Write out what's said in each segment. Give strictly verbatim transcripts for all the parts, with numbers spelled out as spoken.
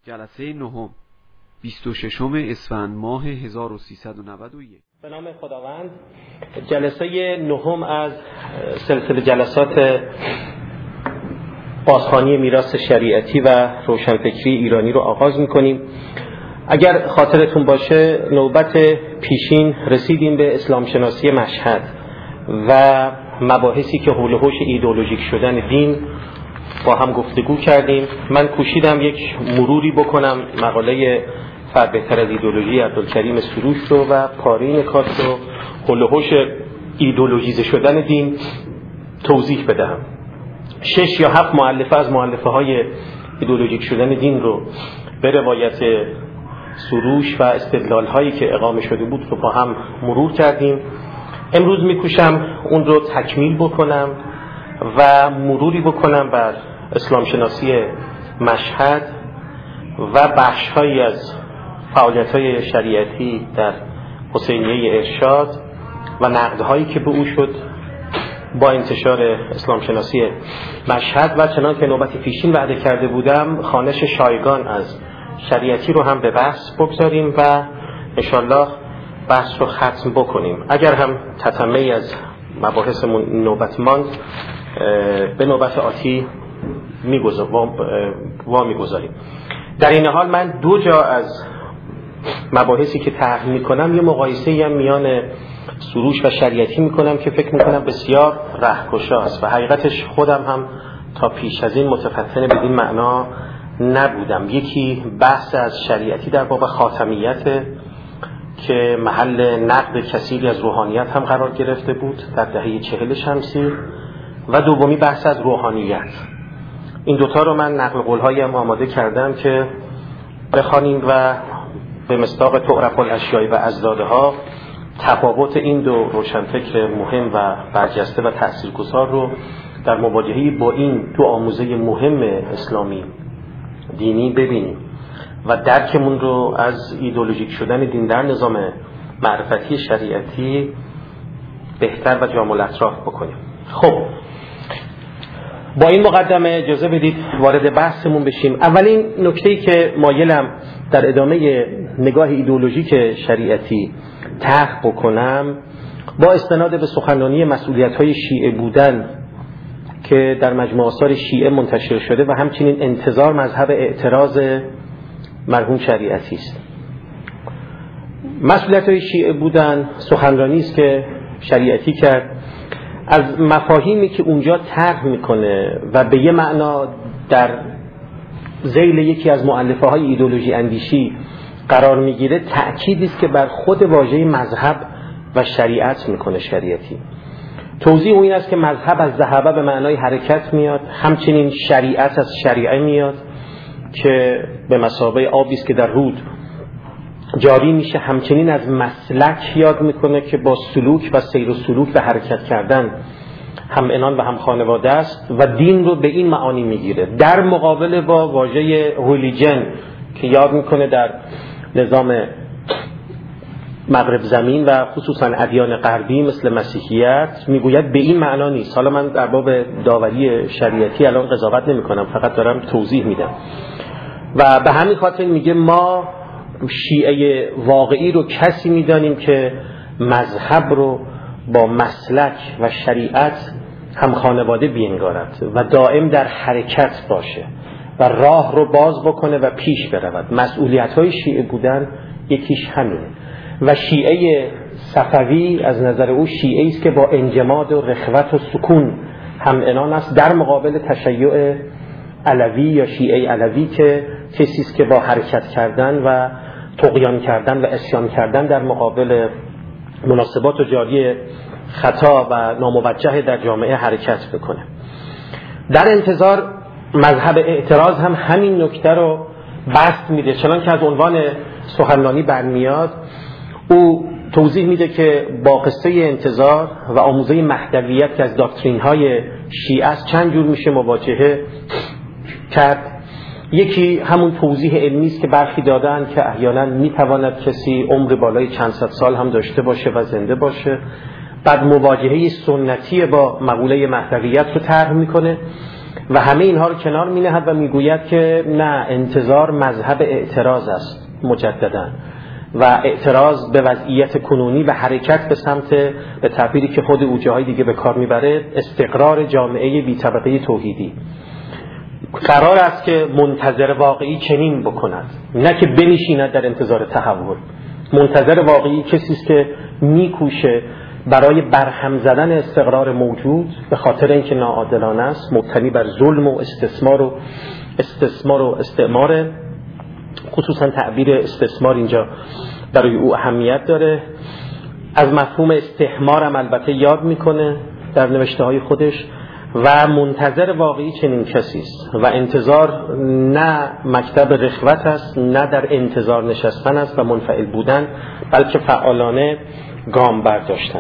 جلسه نهم بیست و ششم اسفند ماه هزار و سیصد و نود و یک. به نام خداوند. جلسه نهم از سلسله جلسات بازخوانی میراث شریعتی و روشنفکری ایرانی رو آغاز می‌کنیم. اگر خاطرتون باشه نوبت پیشین رسیدیم به اسلام شناسی مشهد و مباحثی که حول و حوش ایدئولوژیک شدن دین با هم گفتگو کردیم. من کوشیدم یک مروری بکنم مقاله فرد بهتر از ایدئولوژی عبدالکریم سروش رو و پاره نکات رو حول و حوش ایدئولوژیزه شدن دین توضیح بدهم. شش یا هفت مؤلفه از مؤلفه های ایدئولوژیک شدن دین رو به روایت سروش و استدلال هایی که اقامه شده بود رو با هم مرور کردیم. امروز میکوشم اون رو تکمیل بکنم و مروری بکنم بر اسلام شناسی مشهد و بخش هایی از فعالیت های شریعتی در حسینیه ارشاد و نقدهایی که به او شد با انتشار اسلام شناسی مشهد و چنان که نوبت پیشین وعده کرده بودم خوانش شایگان از شریعتی رو هم به بحث بگذاریم و انشالله بحث رو ختم بکنیم. اگر هم تتمه‌ای از مباحثمون نوبت ماند به نوبت آتی وا میگذاریم. در این حال من دو جا از مباحثی که طرح میکنم یه مقایسه‌ای هم میان سروش و شریعتی میکنم که فکر میکنم بسیار رهکشاست و حقیقتش خودم هم تا پیش از این متفتن بدین معنا نبودم. یکی بحث از شریعتی در باب خاتمیت که محل نقد کثیری از روحانیت هم قرار گرفته بود در دهه چهل شمسی و دومی بحث از روحانیت. این دوتا رو من نقل قول‌هایی هم آماده کردم که بخوانیم و به مصداق تعرف الاشیاء و ازدادها تفاوت این دو روشنفکر مهم و برجسته و تاثیرگذار رو در مواجهه با این دو آموزه مهم اسلامی دینی ببینیم و درکمون رو از ایدئولوژیک شدن دین در نظام معرفتی شریعتی بهتر و جامع الاطراف بکنیم. خب با این مقدمه اجازه بدید وارد بحثمون بشیم. اولین نکته‌ای که مایلم در ادامه نگاه ایدئولوژیک شریعتی طرح بکنم با استناد به سخنرانی مسئولیت‌های شیعه بودن که در مجموع آثار شیعه منتشر شده و همچنین انتظار مذهب اعتراض مرحوم شریعتی است. مسئولیت‌های شیعه بودن سخنرانی است که شریعتی کرد از مفاهیمی که اونجا طرح میکنه و به یه معنا در ذیل یکی از مؤلفه های ایدئولوژی اندیشی قرار میگیره تأکیدی است که بر خود واژه مذهب و شریعت میکنه شریعتی. توضیح این است که مذهب از ذهبه به معنای حرکت میاد، همچنین شریعت از شریعه میاد که به مثابه آبی است که در رود جاری میشه، همچنین از مسلک یاد میکنه که با سلوک و سیر و سلوک و حرکت کردن هم انان و هم خانواده است و دین رو به این معانی میگیره در مقابل با واژه ریلیجن که یاد میکنه در نظام مغرب زمین و خصوصا ادیان غربی مثل مسیحیت میگوید به این معنا نیست. حالا من در باب داوری شریعتی الان قضاوت نمی کنم، فقط دارم توضیح میدم و به همین خاطر میگه ما شیعه واقعی رو کسی میدانیم که مذهب رو با مسلک و شریعت هم خانواده بینگارد و دائم در حرکت باشه و راه رو باز بکنه و پیش برود. مسئولیت‌های شیعه بودن یکیش همینه و شیعه صفوی از نظر او شیعه است که با انجماد و رخوت و سکون هم انان است در مقابل تشیع علوی یا شیعه علوی که کسی است که با حرکت کردن و طغیان کردن و عصیان کردن در مقابل مناسبات و جاری خطا و ناموجه در جامعه حرکت بکنه. در انتظار مذهب اعتراض هم همین نکته رو بسط میده، چنان که از عنوان سخنرانی برمیاد. او توضیح میده که با قصه انتظار و آموزه مهدویت که از داکترین های شیعه است چند جور میشه مواجهه کرد. یکی همون توضیح علمی است که برخی دادن که احیانا میتواند کسی عمر بالای چند صد سال هم داشته باشه و زنده باشه. بعد مواجهه سنتی با مقوله مهدویت رو طرح میکنه و همه اینها رو کنار می نهد و می گوید که نه، انتظار مذهب اعتراض است مجددا، و اعتراض به وضعیت کنونی و حرکت به سمت، به تعبیری که خود او جاهای دیگه به کار میبره، استقرار جامعه بی طبقه توحیدی. قرار است که منتظر واقعی چنین بکند، نه که بنشیند در انتظار تحول. منتظر واقعی کسی است که میکوشه برای برهم زدن استقرار موجود، به خاطر اینکه ناعادلانه است، مبتنی بر ظلم و استثمار و استثمار و استعمار. خصوصا تعبیر استثمار اینجا برای او اهمیت داره. از مفهوم استحمار هم البته یاد میکنه در نوشته های خودش. و منتظر واقعی چنین کسی است و انتظار نه مکتب رخوت است، نه در انتظار نشستن است و منفعل بودن، بلکه فعالانه گام برداشتن.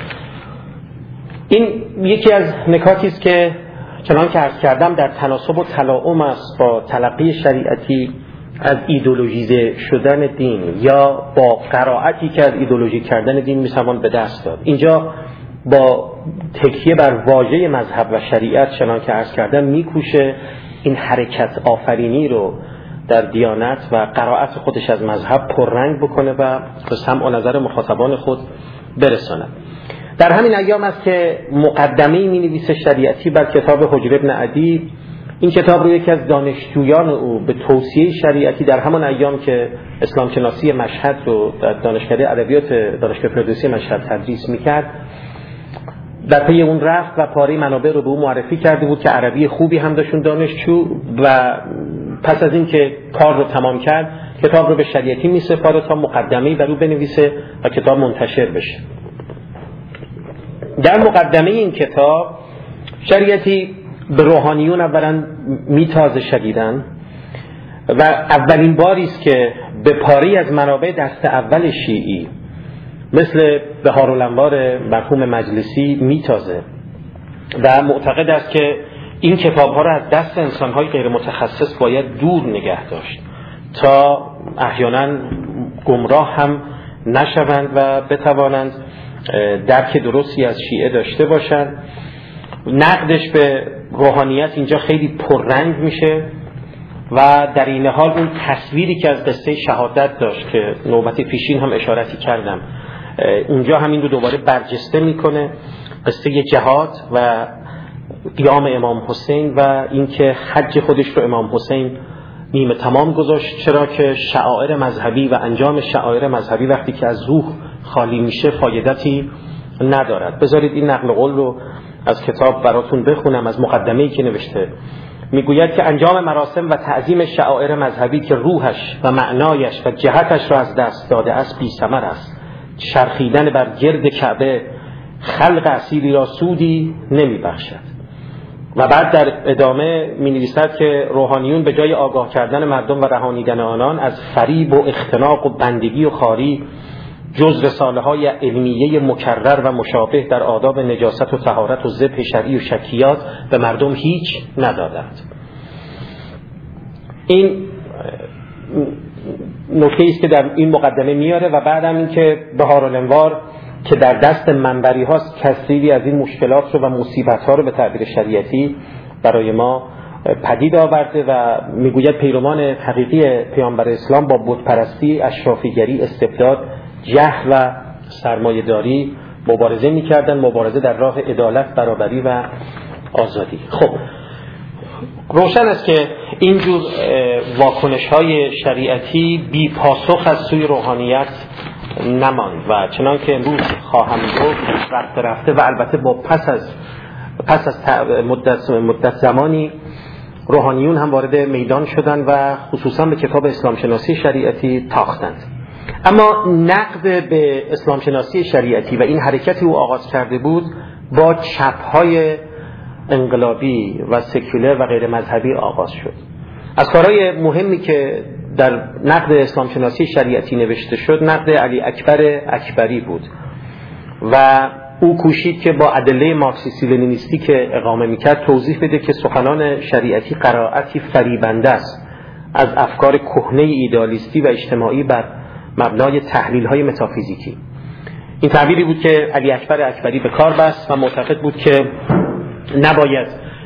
این یکی از نکاتی است که چنان که عرض کردم در تناسب و تلاؤم است با تلقی شریعتی از ایدئولوژیزه شدن دین یا با قرائتی که از ایدئولوژی کردن دین میتوان به دست داد. اینجا با تکیه بر واژه مذهب و شریعت چنان که عرض کردم میکوشه این حرکت آفرینی رو در دیانت و قرائت خودش از مذهب پررنگ بکنه و به سمع و نظر مخاطبان خود برساند. در همین ایام است که مقدمه‌ای می‌نویسه شریعتی بر کتاب حجر ابن عدی. این کتاب رو یکی از دانشجویان او به توصیه شریعتی در همان ایام که اسلام شناسی مشهد رو در دانشکده ادبیات دانشگاه فردوسی مشهد تدریس می‌کرد، در پی اون رفت و پاره منابع رو به او معرفی کرده بود که عربی خوبی هم داشتون دانشجو، و پس از این که کار رو تمام کرد کتاب رو به شریعتی می‌سپاره تا مقدمه‌ای بر او بنویسه و کتاب منتشر بشه. در مقدمه این کتاب شریعتی به روحانیون اولا میتازه شدیدن و اولین باری است که به پاری از منابع دست اول شیعی مثل بهارالانوار مرحوم مجلسی میتازه و معتقد است که این کتاب‌ها را از دست انسان‌های غیر متخصص باید دور نگه داشت تا احیانا گمراه هم نشوند و بتوانند درک درستی از شیعه داشته باشند. نقدش به روحانیت اینجا خیلی پررنگ میشه و در این حال اون تصویری که از قصه شهادت داشت که نوبت پیشین هم اشارتی کردم، اونجا همین رو دوباره برجسته میکنه، قصه جهاد و قیام امام حسین و اینکه حج خودش رو امام حسین نیمه تمام گذاشت، چرا که شعائر مذهبی و انجام شعائر مذهبی وقتی که از روح خالی میشه فایدتی ندارد. بذارید این نقل قول رو از کتاب براتون بخونم، از مقدمه‌ای که نوشته. میگوید که انجام مراسم و تعظیم شعائر مذهبی که روحش و معنایش و جهتش را از دست داده است بی ثمر است. چرخیدن بر گرد کعبه خلق اصیلی را سودی نمی بخشد. و بعد در ادامه می نویسد که روحانیون به جای آگاه کردن مردم و رهانیدن آنان از فریب و اختناق و بندگی و خاری جز رساله های علمیه مکرر و مشابه در آداب نجاست و طهارت و ذبح شرعی و شکیات به مردم هیچ ندادند. این نکته است که در این مقدمه میاره و بعدم این که بهارالانوار که در دست منبری هاست کثیری از این مشکلات رو و مصیبت ها رو به تعبیر شریعتی برای ما پدید آورده و میگوید پیروان حقیقی پیامبر اسلام با بت پرستی، اشرافیگری، استبداد، جهل و سرمایه‌داری مبارزه می‌کردند، مبارزه در راه عدالت، برابری و آزادی. خب روشن است که اینجور واکنش‌های شریعتی بی پاسخ از سوی روحانیت نماند و چنان که امروز خواهم گفت رفته رفته و البته با پس از پس از مدت مدت زمانی روحانیون هم وارد میدان شدند و خصوصا به کتاب اسلام شناسی شریعتی تاختند. اما نقد به اسلام شناسی شریعتی و این حرکتی او آغاز کرده بود با چپ‌های انقلابی و سکولر و غیر مذهبی آغاز شد. از کارهای مهمی که در نقد اسلام شناسی شریعتی نوشته شد نقد علی اکبر اکبری بود و او کوشید که با ادله مارکسیستی لنینیستی که اقامه میکرد توضیح بده که سخنان شریعتی قرائتی فریبنده است از افکار کهنه ایدئالیستی و اجتماعی بر مبنای تحلیل‌های متافیزیکی. این تعبیری بود که علی اکبر اکبری به کار بست و معتقد بود که نباید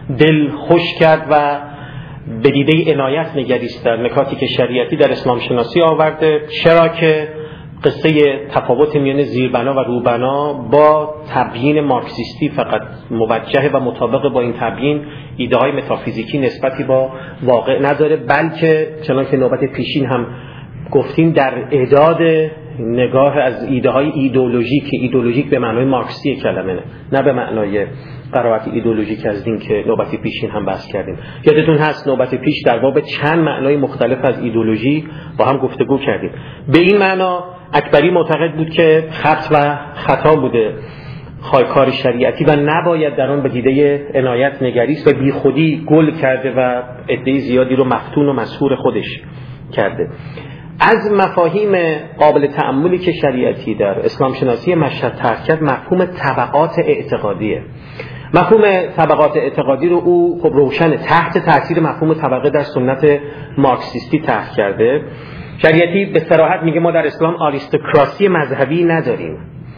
دل خوش کرد و به دیده عنایت نگریست در نکاتی که شریعتی در اسلام شناسی آورده. چرا که قصه تفاوت میان زیربنا و روبنا با تبیین مارکسیستی فقط موجهه و مطابق با این تبیین ایده های متافیزیکی نسبتی با واقع نداره، بلکه چنان که نوبت پیشین هم گفتیم در اعداد نگاه از ایده های ایدئولوژیک، ایدئولوژیک به معنای مارکسی کلمه، نه به معنای قرائت ایدئولوژیک از دین که نوبت پیشین هم بحث کردیم. یادتون هست نوبت پیش در باب چند معنای مختلف از ایدئولوژی با هم گفتگو کردیم. به این معنا اکبری معتقد بود که خط و خطا بوده خواهکار شریعتی و نباید در آن به دیده عنایت نگریست و بی خودی گل کرده و عده زیادی رو مفتون و مسحور خودش کرده. از مفاهیم قابل تأملی که شریعتی در اسلام شناسی مشهد طرح کرد مفهوم طبقات اعتقادیه. مفهوم طبقات اعتقادی رو او خب روشن تحت تاثیر مفهوم طبقه در سنت مارکسیستی طرح کرده. شریعتی به صراحت میگه ما در اسلام آریستوکراسی مذهبی نداریم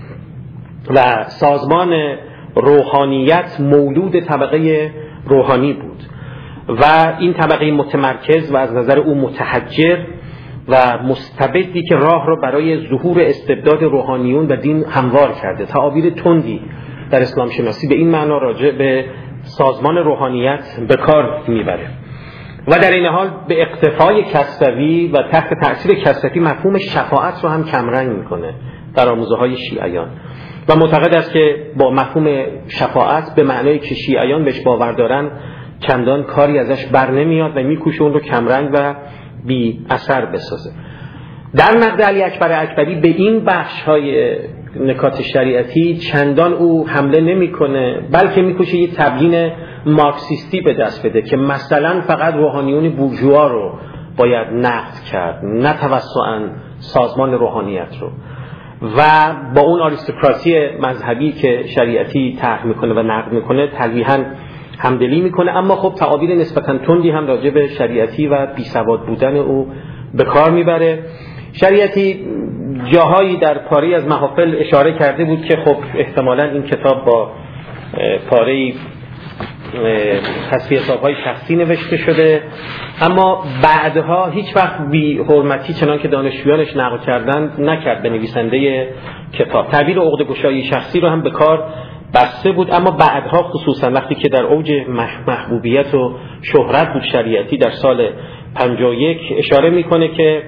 و سازمان روحانیت مولود طبقه روحانی بود و این طبقه متمرکز و از نظر او متحجر و مستبدی که راه رو برای ظهور استبداد روحانیون و دین هموار کرده. تعابیر تندی در اسلام شناسی به این معنا راجع به سازمان روحانیت به کار میبره و در این حال به اقتفای کسروی و تحت تأثیر کسروی مفهوم شفاعت رو هم کمرنگ میکنه در آموزه های شیعیان و معتقد است که با مفهوم شفاعت به معنای که شیعیان بهش باور دارن چندان کاری ازش بر نمیاد و میکوشه اون رو کمرنگ و بی اثر بسازه. در نقد علی اکبر اکبری به این بخش های نکات شریعتی چندان او حمله نمیکنه، بلکه میکوشه یه تبیین مارکسیستی به دست بده که مثلا فقط روحانیون بورژوا رو باید نقد کرد، نه توسعاً سازمان روحانیت رو، و با اون آریستوکراسی مذهبی که شریعتی طرح میکنه و نقد میکنه تلویحاً همدلی میکنه. اما خب تعابیر نسبتاً تندی هم راجع به شریعتی و بیسواد بودن او به کار میبره. شریعتی جاهایی در پاره از محافل اشاره کرده بود که خب احتمالاً این کتاب با پاره تصفیه حساب‌های شخصی نوشته شده، اما بعدها هیچ وقت بی حرمتی چنان که دانشجویانش نقل کردن نکرد به نویسنده کتاب. تعبیر عقده‌گشایی شخصی رو هم به کار بسته بود، اما بعدها خصوصا وقتی که در اوج محبوبیت و شهرت بود شریعتی در سال پنجاه و یک اشاره میکنه که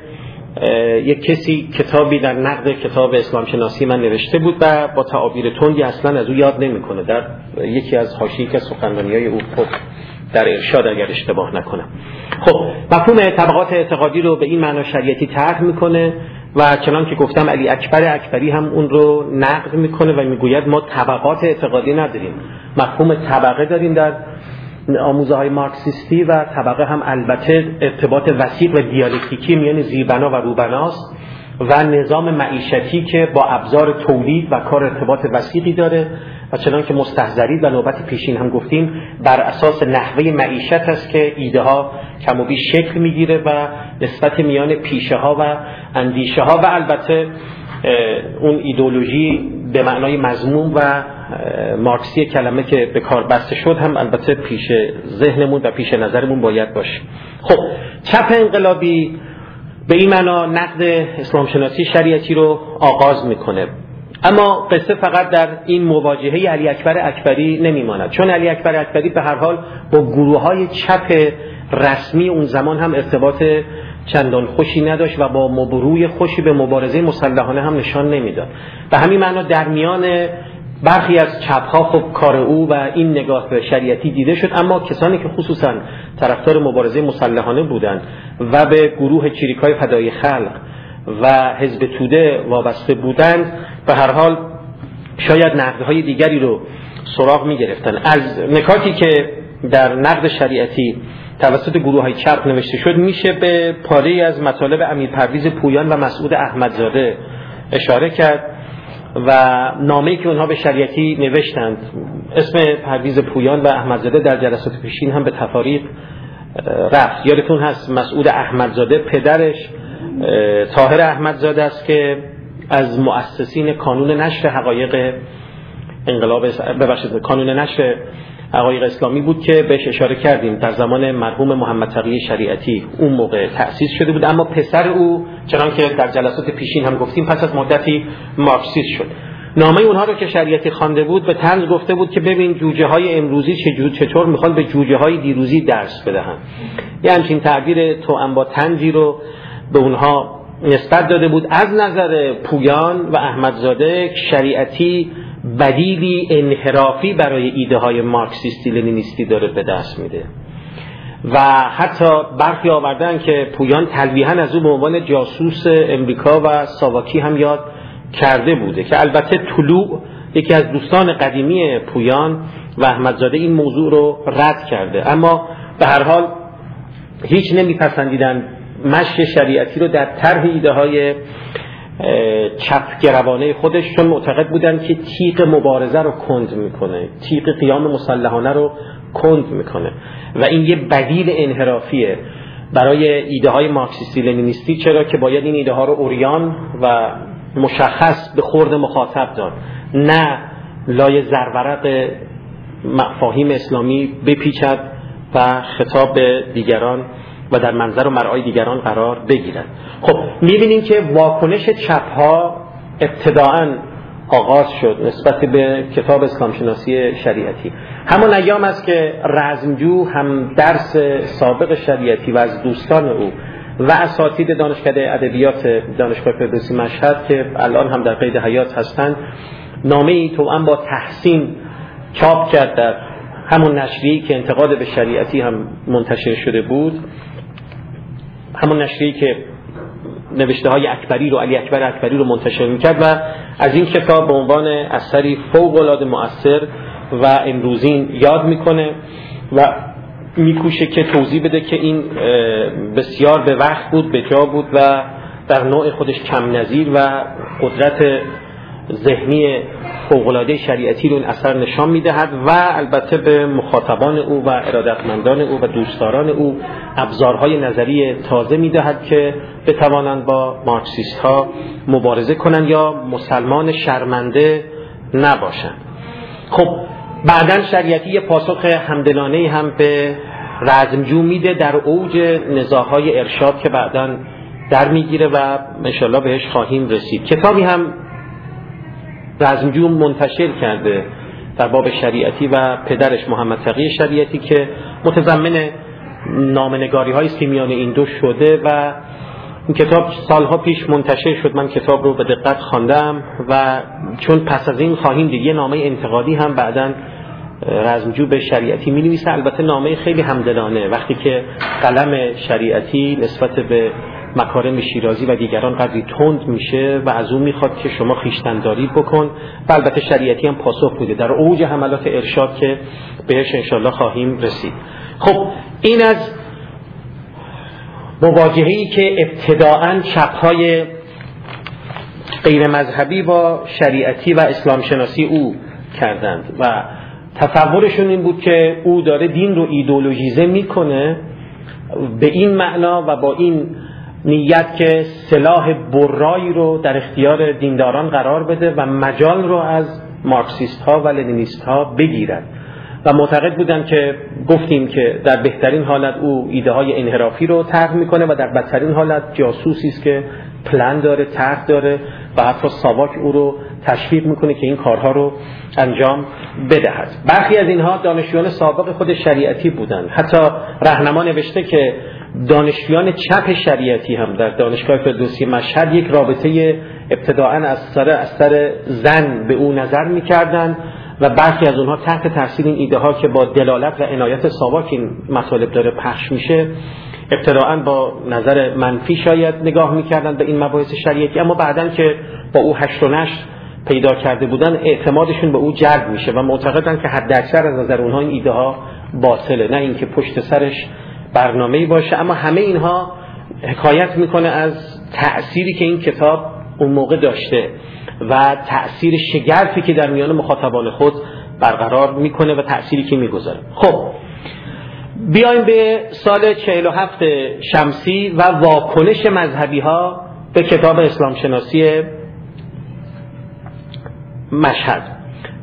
یک کسی کتابی در نقد کتاب اسلام شناسی من نوشته بود و با تعابیر تندی اصلا از او یاد نمیکنه در یکی از حاشیه‌ای که سخنرانی‌های او خب در ارشاد اگر اشتباه نکنم. خب مفهوم طبقات اعتقادی رو به این معنا شریعتی طرح میکنه و چنان که گفتم علی اکبر اکبری هم اون رو نقد میکنه و میگوید ما طبقات اعتقادی نداریم، مفهوم طبقه داریم در آموزه های مارکسیستی و طبقه هم البته ارتباط وسیق و دیالکتیکی میان زیربنا و روبناست و نظام معیشتی که با ابزار تولید و کار ارتباط وسیقی داره و چنان که مستحضرید و نوبت پیشین هم گفتیم بر اساس نحوه معیشت است که ایده ها کم و بیش شکل میگیره و نسبت میان پیشه ها و اندیشه ها و البته اون ایدئولوژی به معنای مضمون و مارکسی کلمه که به کار بسته شد هم البته پیش ذهنمون و پیش نظرمون باید باشه. خب چپ انقلابی به این معنا نقد اسلام شناسی شریعتی رو آغاز میکنه، اما قصه فقط در این مواجهه علی اکبر اکبری نمیماند، چون علی اکبر اکبری به هر حال با گروه های چپ رسمی اون زمان هم ارتباط چندان خوشی نداشت و با مبروی خوشی به مبارزه مسلحانه هم نشان نمیداد. به همین معنا در میان برخی از چپ‌ها خب کار او و این نگاه به شریعتی دیده شد، اما کسانی که خصوصا طرفدار مبارزه مسلحانه بودند و به گروه چریکای فدای خلق و حزب توده وابسته بودند به هر حال شاید نقدهای دیگری رو سراغ می‌گرفتند. از نکاتی که در نقد شریعتی توسط گروه‌های چپ نوشته شد میشه به پاره‌ای از مطالب امیر پرویز پویان و مسعود احمدزاده اشاره کرد و نامه‌ای که اونها به شریعتی نوشتند. اسم پرویز پویان و احمدزاده در جلسات پیشین هم به تفاریق رفت. یادتون هست مسعود احمدزاده پدرش طاهر احمدزاده است که از مؤسسین کانون نشر حقایق انقلاب ببخشید کانون نشر حقایق اسلامی بود که بهش اشاره کردیم در زمان مرحوم محمد تقی شریعتی اون موقع تأسیس شده بود، اما پسر او چنان که در جلسات پیشین هم گفتیم پس از مدتی مارکسیست شد. نامه اونها رو که شریعتی خوانده بود به طنز گفته بود که ببین جوجه های امروزی چطور میخوان به جوجه های دیروزی درس بدهن. یه همچین تعبیر توأم با طنزی رو به اونها نسبت داده بود. از نظر پویان و احمدزاده شریعتی بدیلی انحرافی برای ایده های مارکسیستی لنینیستی داره به دست میده و حتی برخی آوردن که پویان تلویحاً از او به عنوان جاسوس امریکا و ساواکی هم یاد کرده بوده که البته طلوع یکی از دوستان قدیمی پویان و احمدزاده این موضوع رو رد کرده، اما به هر حال هیچ نمیپسندیدن مشی شریعتی رو در طرح ایده های چپگروانه خودش، چون معتقد بودن که تیغ مبارزه رو کند میکنه، تیغ قیام مسلحانه رو کند میکنه و این یه بدیل انحرافیه برای ایده های مارکسیستی لنینیستی، چرا که باید این ایده ها رو اوریان و مشخص به خورد مخاطب داد، نه لای زرورق مفاهیم اسلامی بپیچد و خطاب به دیگران و در منظر و مرعای دیگران قرار بگیرد. خب می‌بینیم که واکنش چپ‌ها ابتداءً آغاز شد نسبت به کتاب اسلام شناسی شریعتی. همون ایام است که رزمجو هم درس سابق شریعتی و از دوستان او و اساتید دانشکده ادبیات دانشگاه فردوسی مشهد که الان هم در قید حیات هستند نامه‌ای توأم با تحسین چاپ کرد در همون نشریه‌ای که انتقاد به شریعتی هم منتشر شده بود، همون نشریه‌ای که نوشته های اکبری رو علی اکبر اکبری رو منتشر می‌کرد و از این کتاب به عنوان اثری فوق‌العاده مؤثر و امروزین یاد میکنه و میکوشه که توضیح بده که این بسیار به وقت بود، به جا بود و در نوع خودش کم نظیر و قدرت ذهنی فوق‌العاده شریعتی رو این اثر نشان میدهد و البته به مخاطبان او و ارادتمندان او و دوستداران او ابزارهای نظری تازه میدهد که بتوانند با مارکسیست ها مبارزه کنند یا مسلمان شرمنده نباشند. خب بعداً شریعتی یه پاسخ همدلانه هم به رزمجو میده در اوج نزاعهای ارشاد که بعداً در میگیره و انشالله بهش خواهیم رسید. کتابی هم رزمجو منتشر کرده در باب شریعتی و پدرش محمد تقی شریعتی که متضمن نامنگاری هایی است که میان این دو شده و این کتاب سالها پیش منتشر شد. من کتاب رو به دقت خواندم و چون پس از این خواهیم دید یه نامه انتقادی هم بعداً رزمجو به شریعتی می نویسه، البته نامه خیلی همدلانه وقتی که قلم شریعتی نسبت به مکارم شیرازی و دیگران قدری تند میشه و از اون میخواد که شما خویشتن‌داری بکن و البته شریعتی هم پاسخ بوده در اوج حملات ارشاد که بهش انشالله خواهیم رسید. خب این از مواجهه‌ای که ابتداءً چپ‌های غیر مذهبی با شریعتی و اسلام شناسی او کردند و تصورشون این بود که او داره دین رو ایدئولوژیزه میکنه به این معنا و با این نیت که سلاح برایی رو در اختیار دینداران قرار بده و مجال رو از مارکسیست ها و لنینیست ها بگیرد و معتقد بودن که گفتیم که در بهترین حالت او ایده های انحرافی رو طرح میکنه و در بدترین حالت جاسوسی است که پلن داره، طرح داره و حتی ساواک او رو تشویق میکنه که این کارها رو انجام بدهد. برخی از اینها دانشجویان سابق خود شریعتی بودند. حتی راهنما نوشته که دانشجویان چپ شریعتی هم در دانشگاه فردوسی مشهد یک رابطه ابتداءً از سر از سر زن به او نظر میکردند و برخی از اونها تحت تاثیر این ایده ها که با دلالت و عنایت ساواک این مطالب داره پخش میشه ابتداءً با نظر منفی شاید نگاه میکردن به این مباحث شریعتی، اما بعداً که با او هشت و نشت پیدا کرده بودن اعتمادشون به او جلب میشه و معتقدن که حداکثر از نظر اونها این ایده ها باطله، نه اینکه پشت سرش برنامه‌ای باشه. اما همه اینها حکایت میکنه از تأثیری که این کتاب اون موقع داشته و تأثیر شگرفی که در میان مخاطبان خود برقرار میکنه و تأثیری که میگذاره. خب بیایم به سال چهل و هفت شمسی و واکنش مذهبی ها به کتاب اسلام شناسی مشهد.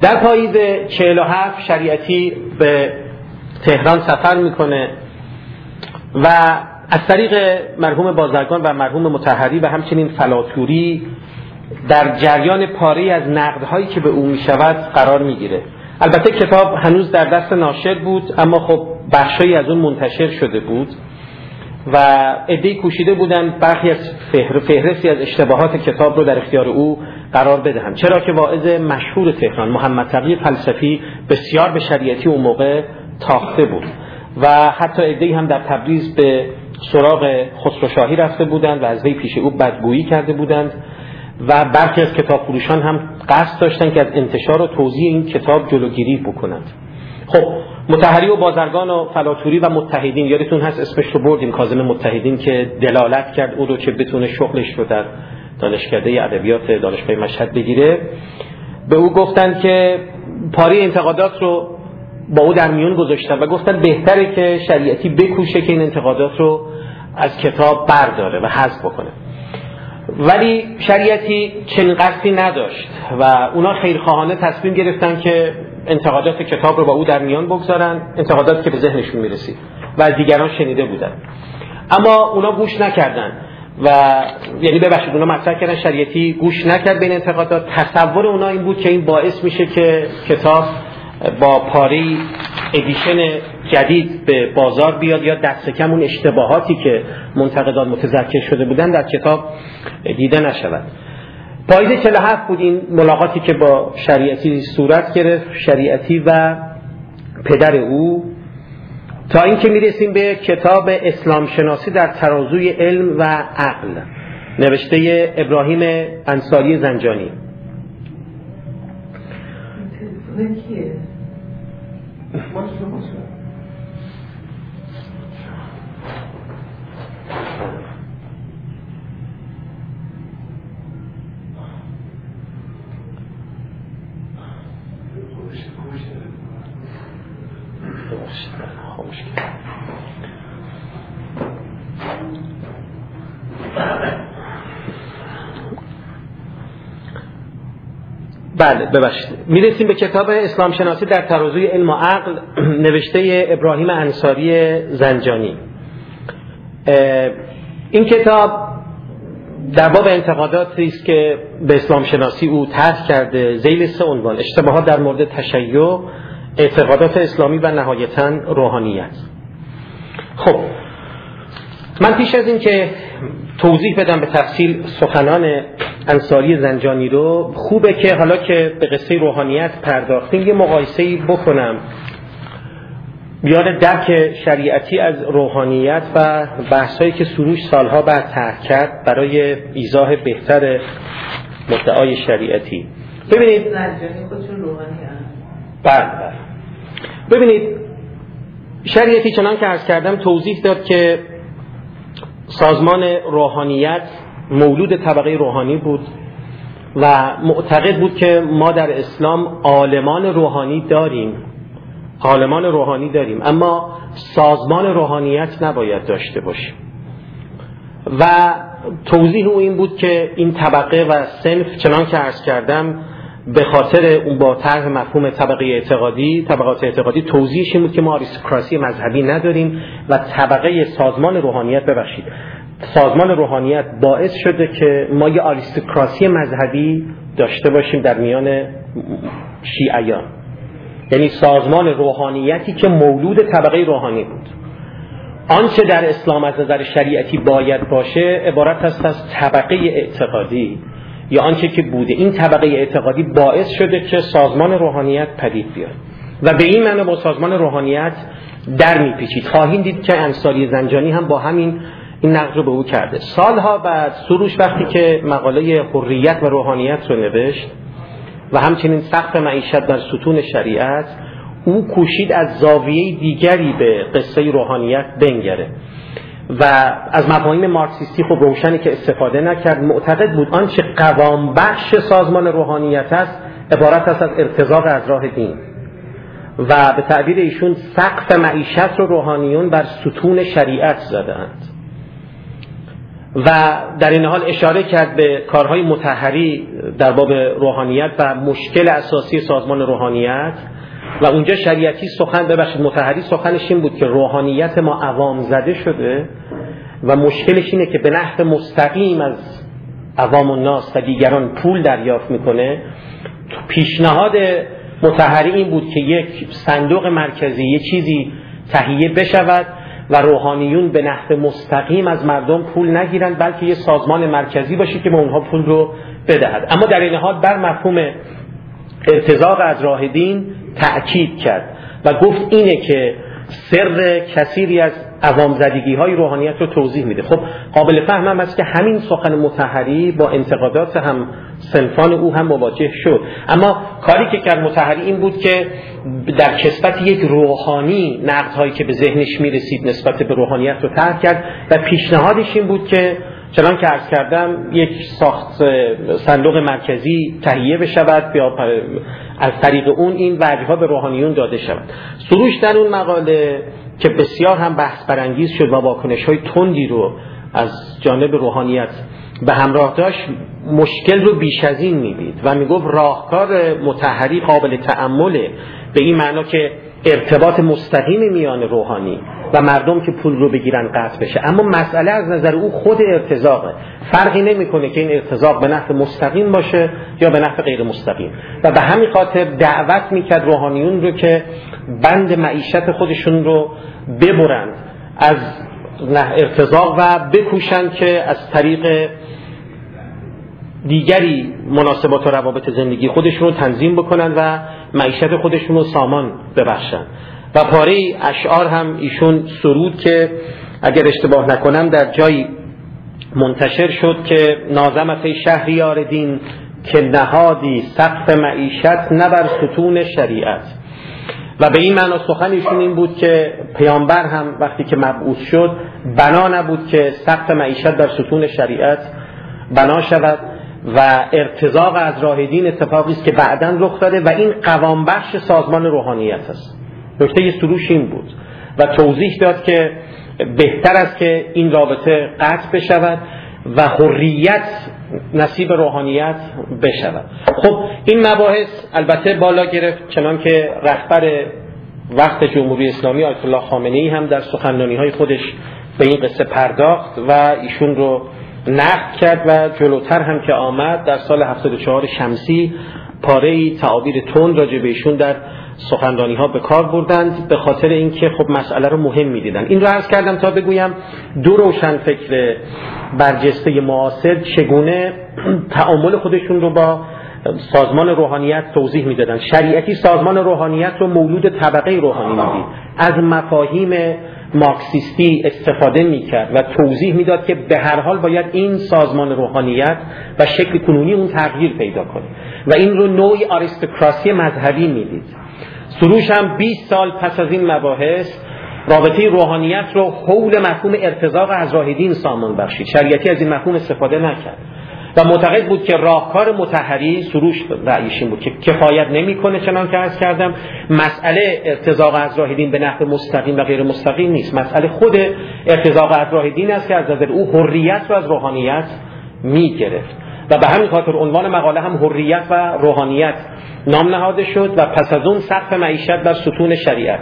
در پاییز چهل و هفت شریعتی به تهران سفر میکنه و از طریق مرحوم بازرگان و مرحوم مطهری و همچنین فلاتوری در جریان پاره از نقدهایی که به او میشود قرار میگیره. البته کتاب هنوز در دست ناشر بود، اما خب بخشایی از اون منتشر شده بود و عده‌ای کوشیده بودند برخی از فهرستی از اشتباهات کتاب رو در اختیار او قرار بدهند، چرا که واعظ مشهور تهران محمد تقی فلسفی بسیار به شریعتی اون موقع تاخته بود و حتی عده‌ای هم در تبریز به سراغ خسروشاهی رفته بودند و از وی پیش او بدگویی کرده بودند و برخی از کتاب فروشان هم قصد داشتند که از انتشار و توزیع این کتاب جلوگیری بکنند. خب مطهری و بازرگان و فلاتوری و متحدین، یادتون هست اسمش رو بردیم، کاظم متحدین که دلالت کرد او رو که بتونه شغلش رو در دانشکده ادبیات دانشگاه مشهد بگیره، به او گفتند که پاره انتقادات رو با او در میون گذاشتن و گفتن بهتره که شریعتی بکوشه که این انتقادات رو از کتاب برداره و حذف بکنه. ولی شریعتی چنین قصدی نداشت و اونا خیرخواهانه تصمیم گرفتن که انتقادات کتاب رو با او در میان بگذارن، انتقاداتی که به ذهنشون میرسید و از دیگران شنیده بودن. اما اونا گوش نکردن و یعنی ببخشید اونا مطرح کردن، شریعتی گوش نکرد به این انتقادات. تصور اونا این بود که این باعث میشه که کتاب با پاره ادیشن جدید به بازار بیاد یا دست کم اون اشتباهاتی که منتقدان متذکر شده بودن در کتاب دیده نشود. پاییز چهل و هفت بود این ملاقاتی که با شریعتی صورت گرفت، شریعتی و پدر او، تا اینکه میرسیم به کتاب اسلام شناسی در ترازوی علم و عقل نوشته ابراهیم انصاری زنجانی. بله ببخشید، میرسیم به کتاب اسلام شناسی در ترازوی علم و عقل نوشته ابراهیم انصاری زنجانی. این کتاب در باب انتقاداتی است که به اسلام شناسی او طرح کرده ذیل سه عنوان: اشتباهات در مورد تشیع، اعتقادات اسلامی و نهایتاً روحانیت. خب من پیش از این که توضیح بدم به تفصیل سخنان انصاری زنجانی رو، خوبه که حالا که به قصه روحانیت پرداختیم یه مقایسه‌ای بکنم بیان درک شریعتی از روحانیت و بحثایی که سروش سالها بعد طرح کرد برای ایضاح بهتر مدعای شریعتی. ببینید زنجانی خودشون روحانی هست. بله بله. ببینید شریعتی چنان که عرض کردم توضیح داد که سازمان روحانیت مولود طبقه روحانی بود و معتقد بود که ما در اسلام عالمان روحانی داریم عالمان روحانی داریم اما سازمان روحانیت نباید داشته باشیم. و توضیح او این بود که این طبقه و صنف چنان که عرض کردم به خاطر اون با طرح مفهوم طبقه اعتقادی طبقات اعتقادی توضیحش این بود که ما آریستوکراسی مذهبی نداریم و طبقه سازمان روحانیت ببخشید سازمان روحانیت باعث شده که ما یه آریستوکراسی مذهبی داشته باشیم در میان شیعیان، یعنی سازمان روحانیتی که مولود طبقه روحانی بود. آنچه در اسلام از نظر شریعتی باید باشه عبارت است از طبقه اعتقادی یا آنچه که بوده. این طبقه اعتقادی باعث شده که سازمان روحانیت پدید بیاد و به این معنی با سازمان روحانیت در میپیچید. خواهید دید که انصاری زنجانی هم با همین این نقد رو به او کرده. سالها بعد سروش وقتی که مقاله حریت و روحانیت رو نوشت و همچنین سقف معیشت در ستون شریعت، او کوشید از زاویه دیگری به قصه روحانیت بنگره و از مفاهیم مارکسیستی خب روشنی که استفاده نکرد. معتقد بود آنچه قوام بخش سازمان روحانیت است عبارت است از ارتزاق از راه دین و به تعبیر ایشون سقف معیشت رو روحانیون بر ستون شریعت زدند و در این حال اشاره کرد به کارهای مطهری در باب روحانیت و مشکل اساسی سازمان روحانیت و اونجا شریعتی سخن ببخشید مطهری سخنش این بود که روحانیت ما عوام زده شده و مشکلش اینه که به نحو مستقیم از عوام الناس و دیگران پول دریافت میکنه. پیشنهاد مطهری این بود که یک صندوق مرکزی یک چیزی تهیه بشود و روحانیون به نحو مستقیم از مردم پول نگیرند، بلکه یه سازمان مرکزی باشه که به اونها پول رو بدهد. اما در این حال بر مفهوم ارتزاق از راه دین تأکید کرد و گفت اینه که سر کثیری از عوام زدگی های روحانیت رو توضیح میده. خب قابل فهم هم است که همین سخن مطهری با انتقادات هم صنفان او هم مواجه شد، اما کاری که کرد مطهری این بود که در کسبت یک روحانی نقدهایی که به ذهنش میرسید نسبت به روحانیت رو طرح کرد و پیشنهادش این بود که چنان که عرض کردم یک ساخت صندوق مرکزی تهیه بشود یا از طریق اون این وجه‌ها به روحانیون داده شود. سروش در اون مقاله که بسیار هم بحث برانگیز شد و واکنش‌های تندی رو از جانب روحانیت به همراه داشت، مشکل رو بیش از این می‌دید و میگفت راهکار مطهری قابل تأمله به این معنا که ارتباط مستقیم میان روحانی و مردم که پول رو بگیرن قطع بشه، اما مسئله از نظر او خود ارتزاقه، فرقی نمیکنه که این ارتزاق به نحو مستقیم باشه یا به نحو غیر مستقیم و به همین خاطر دعوت میکرد روحانیون رو که بند معیشت خودشون رو ببرند از ارتزاق و بکوشند که از طریق دیگری مناسبات و روابط زندگی خودشون رو تنظیم بکنن و معیشت خودشون رو سامان ببخشن. و پاره اشعار هم ایشون سرود که اگر اشتباه نکنم در جایی منتشر شد که نازمت شهریار دین که نهادی سقف معیشت نه بر ستون شریعت، و به این معنا سخن ایشون این بود که پیامبر هم وقتی که مبعوث شد بنا نبود که سقف معیشت بر ستون شریعت بنا شود و ارتزاق از راه دین اتفاقی است که بعداً رخ داده و این قوام بخش سازمان روحانیت است. نکته یه سروش این بود و توضیح داد که بهتر است که این رابطه قطع بشود و حریت نصیب روحانیت بشود. خب این مباحث البته بالا گرفت، چنان که رهبر وقت جمهوری اسلامی آیت الله خامنه‌ای هم در سخنرانی‌های خودش به این قصه پرداخت و ایشون رو نقد کرد و جلوتر هم که آمد در سال هفتاد و چهار شمسی پاره‌ای تعابیر تند راجع به ایشون در سخنرانی ها به کار بردند به خاطر اینکه خب مسئله رو مهم می‌دیدن. این رو عرض کردم تا بگویم دو روشن فکر برجسته معاصر چگونه تعامل خودشون رو با سازمان روحانیت توضیح می‌دادن. شریعتی سازمان روحانیت رو مولود طبقه روحانی می‌دید، از مفاهیم مارکسیستی استفاده می‌کرد و توضیح میداد که به هر حال باید این سازمان روحانیت و شکل کنونی اون تغییر پیدا کنه و این رو نوعی آریستوکراسی مذهبی می‌دید. سروش هم بیست سال پس از این مباحث رابطه روحانیت رو حول مفهوم ارتزاق از راه دین سامان بخشید. شریعتی از این مفهوم استفاده نکرد و معتقد بود که راهکار مطهری، سروش رأیش این بود که کفایت نمی‌کنه، چنان که عرض کردم مسئله ارتزاق از راه دین به نحو مستقیم و غیر مستقیم نیست، مسئله خود ارتزاق از راه دین است که از نظر او حریت رو از روحانیت می‌گرفت و به همین خاطر عنوان مقاله هم حریت و روحانیت نام نهاده شد و پس از اون سقف معیشت بر ستون شریعت.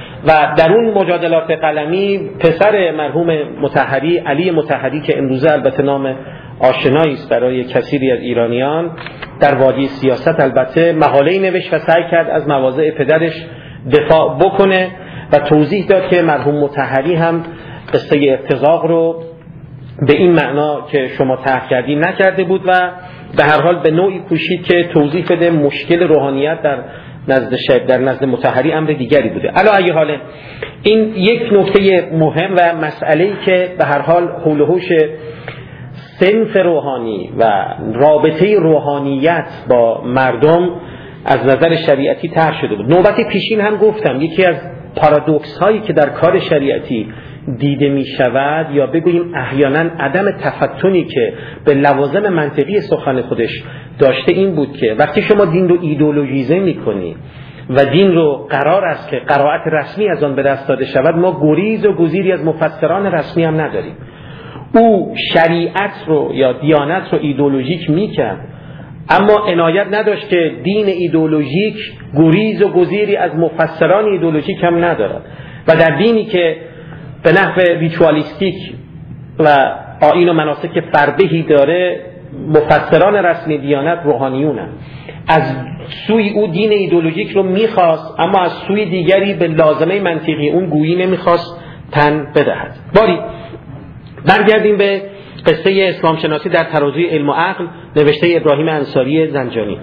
و در اون مجادلات قلمی پسر مرحوم مطهری، علی مطهری که امروزه البته نام آشنایی است برای کثیری از ایرانیان در وادی سیاست، البته مقاله‌ای نوشت و سعی کرد از مواضع پدرش دفاع بکنه و توضیح داد که مرحوم مطهری هم قصه ارتزاق رو به این معنا که شما طرح کردی نکرده بود و به هر حال به نوعی کوشید که توضیح بده مشکل روحانیت در نزد شیخ در نزد مطهری امر دیگری بوده. علی ای حال این یک نکته مهم و مسئله‌ای که به هر حال حول و حوش صنف روحانی و رابطه روحانیت با مردم از نظر شریعتی طرح شده بود. نوبت پیشین هم گفتم یکی از پارادوکس هایی که در کار شریعتی دیده می شود یا بگوییم احیانا عدم تفتنی که به لوازم منطقی سخن خودش داشته این بود که وقتی شما دین رو ایدئولوژیزه می کنی و دین رو قرار است که قرائت رسمی از آن به دست داده شود، ما گریز و گزیری از مفسران رسمی هم نداریم. او شریعت رو یا دیانت رو ایدئولوژیک میکرد، اما عنایت نداشت که دین ایدئولوژیک گریز و گزیری از مفسران ایدئولوژیک هم ندارد و در دینی که به نحو ریچوالیستیک و آیین و مناسک فردهی داره، مفسران رسمی دیانت روحانیونن. از سوی او دین ایدئولوژیک رو میخواست، اما از سوی دیگری به لازمه منطقی اون گویی نمیخواست تن بدهد. باری برگردیم به قصه اسلام شناسی در ترازوی علم و عقل، نوشته ابراهیم انصاری زنجانی.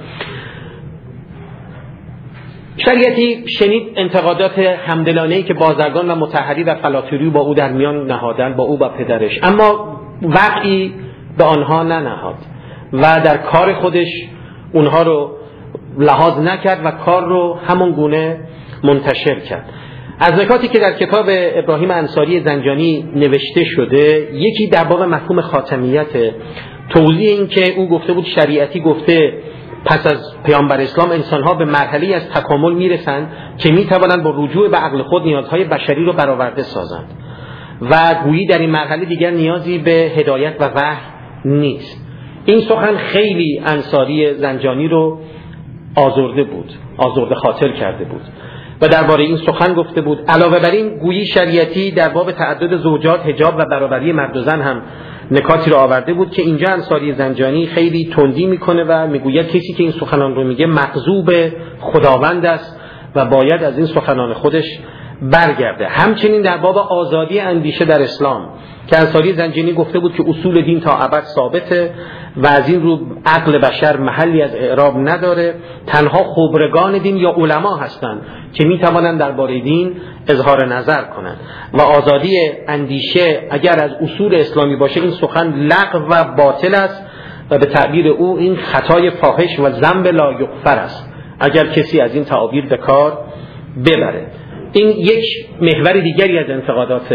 شریعتی شنید انتقادات همدلانه‌ای که بازرگان و مطهری و فلاطری با او در میان نهادند، با او و پدرش، اما وقعی به آنها ننهاد و در کار خودش اونها رو لحاظ نکرد و کار رو همون گونه منتشر کرد. از نکاتی که در کتاب ابراهیم انصاری زنجانی نوشته شده، یکی در باب مفهوم خاتمیت، توضیح این که او گفته بود شریعتی گفته پس از پیامبر اسلام انسان‌ها به مرحله‌ای از تکامل میرسند که میتوانند با رجوع به عقل خود نیازهای بشری رو برآورده سازند و گویی در این مرحله دیگر نیازی به هدایت و وحی نیست. این سخن خیلی انصاری زنجانی رو آزرده بود، آزرده خاطر کرده بود و درباره این سخن گفته بود. علاوه بر این گویی شریعتی در باب تعدد زوجات، حجاب و برابری مرد و زن هم نکاتی رو آورده بود که اینجا انصاری زنجانی خیلی تندی میکنه و میگوید کسی که این سخنان رو میگه مغضوب خداوند است و باید از این سخنان خودش برگرده. همچنین در باب آزادی اندیشه در اسلام که انصاری زنجانی گفته بود که اصول دین تا ابد ثابته و از این رو عقل بشر محلی از اعراب نداره، تنها خبرگان دین یا علما هستند که میتوانند درباره دین اظهار نظر کنند و آزادی اندیشه اگر از اصول اسلامی باشه این سخن لغو و باطل است و به تعبیر او این خطای فاحش و ذنب لا یغفر است اگر کسی از این تعابیر به کار ببره. این یک محور دیگری از انتقادات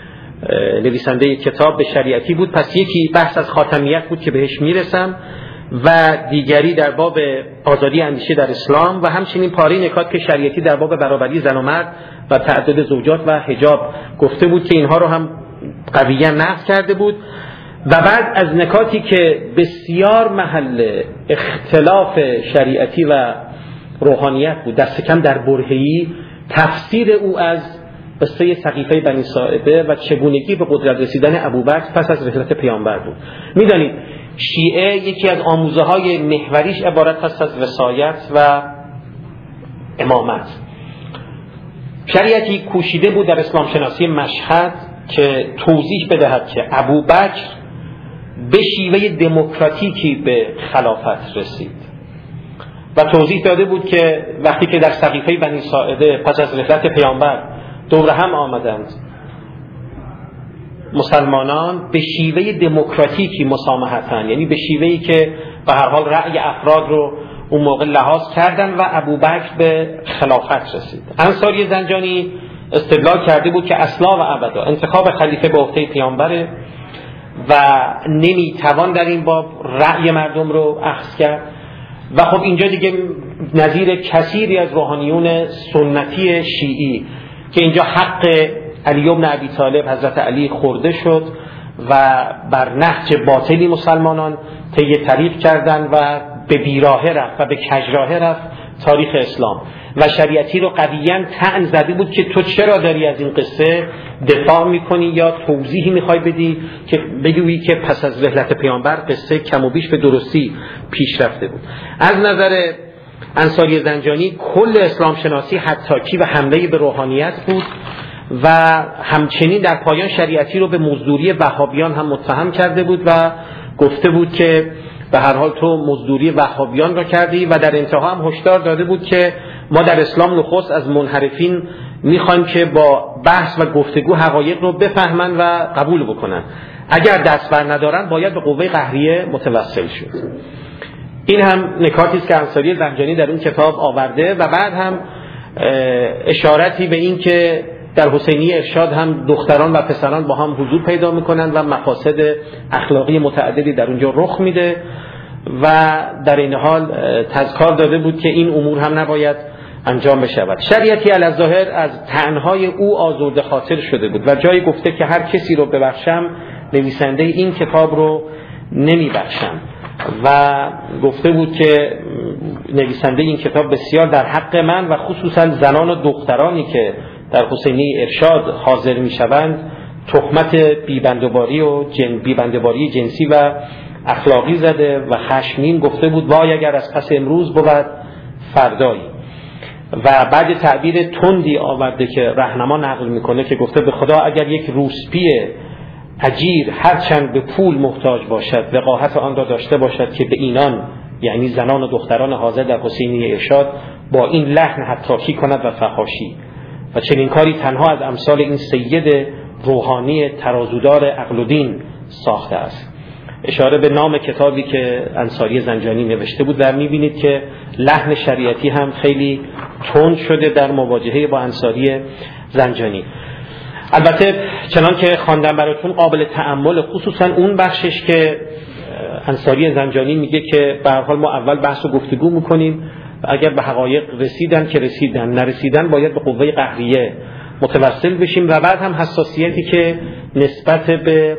نویسنده کتاب به شریعتی بود. پس یکی بحث از خاتمیت بود که بهش میرسم و دیگری در باب آزادی اندیشه در اسلام و همچنین پاره نکات که شریعتی در باب برابری زن و مرد و تعدد زوجات و حجاب گفته بود که اینها رو هم قویاً نقض کرده بود. و بعد از نکاتی که بسیار محل اختلاف شریعتی و روحانیت بود، دست کم در برهه‌ای، تفسیر او از قصه سقیفه بنی ساعده و چگونگی به قدرت رسیدن ابوبکر پس از رحلت پیامبر بود. میدانید شیعه یکی از آموزه های محوریش عبارت است از وصایت و امامت. شریعتی کوشیده بود در اسلام شناسی مشهد که توضیح بدهد که ابوبکر به شیوه دموکراتیکی به خلافت رسید و توضیح داده بود که وقتی که در سقیفه بنی ساعده پس از رحلت پیامبر دور هم آمدند مسلمانان، به شیوه دموکراتیکی مسامحتن، یعنی به شیوهی که به هر حال رأی افراد رو اون موقع لحاظ کردن و ابوبکر به خلافت رسید. انصاری زنجانی استدلال کرده بود که اصلا و ابدا انتخاب خلیفه به عهده پیامبره و نمیتوان در این باب رأی مردم رو اخذ کرد و خب اینجا دیگه نظیر کثیری از روحانیون سنتی شیعی که اینجا حق علی بن ابی طالب حضرت علی خورده شد و بر نهج باطلی مسلمانان طی طریق کردند و به بیراهه رفت و به کجراهه رفت تاریخ اسلام و شریعتی رو قویاً طعن زده بود که تو چرا داری از این قصه دفاع میکنی یا توضیحی میخوای بدی که بگویی که پس از رحلت پیامبر قصه کم و بیش به درستی پیش رفته بود. از نظر انصاری زنجانی کل اسلام شناسی حتاکی و حمله به روحانیت بود و همچنین در پایان شریعتی رو به مزدوری وهابیان هم متهم کرده بود و گفته بود که به هر حال تو مزدوری وهابیان را کردی و در انتها هم هشدار داده بود که ما در اسلام نخست از منحرفین میخوایم که با بحث و گفتگو حقایق رو بفهمن و قبول بکنن، اگر دست بر ندارن باید به قوه قهریه متوسل شد. این هم نکاتی است که انصاری زنجانی در این کتاب آورده و بعد هم اشارتی به این که در حسینی ارشاد هم دختران و پسران با هم حضور پیدا میکنند و مفاسد اخلاقی متعددی در اونجا رخ میده و در این حال تذکار داده بود که این امور هم نباید انجام بشود. شریعتی الظاهر از طعنهای او آزرده خاطر شده بود و جایی گفته که هر کسی رو ببخشم نویسنده این کتاب رو نمیبخشم و گفته بود که نویسنده این کتاب بسیار در حق من و خصوصا زنان و دخترانی که در حسینیه ارشاد حاضر میشوند تهمت بیبندوباری و جن بیبندوباری جنسی و اخلاقی زده و خشمگین گفته بود وای اگر از پس امروز بود فردایی. و بعد تعبیر تندی آورده که راهنما نقل میکنه که گفته به خدا اگر یک روسپی اجیر هرچند به پول محتاج باشد وقاحت آن را داشته باشد که به اینان یعنی زنان و دختران حاضر در حسینیه ارشاد با این لحن حطاکی کند و فحاشی و چنین کاری تنها از امثال این سید روحانی ترازودار عقل و دین ساخته است. اشاره به نام کتابی که انصاری زنجانی نوشته بود و میبینید که لحن شریعتی هم خیلی تند شده در مواجهه با انصاری زنجانی. البته چنان که خواندم براتون قابل تأمل، خصوصا اون بخشش که انصاری زنجانی میگه که به هر حال ما اول بحث و گفتگو میکنیم و اگر به حقایق رسیدن که رسیدن، نرسیدن باید به قوه قهریه متوسل بشیم و بعد هم حساسیتی که نسبت به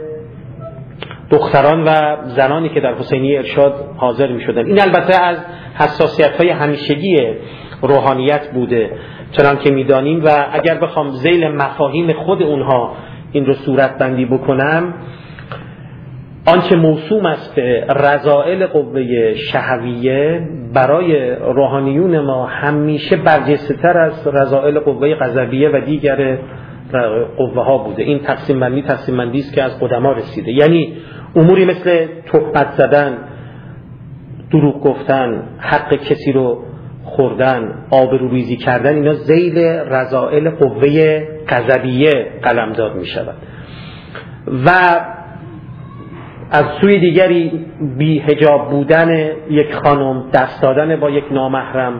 دختران و زنانی که در حسینیه ارشاد حاضر می شدن. این البته از حساسیت های همیشگی روحانیت بوده چنان که می دانیم و اگر بخوام ذیل مفاهیم خود اونها این رو صورت بندی بکنم، آنچه موسوم است به رذائل قوه شهویه برای روحانیون ما همیشه برجسته تر از رذائل قوه غضبیه و دیگر قوه ها بوده. این تقسیم بندی تقسیم بندی است که از قدما رسیده، یعنی اموری مثل تهمت زدن، دروغ گفتن، حق کسی رو خوردن، آبروریزی کردن، اینا ذیل رذائل قوه غضبیه قلمداد می شود. و از سوی دیگری بی حجاب بودن یک خانم، دست دادن با یک نامحرم،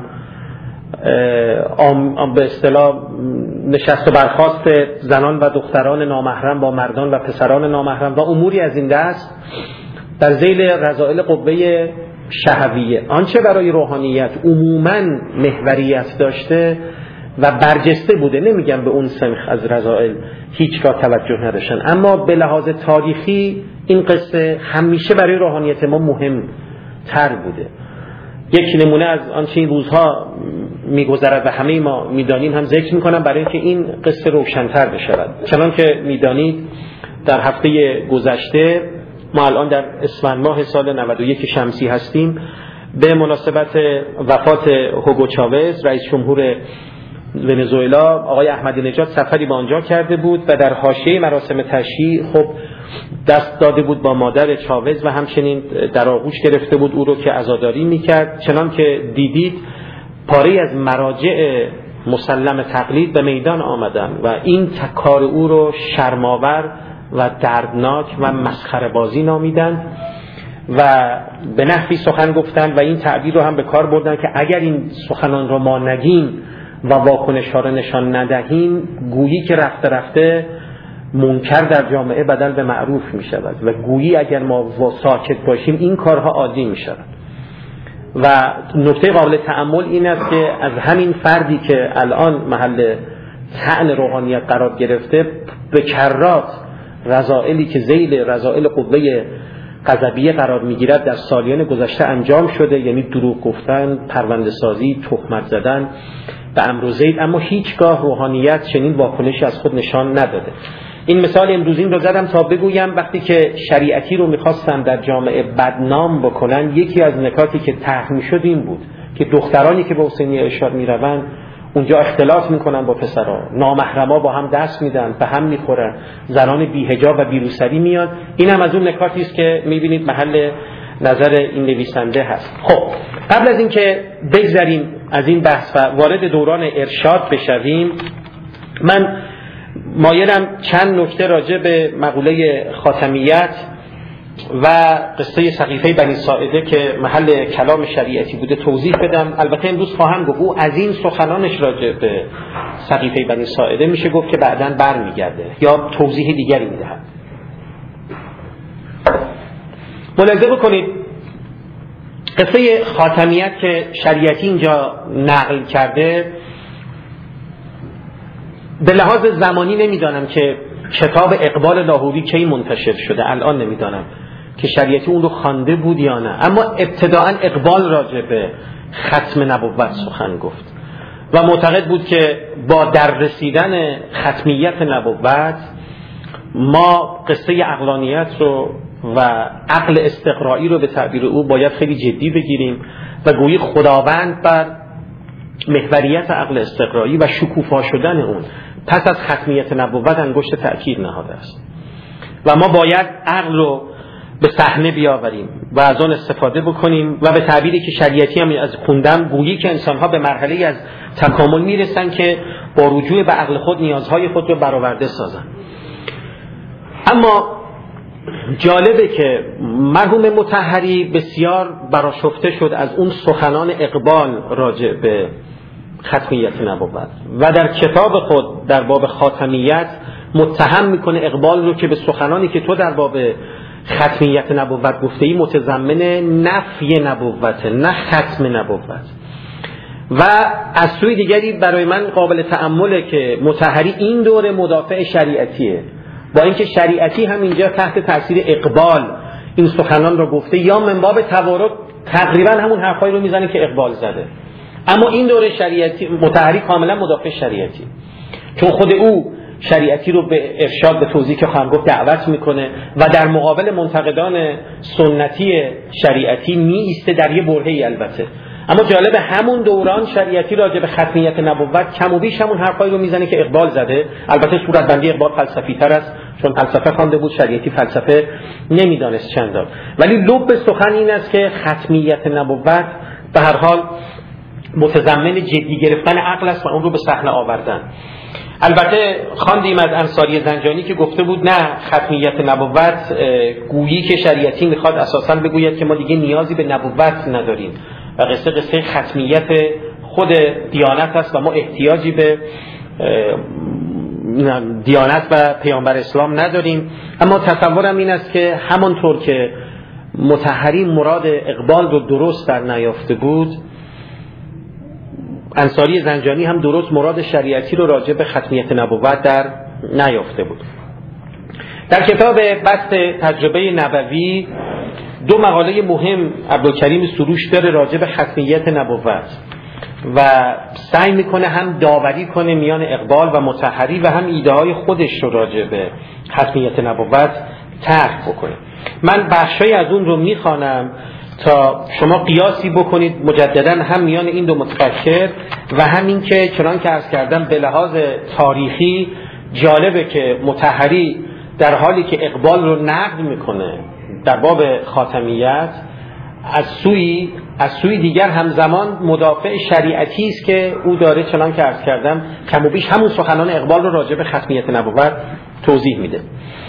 به اصطلاح نشست و برخاست زنان و دختران نامحرم با مردان و پسران نامحرم و اموری از این دست در ذیل رذائل قوه شهویه. آنچه برای روحانیت عموماً محوریت داشته و برجسته بوده، نمیگم به اون سنخ از رذائل هیچگاه توجه نداشتن، اما به لحاظ تاریخی این قصه همیشه برای روحانیت ما مهم تر بوده. یک نمونه از آنچه این روزها میگذرد و همه ما میدانیم هم ذکر میکنم برای اینکه این قصه روشن‌تر بشود. چنان که میدانید در هفته گذشته ما الان در اسفند ماه سال نود و یک شمسی هستیم، به مناسبت وفات هوگو چاوز رئیس جمهور ونزوئلا آقای احمدی نژاد سفری به آنجا کرده بود و در حاشیه مراسم تشییع خب دست داده بود با مادر چاوز و همچنین در آغوش گرفته بود او رو که عزاداری میکرد. چنان که دیدید پاره از مراجع مسلم تقلید به میدان آمدن و این کار او رو شرم‌آور و دردناک و مسخره بازی نامیدند و به نحوی سخن گفتند و این تعبیر رو هم به کار بردن که اگر این سخنان رو ما نگیم و واکنش ها رو نشان ندهیم، گویی که رفته رفته منکر در جامعه بدل به معروف می شود و گویی اگر ما ساکت باشیم این کارها عادی می شود. و نکته قابل تأمل این است که از همین فردی که الان محل طعن روحانیت قرار گرفته به کرات رذائلی که ذیل رذائل قوه غضبیه قرار میگیرد در سالیان گذشته انجام شده، یعنی دروغ گفتن، پرونده سازی، تهمت زدن به امر و زید، اما هیچگاه روحانیت چنین واکنشی از خود نشان نداده. این مثال امروزین رو زدم تا بگویم وقتی که شریعتی رو میخواستن در جامعه بدنام بکنن، یکی از نکاتی که طرح شد این بود که دخترانی که به حسینیه ارشاد میروند اونجا اختلاط میکنن با پسرها، نامحرما با هم دست میدن، به هم میخورن، زنان بی‌حجاب و بی‌روسری میاد. این هم از اون نکاتی است که میبینید محل نظر این نویسنده هست. خب قبل از اینکه بگذریم از این بحث و وارد دوران ارشاد بشویم، من مایلم چند نکته راجع به مقوله خاتمیت و قصه سقیفه بنی ساعده که محل کلام شریعتی بوده توضیح بدم. البته امروز خواهم گفت او از این سخنانش راجع به سقیفه بنی ساعده میشه گفت که بعداً برمیگرده یا توضیح دیگری میدهد. ملاحظه بکنید قصه خاتمیت که شریعتی اینجا نقل کرده، به لحاظ زمانی نمیدانم که کتاب اقبال لاهوری کی منتشر شده الان نمیدانم که شریعتی اون رو خوانده بود یا نه، اما ابتداعا اقبال راجع به ختم نبوت سخن گفت و معتقد بود که با در رسیدن ختمیت نبوت ما قصه عقلانیت رو و عقل استقرایی رو به تعبیر او باید خیلی جدی بگیریم و گویی خداوند بر محوریت عقل استقرایی و شکوفا شدن اون پس از ختمیت نبوت انگشت تأکید نهاده است و ما باید عقل رو به صحنه بیاوریم و از اون استفاده بکنیم و به تعبیری که شریعتی هم از خوندم گویی که انسان‌ها به مرحله از تکامل میرسن که با رجوع به عقل خود نیازهای خود رو برآورده سازن. اما جالبه که مرحوم مطهری بسیار برآشفته شد از اون سخنان اقبال راجع به ختمیت نبوت و در کتاب خود در باب خاتمیت متهم میکنه اقبال رو که به سخنانی که تو در باب ختمیت نبوت گفته ای متضمن نفی نبوت نه ختم نبوت. و از سوی دیگری برای من قابل تأمله که مطهری این دوره مدافع شریعتیه، با اینکه شریعتی هم اینجا تحت تاثیر اقبال این سخنان رو گفته یا من باب توارد تقریبا همون حرفایی رو میزنه که اقبال زده، اما این دوره شریعتی مطهری کاملا مدافع شریعتی، چون خود او شریعتی رو به ارشاد به توضیح که خواهم گفت دعوت میکنه و در مقابل منتقدان سنتی شریعتی می ایسته در یه برهه‌ای. البته اما جالب همون دوران شریعتی راجع به ختمیت نبوت کم و بیش همون حرفایی رو میزنه که اقبال زده. البته صورتبندی اقبال فلسفی تر است چون فلسفه خوانده بود، شریعتی فلسفه نمیدانست چندان، ولی لب سخن این است که ختمیت نبوت به هر حال متضمن جدی گرفتن عقل است و اون رو به صحنه آوردن. البته خواندیم از انصاری زنجانی که گفته بود نه، ختمیت نبوت گویی که شریعتی میخواد اساساً بگوید که ما دیگه نیازی به نبوت نداریم و قصه قصه ختمیت خود دیانت است و ما احتیاجی به دیانت و پیامبر اسلام نداریم. اما تصورم این است که همانطور که مطهری مراد اقبال رو درست در نیافته بود، انصاری زنجانی هم درست مراد شریعتی رو راجع به ختمیت نبوت در نیافته بود. در کتاب بسط تجربه نبوی دو مقاله مهم عبدالکریم سروش داره راجع به ختمیت نبوت و سعی میکنه هم داوری کنه میان اقبال و مطهری و هم ایده های خودش رو راجع به ختمیت نبوت طرح بکنه. من بخشای از اون رو میخوانم تا شما قیاسی بکنید مجددا هم میان این دو متفکر و همین که چنان که عرض کردم به لحاظ تاریخی جالبه که مطهری در حالی که اقبال رو نقد میکنه در باب خاتمیت، از سوی از سوی دیگر همزمان مدافع شریعتی است که او داره چنان که عرض کردم کم و بیش همون سخنان اقبال رو راجع به ختمیت نبوت توضیح میده.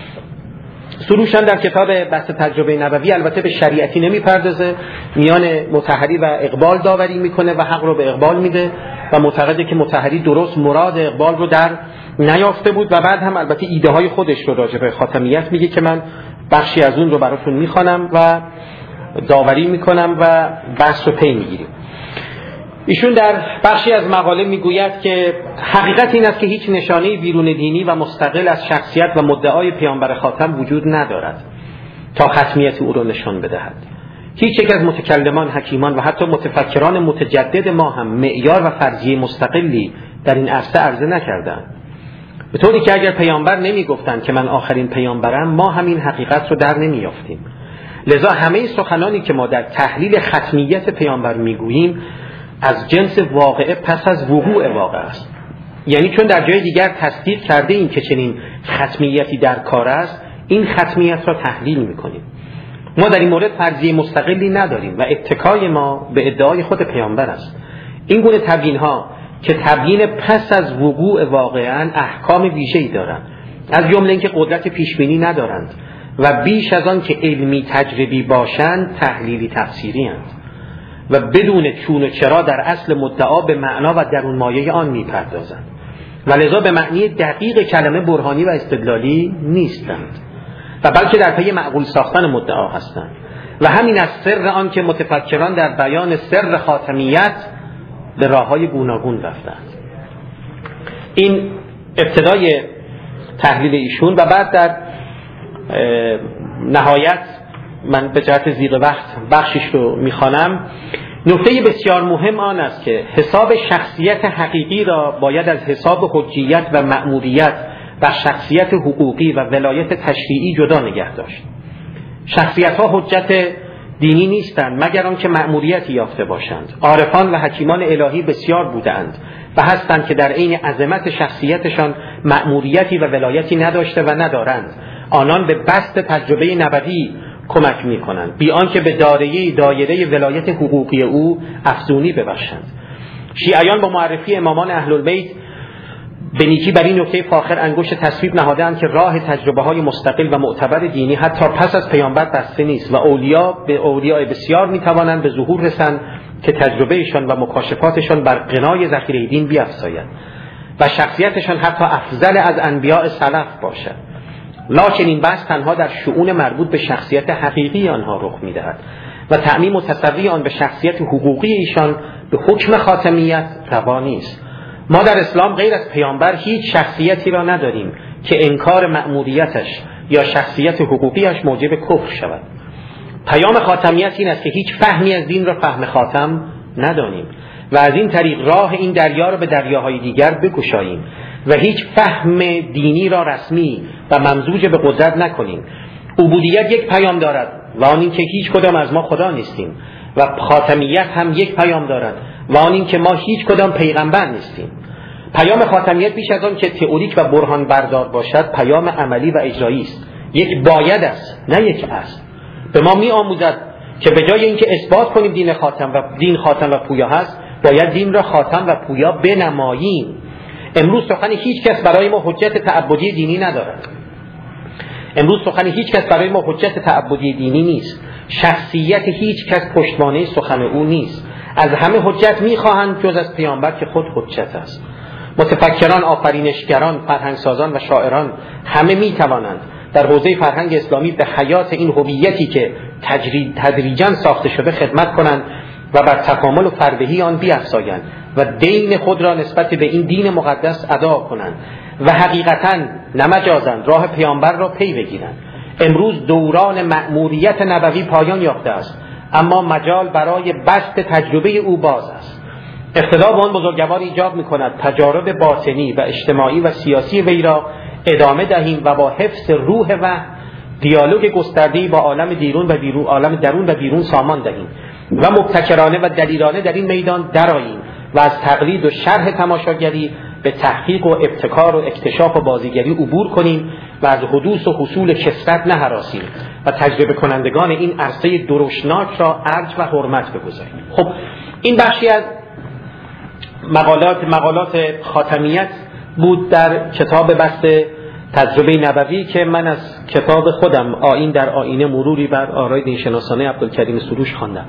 سروشان در کتاب بحث تجربه نبوی البته به شریعتی نمیپردازه، میان مطهری و اقبال داوری میکنه و حق رو به اقبال میده و معتقده که مطهری درست مراد اقبال رو در نیافته بود و بعد هم البته ایده های خودش رو راجع به خاتمیت میگه که من بخشی از اون رو براتون میخوانم و داوری میکنم و بحث رو پی میگیریم. ایشون در بخشی از مقاله میگوید که حقیقت این است که هیچ نشانه بیرون دینی و مستقل از شخصیت و مدعای پیامبر خاتم وجود ندارد تا ختمیت او را نشان بدهد. هیچ یک از متکلمان، حکیمان و حتی متفکران متجدد ما هم معیار و فرضیه مستقلی در این عرصه عرضه نکردند، به طوری که اگر پیامبر نمیگفتند که من آخرین پیامبرم ما همین حقیقت رو در نمیافتیم. لذا همه سخنانی که ما در تحلیل ختمیت پیامبر میگوییم از جنس واقعه پس از وقوع واقع است، یعنی چون در جای دیگر تصدیق کرده ایم که چنین ختمیتی در کار است، این ختمیت را تحلیل میکنیم. ما در این مورد فرضیه مستقلی نداریم و اتکای ما به ادعای خود پیامبر است. این گونه تبیین ها که تبیین پس از وقوع واقعا احکام ویژه‌ای دارند، از جمله اینکه قدرت پیشبینی ندارند و بیش از آن که علمی تجربی باشند تحلیلی تفسیری اند و بدون چون و چرا در اصل مدعا به معنا و درون مایه آن میپردازند و لذا به معنی دقیق کلمه برهانی و استدلالی نیستند و بلکه در پی معقول ساختن مدعا هستند و همین از سر آن که متفکران در بیان سر خاتمیت به راههای گوناگون رفتند. این ابتدای تحلیل ایشون. و بعد در نهایت من به جهت زیغ وقت بخشش رو میخوانم. نکته بسیار مهم آن است که حساب شخصیت حقیقی را باید از حساب حجیت و مأموریت و شخصیت حقوقی و ولایت تشریعی جدا نگه داشت. شخصیت ها حجت دینی نیستند مگر آنکه مأموریتی یافته باشند. عارفان و حکیمان الهی بسیار بودند و هستند که در عین عظمت شخصیتشان مأموریتی و ولایتی نداشته و ندارند. آنان به بسط تجربه نبوی کمک می کنند بی آنکه به دایره دایره ولایت حقوقی او افزونی ببخشند. شیعیان با معرفی امامان اهل البیت به نیکی بر این نکته فاخر انگشت تصویب نهاده‌اند که راه تجربه های مستقل و معتبر دینی حتی پس از پیامبر بسته نیست و اولیا به اولیاء بسیار می توانند به ظهور رسند که تجربهشان و مکاشفاتشان بر غنای ذخیره دین بیفزاید و شخصیتشان حتی افضل از انبیاء سلف باشد. لکن این بحث تنها در شؤون مربوط به شخصیت حقیقی آنها رخ می‌دهد و تعمیم و تسوی آن به شخصیت حقوقی ایشان به حکم خاتمیت روا نیست. ما در اسلام غیر از پیامبر هیچ شخصیتی را نداریم که انکار مأموریتش یا شخصیت حقوقیش موجب کفر شود. پیام خاتمیت این است که هیچ فهمی از دین را فهم خاتم ندانیم و از این طریق راه این دریا را به دریاهای دیگر بگشاییم و هیچ فهم دینی را رسمی و ممزوج به قدرت نکنیم. عبودیت یک پیام دارد و آن این که هیچ کدام از ما خدا نیستیم و خاتمیت هم یک پیام دارد و آن این که ما هیچ کدام پیغمبر نیستیم. پیام خاتمیت بیش از آن که تئوریک و برهان بردار باشد پیام عملی و اجرایی است. یک باید است نه یک است. به ما می آموزد که به جای اینکه اثبات کنیم دین خاتم و دین خاتم و پویا هست باید دین را خاتم و پویا بنماییم. امروز سخن هیچ کس برای ما حجت تعبدی دینی ندارد. امروز سخن هیچ کس برای ما حجت تعبدی دینی نیست. شخصیت هیچ کس پشتوانه سخن او نیست. از همه حجت میخواهند جز از پیامبر که خود حجت است. متفکران، آفرینشگران، فرهنگسازان و شاعران همه میتوانند در حوزه فرهنگ اسلامی به حیات این هویتی که تدریجاً ساخته شده خدمت کنند و بر تکامل و فردهی آن بیفزایند و دین خود را نسبت به این دین مقدس ادا کنند و حقیقتاً نمجازند راه پیامبر را پی بگیرند. امروز دوران مأموریت نبوی پایان یافته است اما مجال برای بسط تجربه او باز است. اقتدا به آن بزرگوار ایجاب می‌کند تجارب باطنی و اجتماعی و سیاسی وی را ادامه دهیم و با حفظ روح و دیالوگ گسترده‌ای با عالم بیرون و بیرون عالم درون و بیرون سامان دهیم و مبتکرانه و دلیرانه در این میدان درآییم و از تقلید و شرح تماشاگری به تحقیق و ابتکار و اکتشاف و بازیگری عبور کنیم و از حدوث و حصول کثرت نهراسیم و تجربه کنندگان این عرصه درشناک را ارج و حرمت بگذاریم. خب این بخشی از مقالات مقالات خاتمیت بود در کتاب بحث تجربه نبوی که من از کتاب خودم آیین در آیینه مروری بر آرای دینشناسانه عبدالکریم سروش خواندم.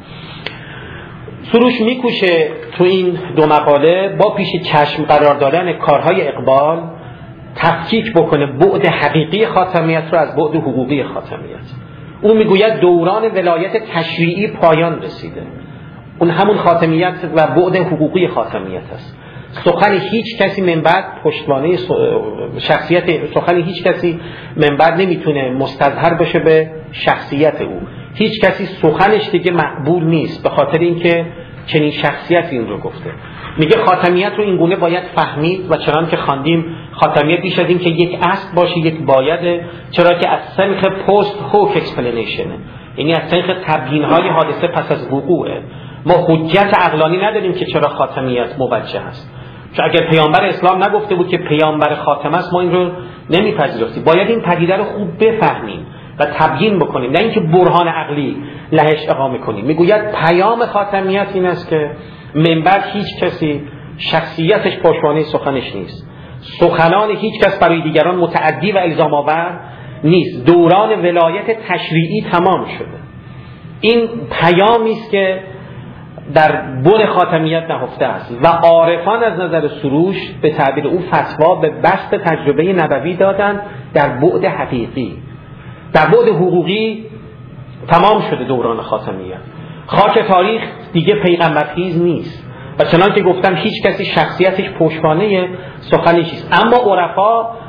سروش میکوشه تو این دو مقاله با پیش چشم قرار دادن کارهای اقبال تفکیک بکنه بعد حقیقی خاتمیت رو از بعد حقوقی خاتمیت. اون میگوید دوران ولایت تشریعی پایان رسیده. اون همون خاتمیت و بعد حقوقی خاتمیت است. سخن هیچ کسی من بعد پشتوانه شخصیت سخن هیچ کسی من بعد نمیتونه مستظهر بشه به شخصیت او. هیچ کسی سخنش دیگه مقبول نیست به خاطر اینکه چنین شخصیتی این رو گفته. میگه خاتمیت رو این گونه باید فهمید و چنان که خواندیم خاتمیت بیش از این که یک اصل باشه یک بایده، چرا که از سنخ پست هوک اکسپلینیشنه، یعنی از سنخ تبیین های حادثه پس از وقوعه. ما حجت عقلانی نداریم که چرا خاتمیت موجه است. چون اگر پیامبر اسلام نگفته بود که پیامبر خاتم است ما این رو نمیپذیرفتیم. باید این پدیده رو خوب بفهمیم و تبیین بکنیم، نه اینکه برهان عقلی لهش اقامه کنیم. میگوید پیام خاتمیت این است که من بعد هیچ کسی شخصیتش پشتوانه سخنش نیست. سخنان هیچ کس برای دیگران متعدی و الزام آور نیست. دوران ولایت تشریعی تمام شده. این پیامی است که در بن خاتمیت نهفته است و عارفان از نظر سروش به تعبیر او فتوا به بسط تجربه نبوی دادند در بعد حقیقی. در بعد حقوقی تمام شده دوران خاتمیت. خاک تاریخ دیگه پیغمبرخیز نیست و چنان که گفتم هیچ کسی شخصیتش پشتوانه سخنش نیست. اما عرفا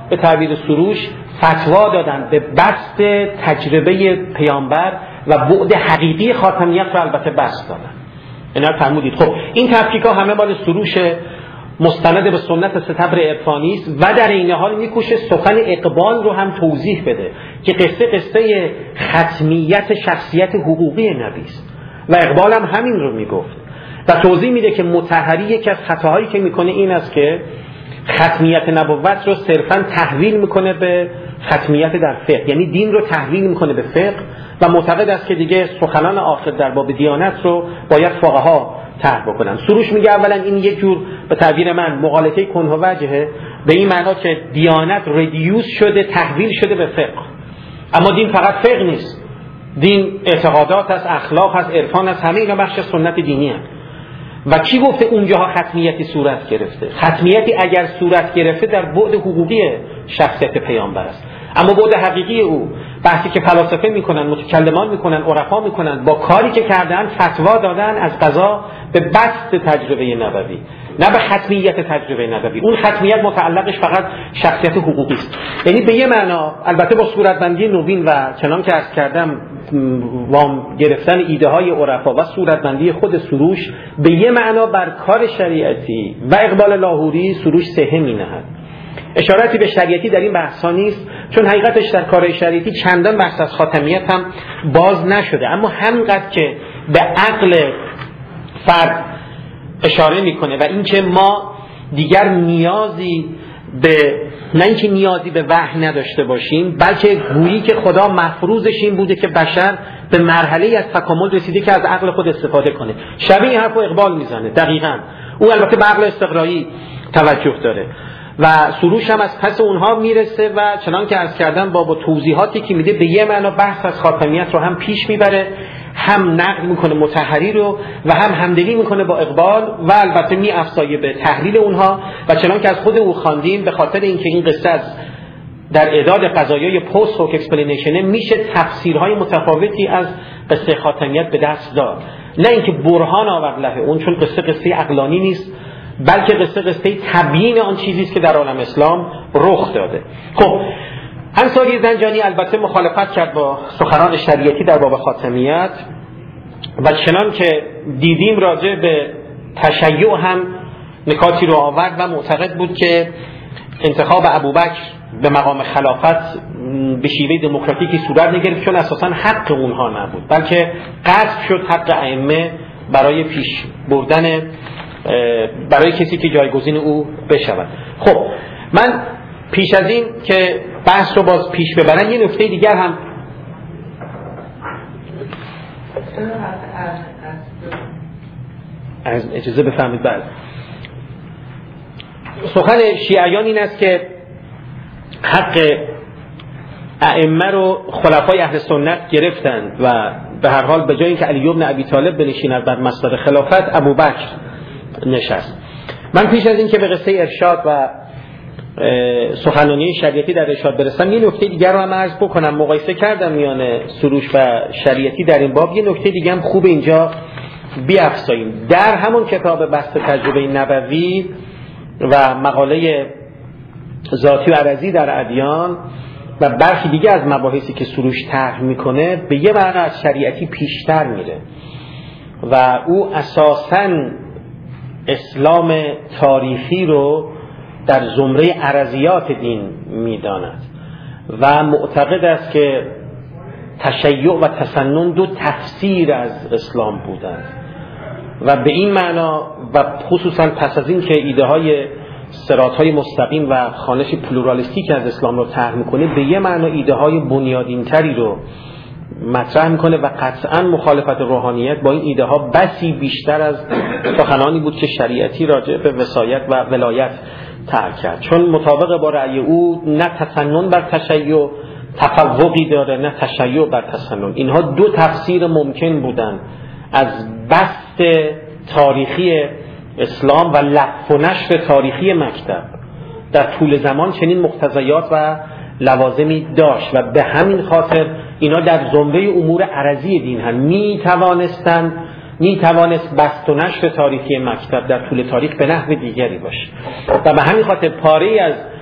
به تعبیر سروش فتوا دادن به بسط تجربه پیامبر و بعد حقیقی خاتمیت رو البته بسط دادن. اینا فرمودید. خب این تفکیک‌ها همه مال سروش مستند به سنت ستبر عرفانی است و در این حال میکوشه سخن اقبال رو هم توضیح بده که قصه قصه ختمیت شخصیت حقوقی نبی است و اقبال هم همین رو میگفت و توضیح میده که مطهری یکی از خطاهایی که میکنه این است که ختمیت نبوت رو صرفاً تحویل میکنه به ختمیت در فقه، یعنی دین رو تحویل میکنه به فقه و معتقد است که دیگه سخنان آخر در باب دیانت رو باید فقها طرح بکنن. سروش میگه اولا این یک جور به تعبیر من مغالطه کنه وجهه، به این معنا که دیانت ردیوس شده، تحویل شده به فقه، اما دین فقط فقه نیست، دین اعتقادات است، اخلاق است، عرفان است، همه اینا بخش سنت دینی هست. و کی گفته اونجاها ختمیتی صورت گرفته؟ ختمیتی اگر صورت گرفته در بعد حقوقی شخصیت پیامبر است، اما بعد حقیقی او بحثی که فلاسفه میکنن، متکلمان میکنن، عرفا میکنن، با کاری که کردن فتوا دادن از قضا به بسط تجربه نبوی، نه به ختمیت تجربه نبوی. اون ختمیت متعلقش فقط شخصیت حقوقی است. یعنی به یه معنا البته با صورتبندی نوین و چنان که عرض کردم وام گرفتن ایده های عرفا و صورتبندی خود سروش، به یه معنا بر کار شریعتی و اقبال لاهوری سروش سهه می‌نهد. اشارتی به شریعتی در این بحثا نیست، چون حقیقتش در کار شریعتی چندان بحث از خاتمیت هم باز نشده، اما همینقدر که به عقل فرد اشاره میکنه و اینکه ما دیگر نیازی به نه اینکه نیازی به وحی نداشته باشیم، بلکه گویی که خدا مفروضش این بوده که بشر به مرحله از تکامل رسیده که از عقل خود استفاده کنه. شبیه این حرف رو اقبال میزنه دقیقاً. او البته به عقل استقرایی توجه داره و سروش هم از پس اونها میرسه و چنان که عرض کردم با با توضیحاتی که میده به یه معنا بحث از خاتمیت رو هم پیش میبره، هم نقد میکنه مطهری رو و هم همدلی میکنه با اقبال و البته میافزایه به تحلیل اونها و چنان که از خود او خواندیم، به خاطر اینکه این قصه از در اعداد قضایای پست هوک اکسپلینیشن میشه تفسیرهای متفاوتی از قصه خاتمیت به دست داد، نه اینکه برهان آورد له اون، چون قصه قصه عقلانی نیست بلکه قصه قصه تبیین آن چیزی است که در عالم اسلام رخ داده. خب انصاری زنجانی البته مخالفت کرد با سخنان شریعتی در باب خاتمیت و چنان که دیدیم راجع به تشیع هم نکاتی رو آورد و معتقد بود که انتخاب ابوبکر به مقام خلافت به شیوه دموکراتیکی صورت نگرفت، چون اساساً حق اونها نبود بلکه غصب شد حق ائمه برای پیش بردن برای کسی که جایگزین او بشود. خب من پیش از این که بحث رو باز پیش ببرم یه نکته دیگر هم از اجازه بفهمید. بعد سخن شیعیان این است که حق ائمه رو خلفای اهل سنت گرفتند و به هر حال به جای اینکه علی بن ابی طالب بنشیند بر مسند خلافت، ابوبکر نشست. من پیش از این که به قصه ارشاد و سخنرانی شریعتی در ارشاد برسم یه نکته دیگر رو هم عرض بکنم. مقایسه کردم میان سروش و شریعتی در این باب، یه نکته دیگه هم خوب اینجا بیافزاییم. در همون کتاب بحث تجربه نبوی و مقاله ذاتی و عرضی در ادیان و برخی دیگه از مباحثی که سروش طرح میکنه به یه معنی از شریعتی پیشتر میره و او اساساً اسلام تاریخی رو در زمره عرضیات دین میداند و معتقد است که تشیع و تسنن دو تفسیر از اسلام بودند و به این معنا و خصوصا پس از این که ایده های صراط‌های مستقیم و خوانش پلورالیستیک از اسلام رو طرح میکنه، به یه معنا ایده های بنیادین‌تری رو مطرح میکنه و قطعا مخالفت روحانیت با این ایده ها بسی بیشتر از سخنانی بود که شریعتی راجع به وصایت و ولایت طرح کرد، چون مطابق با رأی او نه تسنن بر تشیع تفوقی داره نه تشیع بر تسنن. اینها دو تفسیر ممکن بودن از بسط تاریخی اسلام و لف و نشر تاریخی مکتب در طول زمان چنین مقتضیات و لوازمی داشت و به همین خاطر اینا در زمره امور عرضی دین هم می توانستند می توانست بسط و نشر تاریخی مکتب در طول تاریخ به نحو دیگری باشه و به همین خاطر پاره از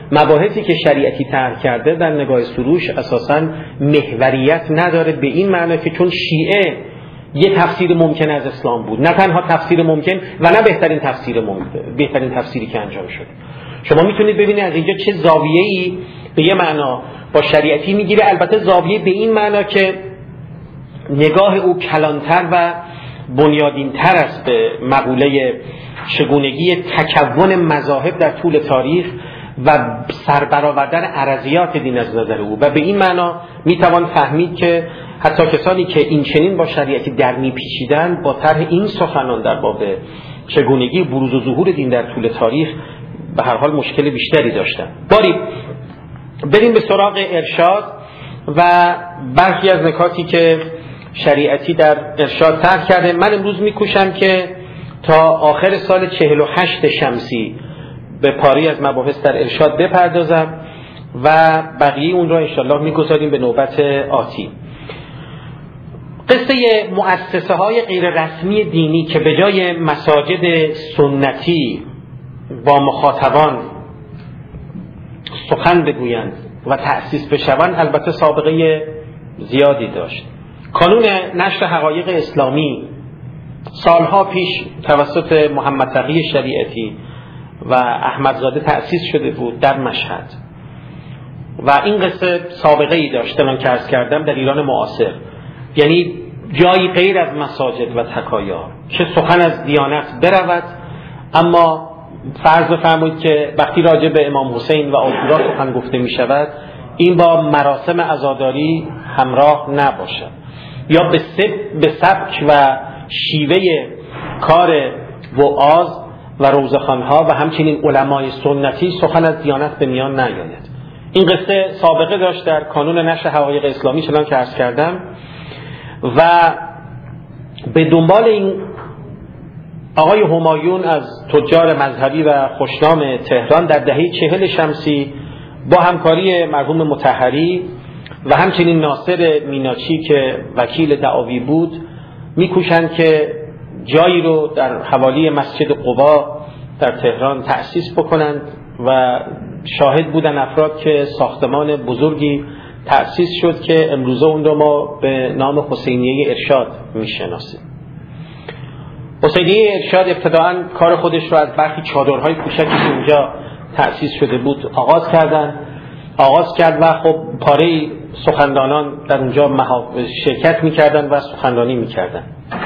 مباحثی که شریعتی طرح کرده در نگاه سروش اساساً محوریت نداره، به این معنی که چون شیعه یه تفسیر ممکن از اسلام بود، نه تنها تفسیر ممکن و نه بهترین تفسیر ممکن، بهترین تفسیری که انجام شد. شما میتونید ببینید از اینجا چه زاویه‌ای به یه معنا با شریعتی میگیره، البته زاویه به این معنا که نگاه او کلانتر و بنیادین‌تر است به مقوله چگونگی تکون مذاهب در طول تاریخ و سربرآوردن ارضیات دین از نظر او، و به این معنا میتوان فهمید که حتی کسانی که این چنین با شریعتی در میپیچیدن با طرح این سخنان در باب چگونگی بروز و ظهور دین در طول تاریخ به هر حال مشکل بیشتری داشتن. باری بریم به سراغ ارشاد و برخی از نکاتی که شریعتی در ارشاد طرح کرده. من امروز میکوشم که تا آخر سال چهل و هشت شمسی به پاری از مباحث در ارشاد بپردازم و بقیه اون را انشاءالله میگذاریم به نوبت آتی. قصه مؤسسه های غیر رسمی دینی که به جای مساجد سنتی با مخاطبان سخن بگویند و تأسیس بشوند البته سابقه زیادی داشت. کانون نشر حقایق اسلامی سالها پیش توسط محمد تقی شریعتی و احمدزاده تأسیس شده بود در مشهد و این قصه سابقه ای داشته من که عرض کردم در ایران معاصر، یعنی جایی غیر از مساجد و تکایا که سخن از دیانت برود، اما فرض بفرمایید که وقتی راجع به امام حسین و عاشورا سخن گفته می شود این با مراسم عزاداری همراه نباشد یا به سب به سبک و شیوه کار وعاظ و روزخوان‌ها و همچنین علمای سنتی سخن از دیانت به میان نیاید. این قصه سابقه داشت در کانون نشر حقایق اسلامی چنان که عرض کردم و به دنبال این آقای همایون از تجار مذهبی و خوشنام تهران در دهه چهل شمسی با همکاری مرحوم مطهری و همچنین ناصر میناچی که وکیل دعاوی بود میکوشند که جایی رو در حوالی مسجد قبا در تهران تأسیس بکنند و شاهد بودن افراد که ساختمان بزرگی تأسیس شد که امروزه اون رو ما به نام حسینیه ارشاد میشناسیم. حسینیه ارشاد ابتداعاً کار خودش رو از برخی چادرهای کوچکی که اونجا تأسیس شده بود آغاز کردن آغاز کرد و خب پاره سخنرانان در اونجا شرکت میکردن و سخنرانی میکردن.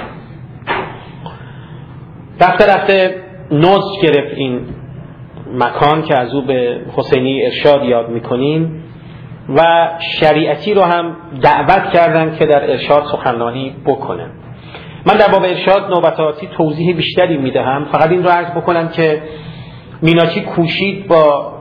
رفته رفته نوز گرفت این مکان که از او به حسینیه ارشاد یاد میکنیم و شریعتی رو هم دعوت کردن که در ارشاد سخنرانی بکنه. من در باب ارشاد نوبتاتی توضیح بیشتری میدهم، فقط این رو عرض بکنم که میناچی کوشید با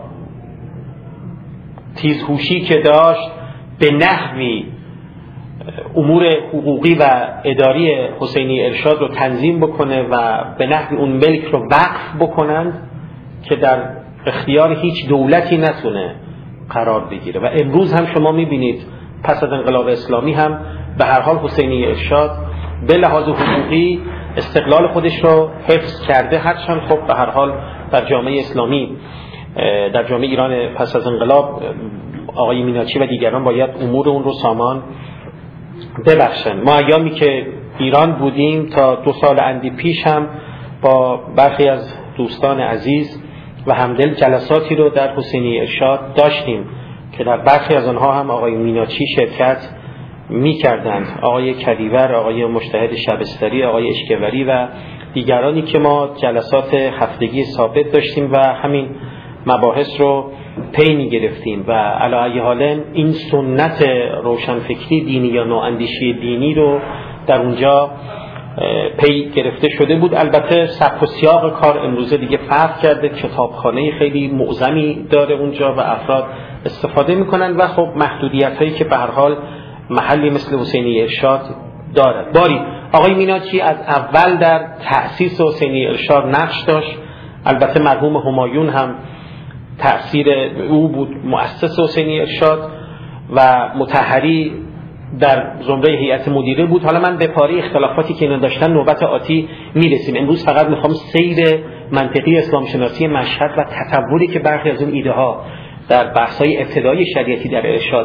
تیزهوشی که داشت به نحوی امور حقوقی و اداری حسینی ارشاد رو تنظیم بکنه و به نحوی اون ملک رو وقف بکنند که در اختیار هیچ دولتی نتونه قرار بگیره. و امروز هم شما میبینید پس از انقلاب اسلامی هم به هر حال حسینی ارشاد به لحاظ حقوقی استقلال خودش رو حفظ کرده، هرچند خب به هر حال در جامعه اسلامی در جامعه ایران پس از انقلاب آقای میناچی و دیگران باید امور اون رو سامان ببخشن. ما ایامی که ایران بودیم تا دو سال اندی پیش هم با برخی از دوستان عزیز و همدل جلساتی رو در حسینی ارشاد داشتیم که در برخی از آنها هم آقای میناچی شرکت می کردند، آقای کریور، آقای مجتهد شبستری، آقای اشکوری و دیگرانی که ما جلسات هفتگی ثابت داشتیم و همین مباحث رو پی می گرفتیم و علی ای حال این سنت روشنفکری دینی یا نواندیشی دینی رو در اونجا پی گرفته شده بود. البته سبک و سیاق کار امروزه دیگه فرق کرده، کتابخانه خیلی معظمی داره اونجا و افراد استفاده میکنن و خب محدودیت هایی که به هر حال محلی مثل حسینی ارشاد دارد. باری آقای میناچی از اول در تأسیس حسینی ارشاد نقش داشت، البته مرحوم همایون هم تأثیر او بود، مؤسس حسینی ارشاد و مطهری در زمره هیئت مدیره بود. حالا من به پاره اختلافاتی که اینا داشتن نوبت آتی میرسیم. امروز فقط میخوام سیر منطقی اسلام شناسی مشهد و تطوری که برخی از اون ایده ها در بحث‌های ابتدایی شریعتی در ارشاد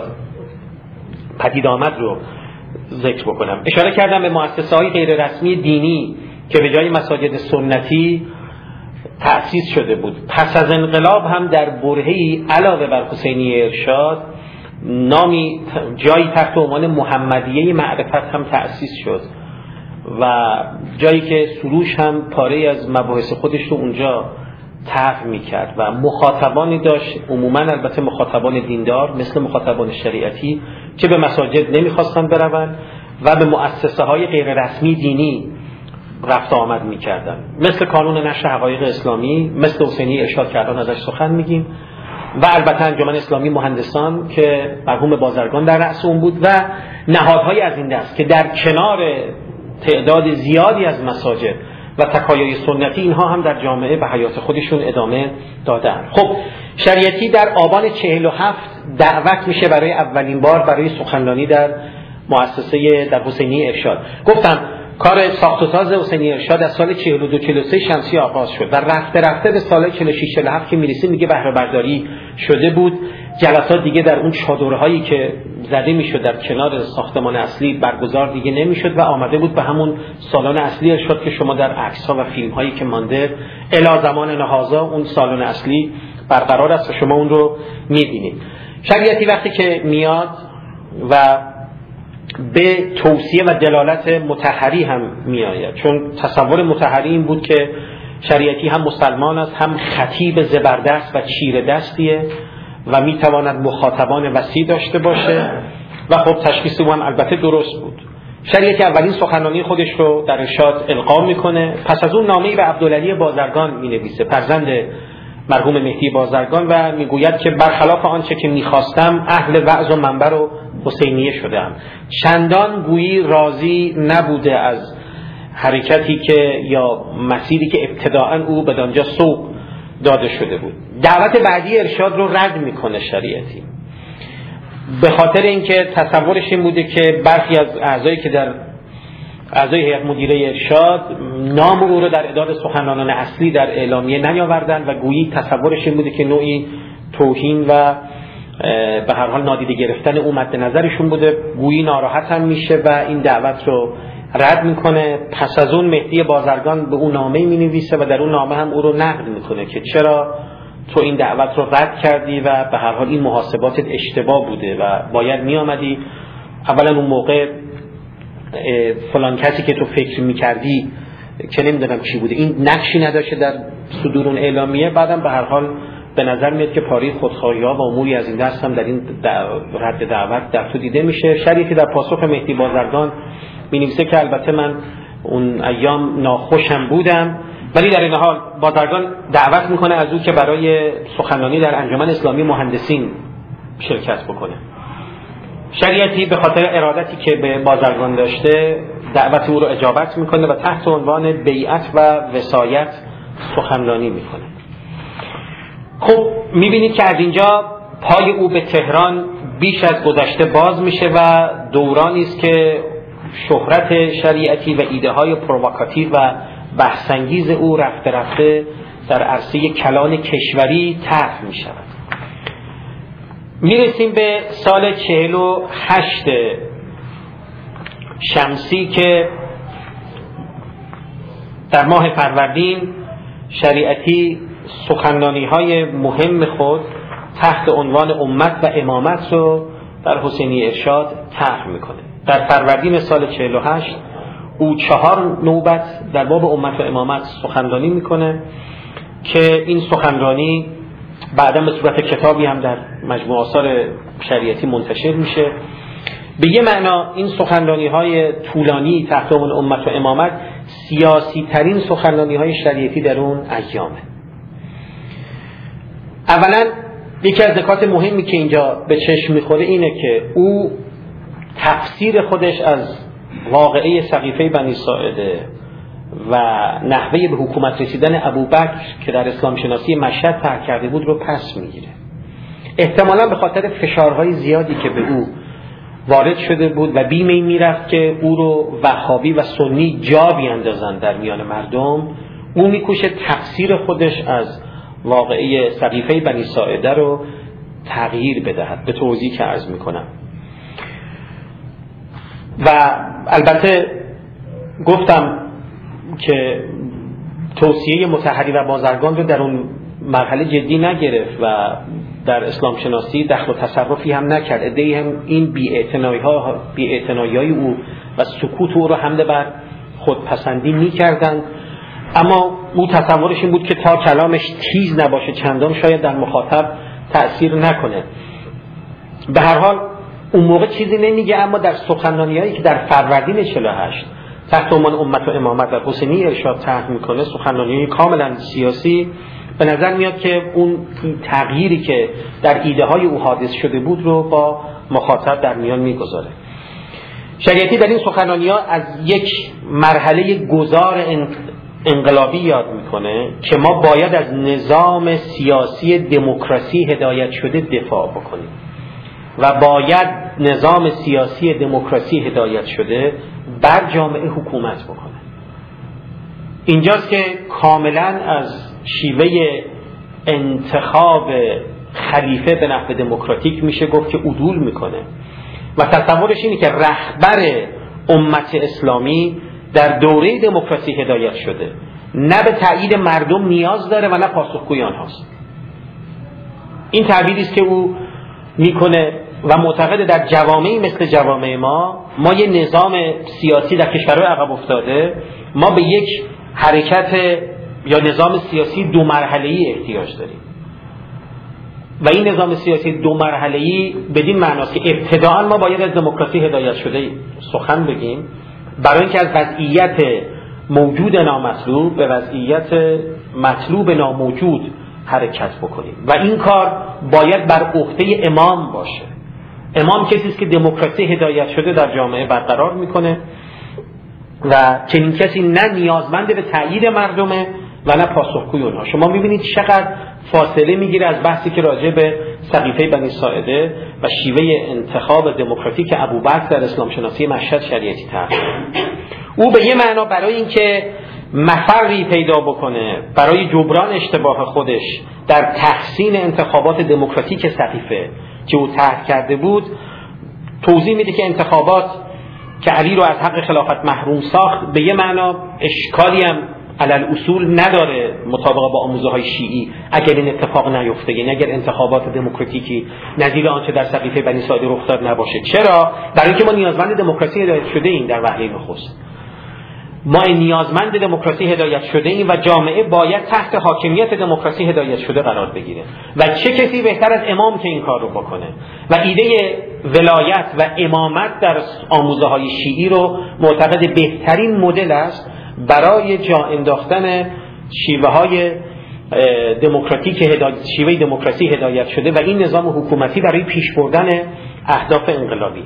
پدید آمد رو ذکر بکنم. اشاره کردم به مؤسسه‌های غیر رسمی دینی که به جای مساجد سنتی تأسیس شده بود. پس از انقلاب هم در برهه‌ای علاوه بر حسینی ارشاد نامی جایی تحت عنوان محمدیه معرفت هم تأسیس شد و جایی که سروش هم پاره از مباحث خودش رو اونجا طرح می‌کرد و مخاطبانی داشت، عموماً البته مخاطبان دیندار مثل مخاطبان شریعتی که به مساجد نمی‌خواستن بروند و به مؤسسه‌های غیر رسمی دینی رفت آمد می‌کردن، مثل کانون نشر حقایق اسلامی، مثل حسینی ارشاد که الان ازش سخن میگیم و البته انجمن اسلامی مهندسان که مرحوم بازرگان در رأس اون بود و نهادهای از این دست که در کنار تعداد زیادی از مساجد و تکایای سنتی اینها هم در جامعه به حیات خودشون ادامه دادن. خب شریعتی در آبان چهل و هفت دعوت میشه برای اولین بار برای سخنرانی در مؤسسه در حسینی ارشاد. گفتم کار ساخت و ساز حسینی ارشاد از سال چهل و دو چهل و سه شمسی آغاز شد و رفته رفته به سال چهل و شش چهل و هفت که میرسیم دیگه بهره برداری شده بود. جلسات دیگه در اون چادرهایی که زده میشد در کنار ساختمان اصلی برگزار دیگه نمیشد و آمده بود به همون سالن اصلی ارشاد که شما در عکس‌ها و فیلم‌هایی که مانده الی زمان نهازا اون سالن اصلی برقرار است و شما اون رو می‌بینید. شریعتی وقتی که میاد و به توصیه و دلالت مطهری هم میآید، چون تصور مطهری این بود که شریعتی هم مسلمان است، هم خطیب زبردست و چیره دستیه و میتواند مخاطبان وسیع داشته باشه و خب تشخیص او هم البته درست بود. شریعتی اولین سخنرانی خودش رو در ارشاد القا میکنه، پس از اون نامه‌ای به عبدالعلی بازرگان مینویسه، فرزند مرحوم مهدی بازرگان، و میگوید که برخلاف آنچه که میخواستم اهل وعظ و منبر و حسینیه شدم. چندان گویی راضی نبوده از حرکتی که یا مسیری که ابتداءً او بدانجا سوق داده شده بود. دعوت بعدی ارشاد رو رد میکنه شریعتی به خاطر اینکه تصورش این بوده که برخی از اعضایی که در اعضای هیئت مدیره ارشاد نام او رو در اعداد سخنرانان اصلی در اعلامیه نیاوردن و گویی تصورش این بوده که نوعی توهین و به هر حال نادیده گرفتن او مد نظرشون بوده. گویی ناراحت هم میشه و این دعوت رو رد میکنه. پس از اون مهدی بازرگان به اون نامه مینویسه و در اون نامه هم او رو نقد میکنه که چرا تو این دعوت رو رد کردی و به هر حال این محاسباتت اشتباه بوده و باید میامدی اولا اون موقع فلان کسی که تو فکر میکردی که نمیدونم چی بوده این نقشی نداشته در صدور اون اعلامیه. بعدم به هر حال به نظر میاد که پاره خودخواهی‌ها و اموری از این دست هم در این رد دعوت در تو دیده میشه. شریعتی در پاسخ مهدی بازرگان می‌نویسه که البته من اون ایام ناخوشم بودم، ولی در این حال بازرگان دعوت میکنه از او که برای سخنرانی در انجمن اسلامی مهندسین شرکت بکنه. شریعتی به خاطر ارادتی که به بازرگان داشته دعوت او رو اجابت میکنه و تحت عنوان بیعت و وصایت سخنرانی میکنه. خب میبینید که از اینجا پای او به تهران بیش از گذشته باز میشه و دورانی است که شهرت شریعتی و ایده های پرووکاتیو و بحث‌انگیز او رفته رفته در عرصه کلان کشوری طرح میشود. میرسیم به سال چهل و هشت شمسی که در ماه فروردین شریعتی سخنرانی های مهم خود تحت عنوان امت و امامت رو در حسینی ارشاد طرح میکنه. در فروردین سال چهل و هشت او چهار نوبت در باب امت و امامت سخنرانی میکنه که این سخنرانی بعدا به صورت کتابی هم در مجموع آثار شریعتی منتشر میشه. به یه معنا این سخنرانی های طولانی تحت عنوان امت و امامت سیاسی ترین سخنرانی های شریعتی در اون ایامه. اولا یکی از نکات مهمی که اینجا به چشم میخوره اینه که او تفسیر خودش از واقعه سقیفه بنی ساعده و نحوه به حکومت رسیدن ابوبکر که در اسلام شناسی مشهد طرح کرده بود رو پس میگیره. احتمالاً به خاطر فشارهای زیادی که به او وارد شده بود و بیم این میرفت که او رو وهابی و سنی جا بیاندازن در میان مردم، او میکوشه تفسیر خودش از واقعه سقیفه بنی ساعده رو تغییر بدهد، به توضیح که عرض میکنم. و البته گفتم که توصیه مطهری و بازرگان رو در اون مرحله جدی نگرفت و در اسلام شناسی دخل و تصرفی هم نکرد. عده‌ای هم این بی‌اعتنایی‌ها بی‌اعتنایی‌های او و سکوت او رو حمله بر خودپسندی می‌کردند، اما او تصورش این بود که تا کلامش تیز نباشه چندان شاید در مخاطب تأثیر نکنه. به هر حال اون موقع چیزی نمیگه، اما در سخنرانی‌هایی که در فروردین چهل و هشت تحت عنوان امت و امامت و حسینی ارشاد طرح میکنه، سخنرانی کاملا سیاسی، به نظر میاد که اون تغییری که در ایده های او حادث شده بود رو با مخاطب در میان میگذاره. شریعتی در این سخنرانی ها از یک مرحله گذار انقلابی یاد میکنه که ما باید از نظام سیاسی دموکراسی هدایت شده دفاع بکنیم و باید نظام سیاسی دموکراسی هدایت شده بر جامعه حکومت بکنه. اینجاست که کاملا از شیوه انتخاب خلیفه به نحو دموکراتیک میشه گفت که عدول میکنه و تصورش اینه که رهبر امت اسلامی در دوره دموکراسی هدایت شده، نه به تایید مردم نیاز داره و نه پاسخگوی آنهاست. این تعبیری است که او میکنه و معتقد در جوامعی مثل جوامع ما ما یه نظام سیاسی در کشورهای عقب افتاده، ما به یک حرکت یا نظام سیاسی دو مرحله‌ای احتیاج داریم و این نظام سیاسی دو مرحله‌ای بدین معناست که ابتداءً ما باید از دموکراسی هدایت شده سخن بگیم برای اینکه از وضعیت موجود نامطلوب به وضعیت مطلوب ناموجود حرکت بکنیم و این کار باید بر عهده امام باشه. امام کسی است که دموکراسی هدایت شده در جامعه برقرار میکنه و چنین کسی نه نیازمند به تأیید مردمه و نه پاسخگوی اونها. شما میبینید چقدر فاصله میگیره از بحثی که راجع به سقیفه بنی ساعده و شیوه انتخاب دموکراتیک ابوبکر در اسلام شناسی مشهد شریعتی طرح. او به یه معنا برای اینکه مفری پیدا بکنه برای جبران اشتباه خودش در تحسین انتخابات دموکراتیک سقیفه که او طرح کرده بود، توضیح میده که انتخابات که علی رو از حق خلافت محروم ساخت به یه معنا اشکالی هم علل اصول نداره مطابق با آموزه های شیعی اگر این اتفاق نیفته، یعنی اگر انتخابات دموکراتیکی نظیر آنچه در سقیفه بنی ساعده رخ داد نباشه. چرا؟ برای اینکه ما نیازمند دموکراسی هدایت شده ایم. در وهله نخست ما نیازمند دموکراسی هدایت شده ایم و جامعه باید تحت حاکمیت دموکراسی هدایت شده قرار بگیره و چه کسی بهتر از امام که این کار رو بکنه و ایده ولایت و امامت در آموزه های شیعی رو معتقد بهترین مدل است برای جا انداختن شیوه های دموکراتیک هدایت، شیوه دموکراسی هدایت شده و این نظام حکومتی برای پیش بردن اهداف انقلابی.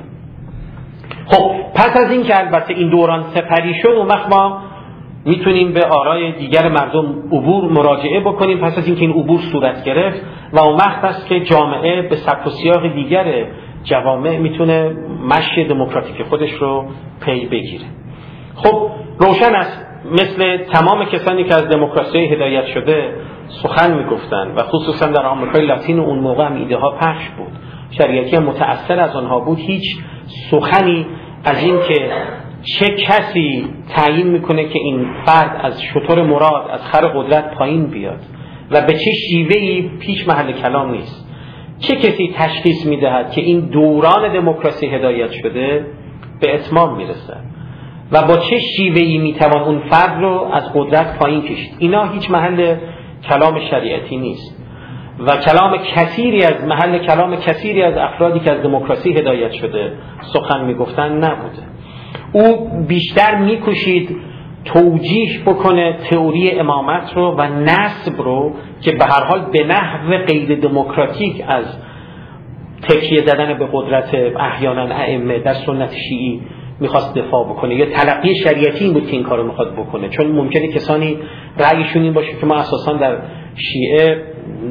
خب پس از این که البته این دوران سپری شد اون وقت ما میتونیم به آرای دیگر مردم عبور مراجعه بکنیم. پس از این که این عبور صورت گرفت و اون وقت است که جامعه به سبک و سیاق دیگر جوامع میتونه مشی دموکراتیک خودش رو پی بگیره. خب روشن است مثل تمام کسانی که از دموکراسی هدایت شده سخن میگفتن و خصوصا در آمریکای لاتین اون موقع هم ایده ها پخش بود، شریعتی هم متأثر از آنها بود، هیچ سخنی از این که چه کسی تعیین میکنه که این فرد از شتر مراد از خر قدرت پایین بیاد و به چه شیوهی پیش محل کلام نیست. چه کسی تشخیص میدهد که این دوران دموکراسی هدایت شده به اتمام میرسه و با چه شیوهی میتوان اون فرد رو از قدرت پایین کشید. اینا هیچ محل کلام شریعتی نیست و کلام کثیری از محل کلام کثیری از افرادی که از دموکراسی هدایت شده سخن میگفتن نبوده. او بیشتر میکوشید توجیه بکنه تئوری امامت رو و نسب رو که به هر حال به نحو غیر دموکراتیک از تکیه زدن به قدرت احیانا ائمه در سنت شیعی میخواست دفاع بکنه یا تلقی شریعتی این بود که این کارو میخواد بکنه. چون ممکنه کسانی رأیشون این باشه که ما اساسا در شیعه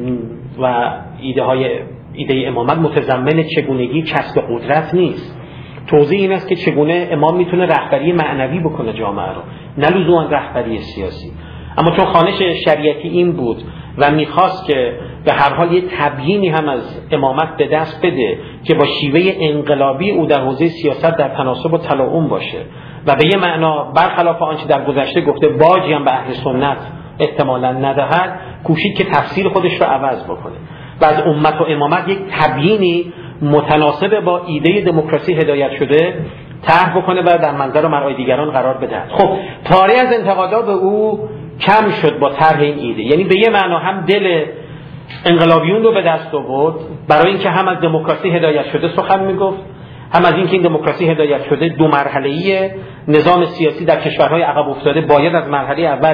و ایده های ایده امامت متضمن چگونگی کسب قدرت نیست. توضیح این است که چگونه امام میتونه رهبری معنوی بکنه جامعه رو، نه لزوما رهبری سیاسی. اما چون خوانش شریعتی این بود و میخواست که به هر حال یه تبیینی هم از امامت به دست بده که با شیوه انقلابی او در حوزه سیاست در تناسب و تلاؤم باشه و به یه معنا برخلاف آنچه در گذشته گفته باجی هم به اهل سنت احتمالاً ندهد، کوشید که تفسیر خودش رو عوض بکنه و از امت و امامت یک تبیینی متناسب با ایده دموکراسی هدایت شده طرح بکنه و در منظر و مرعای دیگران قرار بده. خب پاره از انتقادات به او کم شد با طرح این ایده، یعنی به یه معنا هم دل انقلابیون رو به دست آورد برای اینکه هم از دموکراسی هدایت شده سخن میگفت، هم از اینکه این دموکراسی هدایت شده دو مرحله‌ای نظام سیاسی در کشورهای عقب افتاده باید از مرحله اول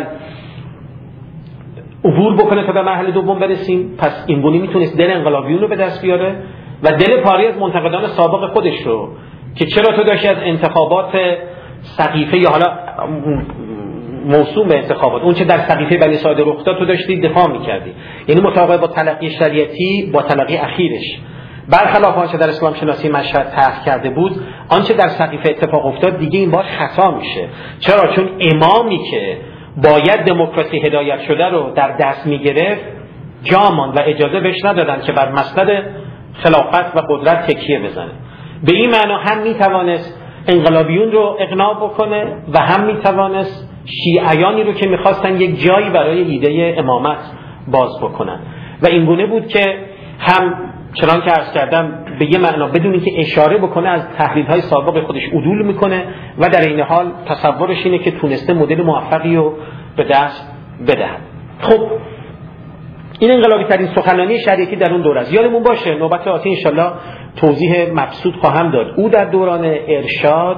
عبور بکنه تا به مرحله دوم برسیم. پس این گونه میتونست دل انقلابیون رو به دست بیاره و دل پاری از منتقدان سابق خودش رو که چرا تو داشتی از انتخابات سقیفه یا حالا موسوم به انتخابات اون چه در سقیفه بنی ساعد رخ داد تو داشتی دفاع میکردی، یعنی مطابق با تلقی شریعتی با تلقی اخیرش برخلاف آنچه در اسلام شناسی مشهد طرح کرده بود آنچه در سقیفه اتفاق افتاد دیگه این بار خطا میشه. چرا؟ چون امامی که باید دموکراسی هدایت شده رو در دست میگرفت جا ماند و اجازه بهش ندادن که بر مسند خلافت و قدرت تکیه بزنه. به این معنا هم میتوانست انقلابیون رو اقناع بکنه و هم میتوانست شیعیانی رو که میخواستن یک جایی برای ایده امامت باز بکنن و این گونه بود که هم چنان که عرض کردم به یه معنا بدون اینکه اشاره بکنه از تحلیل‌های سابق خودش عدول میکنه و در این حال تصورش اینه که تونسته مدل موفقی رو به دست بدهد. خب این انقلابی ترین سخنرانی شریعتی در اون دوره است. یادمون باشه نوبت آتی انشالله توضیح مبسوط خواهم داد. او در دوران ارشاد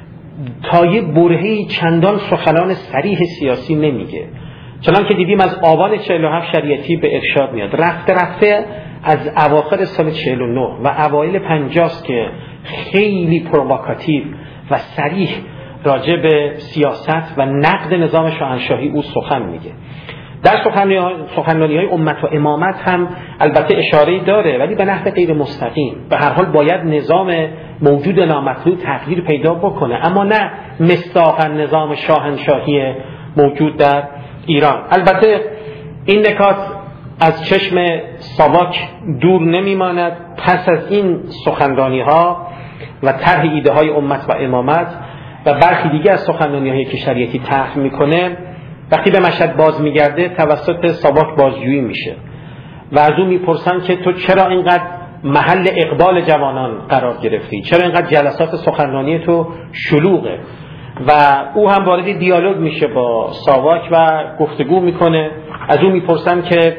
تا یه برهه‌ای چندان سخنان صریح سیاسی نمیگه، چنان که دیدیم از آبان چهل و هفت شریعتی به ارشاد میاد، رفته رفته از اواخر سال چهل و نه و اوایل پنجاه که خیلی پرووکاتیو و صریح راجع به سیاست و نقد نظام شاهنشاهی او سخن میگه. در سخنرانی‌های امت و امامت هم البته اشاره‌ای داره ولی به نحو غیر مستقیم. به هر حال باید نظام موجود نامطلوب تغییر پیدا بکنه، اما نه مصداق نظام شاهنشاهی موجود در ایران. البته این نکات از چشم ساواک دور نمیماند. پس از این سخنرانی‌ها و طرح ایده‌های امت و امامت و برخی دیگه از سخنرانی‌هایی که شریعتی طرح میکنه وقتی به مشهد باز میگرده توسط ساواک بازجویی میشه و از اون میپرسن که تو چرا اینقدر محل اقبال جوانان قرار گرفتی، چرا اینقدر جلسات سخنرانی تو شلوغه، و او هم وارد دیالوگ میشه با ساواک و گفتگو میکنه. از اون میپرسن که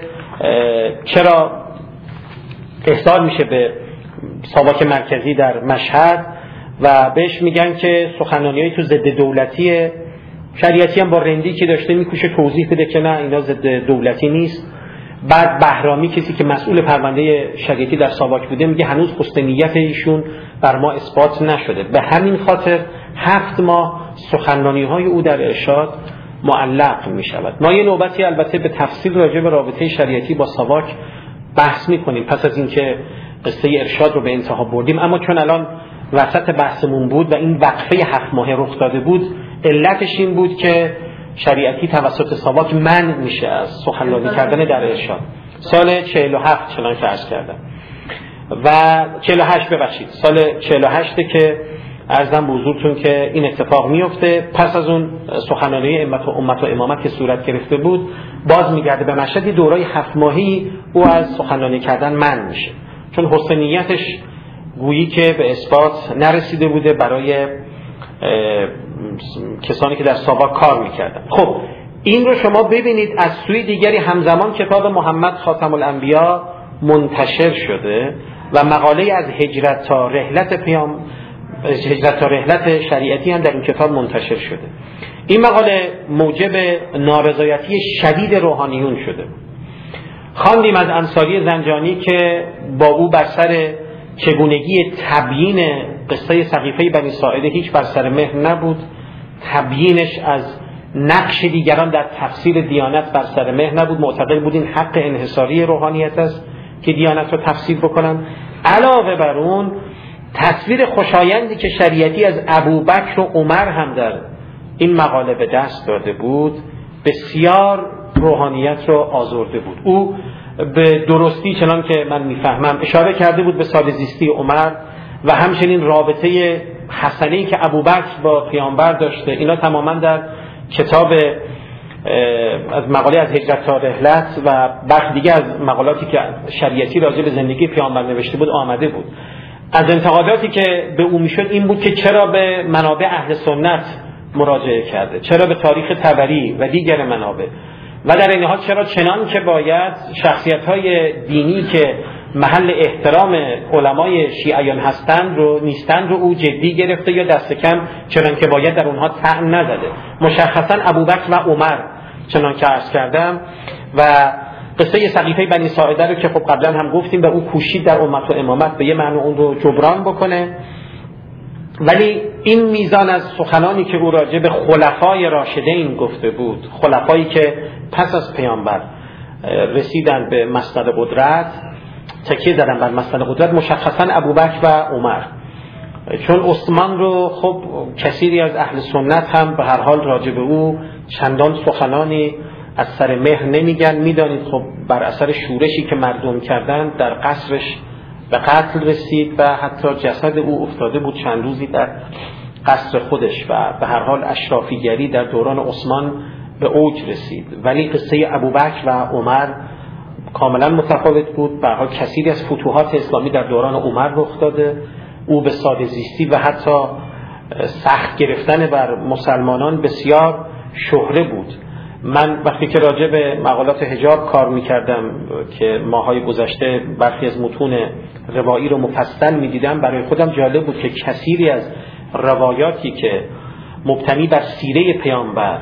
چرا احضار میشه به ساواک مرکزی در مشهد و بهش میگن که سخنرانی‌های تو ضد دولتیه. شریعتی هم با رندی که داشته میکوشه توضیح بده که نه اینا ضد دولتی نیست. بعد بهرامی کسی که مسئول پرونده شریعتی در ساواک بوده میگه هنوز حسن نیت ایشون بر ما اثبات نشده، به همین خاطر هفت ماه سخنرانی‌های او در ارشاد معلق میشود. ما یه نوبتی البته به تفصیل راجع به رابطه شریعتی با ساواک بحث میکنیم پس از اینکه قصه ارشاد رو به انتها بردیم، اما چون الان وسط بحثمون بود و این وقفه هفت ماه رخ داده بود علتش این بود که شریعتی توسط ساواک منع میشه از سخنرانی کردن در ارشاد سال چهل و هفت چنان که عرض کردم و چهل و هشت ببخشید سال چهل و هشت که عرضم به حضورتون که این اتفاق میفته. پس از اون سخنرانی امت و امت و امامت که صورت گرفته بود باز میگرده به مشهد دورای هفت ماهی او از سخنرانی کردن منع میشه چون حسن نیتش گویی که به اثبات نرسیده بوده برای کسانی که در ساواک کار میکردن. خب این رو شما ببینید از سوی دیگری همزمان کتاب محمد خاتم الانبیا منتشر شده و مقاله از هجرت تا رحلت پیام هجرت تا رحلت شریعتی هم در این کتاب منتشر شده. این مقاله موجب نارضایتی شدید روحانیون شده. خواندیم از انصاری زنجانی که با او بر سر چگونگی تبیین قصه سقیفه بنی ساعده هیچ بر سر مهر نبود، تبیینش از نقش دیگران در تفسیر دیانت بر سر مهر نبود، معتقد بود این حق انحصاری روحانیت است که دیانت رو تفسیر بکنن. علاوه بر اون تصویر خوشایندی که شریعتی از ابوبکر و عمر هم در این مقاله به دست داده بود بسیار روحانیت رو آزرده بود. او به درستی چنان که من میفهمم اشاره کرده بود به ساده‌زیستی عمر و همچنین رابطه حسنه‌ای که ابوبکر با پیامبر داشته. اینا تماما در کتاب از مقاله از هجرت تا رحلت و بخش دیگه از مقالاتی که شریعتی راجع به زندگی پیامبر نوشته بود آمده بود. از انتقاداتی که به او میشد این بود که چرا به منابع اهل سنت مراجعه کرده، چرا به تاریخ طبری و دیگر منابع، و در این حال چرا چنان که باید شخصیت‌های دینی که محل احترام علمای شیعیان هستند رو نیستند رو او جدی گرفته یا دست کم چنان که باید در اونها طعن نزده. مشخصا ابوبکر و عمر چنان که عرض کردم و قصه سقیفه بنی ساعده رو که خب قبلا هم گفتیم به او کوشید در امت و امامت به یه معنی اون رو جبران بکنه، ولی این میزان از سخنانی که او راجع به خلفای راشدین گفته بود، خلفایی که پس از پیامبر رسیدن به مسند قدرت، تکیه زدن بر مسند قدرت، مشخصا ابوبکر و عمر، چون عثمان رو خب کثیری از اهل سنت هم به هر حال راجع به او چندان سخنانی از سر مهر نمیگن. میدانید خب بر اثر شورشی که مردم کردن در قصرش به قتل رسید و حتی جسد او افتاده بود چند روزی در قصر خودش و به هر حال اشرافیگری در دوران عثمان به اوج رسید. ولی قصه ابوبکر و عمر کاملا متفاوت بود. به هر حال کثیری از فتوحات اسلامی در دوران عمر رخ داده. او به ساده زیستی و حتی سخت گرفتن بر مسلمانان بسیار شهره بود. من وقتی که راجع به مقالات حجاب کار میکردم که ماهای گذشته برخی از متون روایی رو مفصل میدیدم، برای خودم جالب بود که کثیری از روایاتی که مبتنی بر سیره پیامبر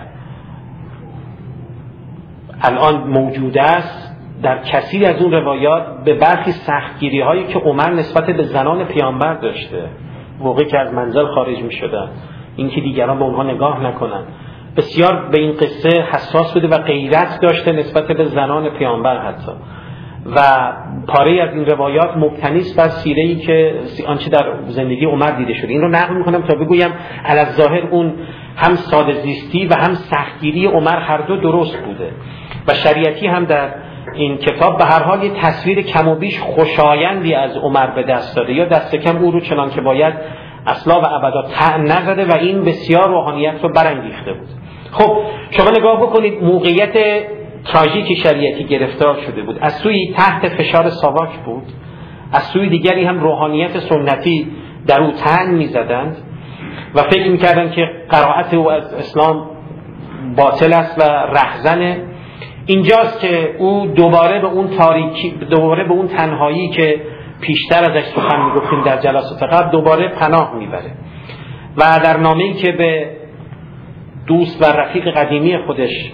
الان موجود است، در کثیری از اون روایات به برخی سختگیری هایی که عمر نسبت به زنان پیامبر داشته موقعی که از منزل خارج می شدن، این که دیگران به اونها نگاه نکنن، بسیار به این قصه حساس بوده و غیرت داشته نسبت به زنان پیامبر حتی. و پاره از این روایات مبتنی است بر سیره‌ای که آنچه در زندگی عمر دیده شده. این رو نقل می‌کنم تا بگویم علی الظاهر اون هم ساده زیستی و هم سختگیری عمر هر دو درست بوده و شریعتی هم در این کتاب به هر حال یه تصویر کم و بیش خوشایندی از عمر به دست داده، یا دست کم او رو چنان که باید اصلا و ابدا طعن نزده و این بسیار روحانیت رو برانگیخته بود. خب شما نگاه بکنید، موقعیت تراژیکی شریعتی گرفتار شده بود، از سوی تحت فشار ساواک بود، از سوی دیگری هم روحانیت سنتی در او طعن می‌زدند و فکر می‌کردند که قرائت او از اسلام باطل است و رهزنه. اینجاست که او دوباره به اون تاریکی، دوباره به اون تنهایی که پیشتر ازش سخن می‌گفتیم در جلسات قبل دوباره پناه میبره و در نامه‌ای که به دوست و رفیق قدیمی خودش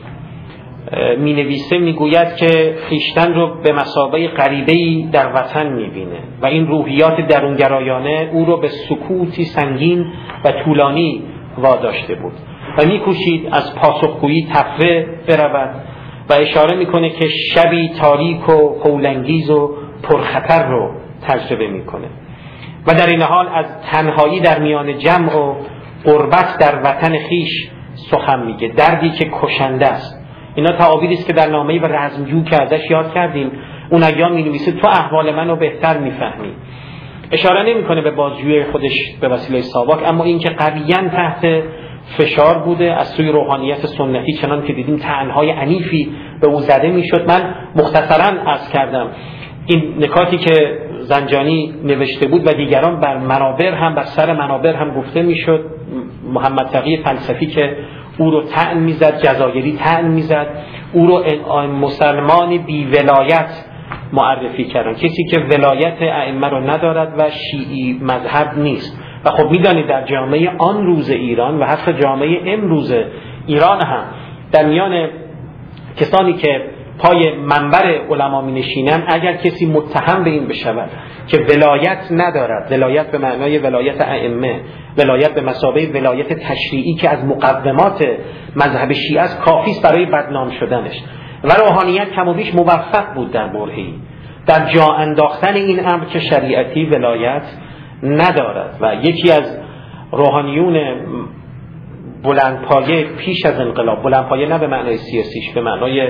می نویسه می گوید که خویشتن رو به مثابه غریبه‌ای در وطن می بینه و این روحیات درونگرایانه او رو به سکوتی سنگین و طولانی واداشته بود و می کوشید از پاسخگویی تفره برود و اشاره می کنه که شبی تاریک و هولانگیز و پرخطر رو تجربه می کنه و در این حال از تنهایی در میان جمع و غربت در وطن خیش سخن میگه، دردی که کشنده است. اینا تعابیری است که در نامه‌ای به رزمجو که ازش یاد کردیم اون ایام می‌نویسه تو احوال منو بهتر می‌فهمی. اشاره نمی‌کنه به بازجویی خودش به وسیله ساواک، اما این که قویاً تحت فشار بوده از سوی روحانیت سنتی، چنان که دیدیم طعن‌های عنیفی به او زده می‌شد. من مختصراً عرض کردم این نکاتی که زنجانی نوشته بود و دیگران بر منابر هم بر سر منابر هم گفته می‌شد. محمد تقی فلسفی که او رو طعن میزد، جزایری طعن میزد، او رو مسلمان بی ولایت معرفی کردن، کسی که ولایت ائمه رو ندارد و شیعی مذهب نیست. و خب میدانید در جامعه آن روز ایران و حتی جامعه امروز ایران هم در میان کسانی که پای منبر علما می نشینن، اگر کسی متهم به این بشود که ولایت ندارد، ولایت به معنای ولایت ائمه، ولایت به مثابه ولایت تشریعی که از مقدمات مذهب شیعه است، کافی است برای بدنام شدنش. و روحانیت کم و بیش موفق بود در برهه‌ای در جا انداختن این امر که شریعتی ولایت ندارد. و یکی از روحانیون بلندپایه پیش از انقلاب، بلندپایه نه به معنای سیاسیش، به معنای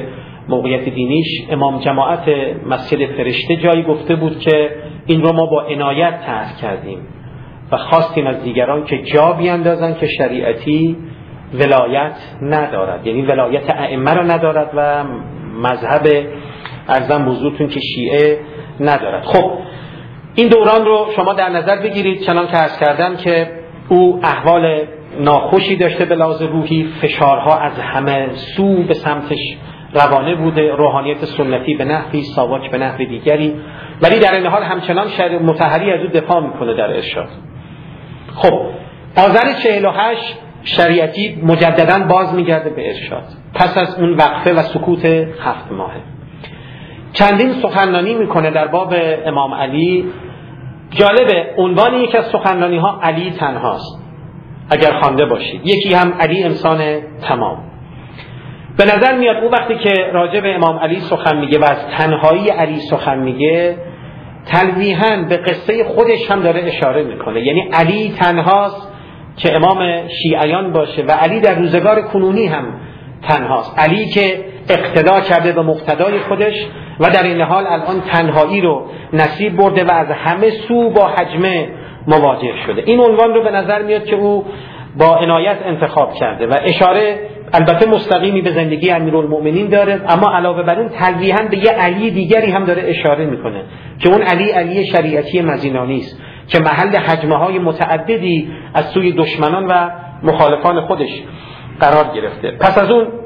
موقعیت دینیش، امام جماعت مسجد فرشته جایی گفته بود که این رو ما با عنایت طرح کردیم و خواستیم از دیگران که جا بیاندازن که شریعتی ولایت ندارد، یعنی ولایت ائمه رو ندارد و مذهب ارزم حضورتون که شیعه ندارد. خب این دوران رو شما در نظر بگیرید، چنان که عرض کردم که او احوال ناخوشی داشته به لحاظ روحی، فشارها از همه سو به سمتش روانه بوده، روحانیت سنتی به نحوی، ساواک به نحو دیگری، ولی در این حال همچنان شریع مطهری از او دفاع میکنه در ارشاد. خب آذر چهل و هشت شریعتی مجددا باز میگرده به ارشاد پس از اون وقفه و سکوت هفت ماهه. چندین سخنرانی میکنه در باب امام علی. جالبه عنوان یکی از سخنرانی ها علی تنهاست اگر خوانده باشید، یکی هم علی انسان تمام. به نظر میاد اون وقتی که راجع به امام علی سخن میگه و از تنهایی علی سخن میگه، تلویحاً به قصه خودش هم داره اشاره میکنه، یعنی علی تنهاست که امام شیعیان باشه و علی در روزگار کنونی هم تنهاست، علی که اقتدا کرده به مقتدای خودش و در این حال الان تنهایی رو نصیب برده و از همه سو با حجمه مواجه شده. این عنوان رو به نظر میاد که او با عنایت انتخاب کرده و اشاره البته مستقیمی به زندگی امیرالمؤمنین داره، اما علاوه بر اون تلویحاً به یه علی دیگری هم داره اشاره میکنه که اون علی علی شریعتی مزینانی است که محل حجمه های متعددی از سوی دشمنان و مخالفان خودش قرار گرفته. پس از اون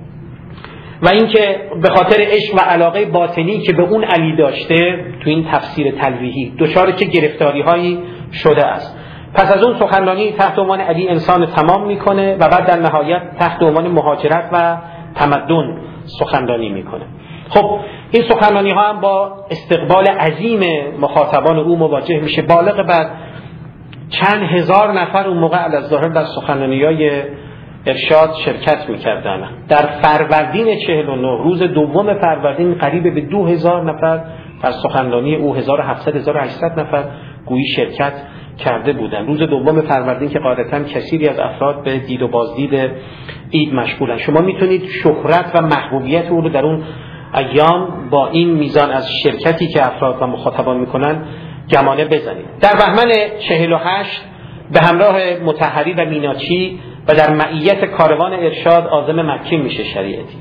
و اینکه به خاطر عشق و علاقه باطنی که به اون علی داشته تو این تفسیر تلویحی دچار چه گرفتاری هایی شده است. پس از اون سخنرانی تحت عنوان علی انسان تمام میکنه و بعد در نهایت تحت عنوان مهاجرت و تمدن سخنرانی میکنه. خب این سخنرانی ها هم با استقبال عظیم مخاطبان او مواجه میشه. بالغ بر چند هزار نفر اون موقع علی‌الظاهر در سخنرانی‌های ارشاد شرکت میکردن. در فروردین چهل و نه روز دوم فروردین قریب به دو هزار نفر در سخنرانی او، هزار و هفتصد هزار و هشتصد نفر گویی شرکت کرده بودن. روز دوم فروردین که قاعدتاً کثیری از افراد به دید و بازدید عید مشغولن. شما میتونید شهرت و محبوبیت او رو در اون ایام با این میزان از شرکتی که افراد و مخاطبان میکنن گمانه بزنید. در بهمن چهل و هشت به همراه مطهری و میناچی و در معیت کاروان ارشاد عازم مکه میشه شریعتی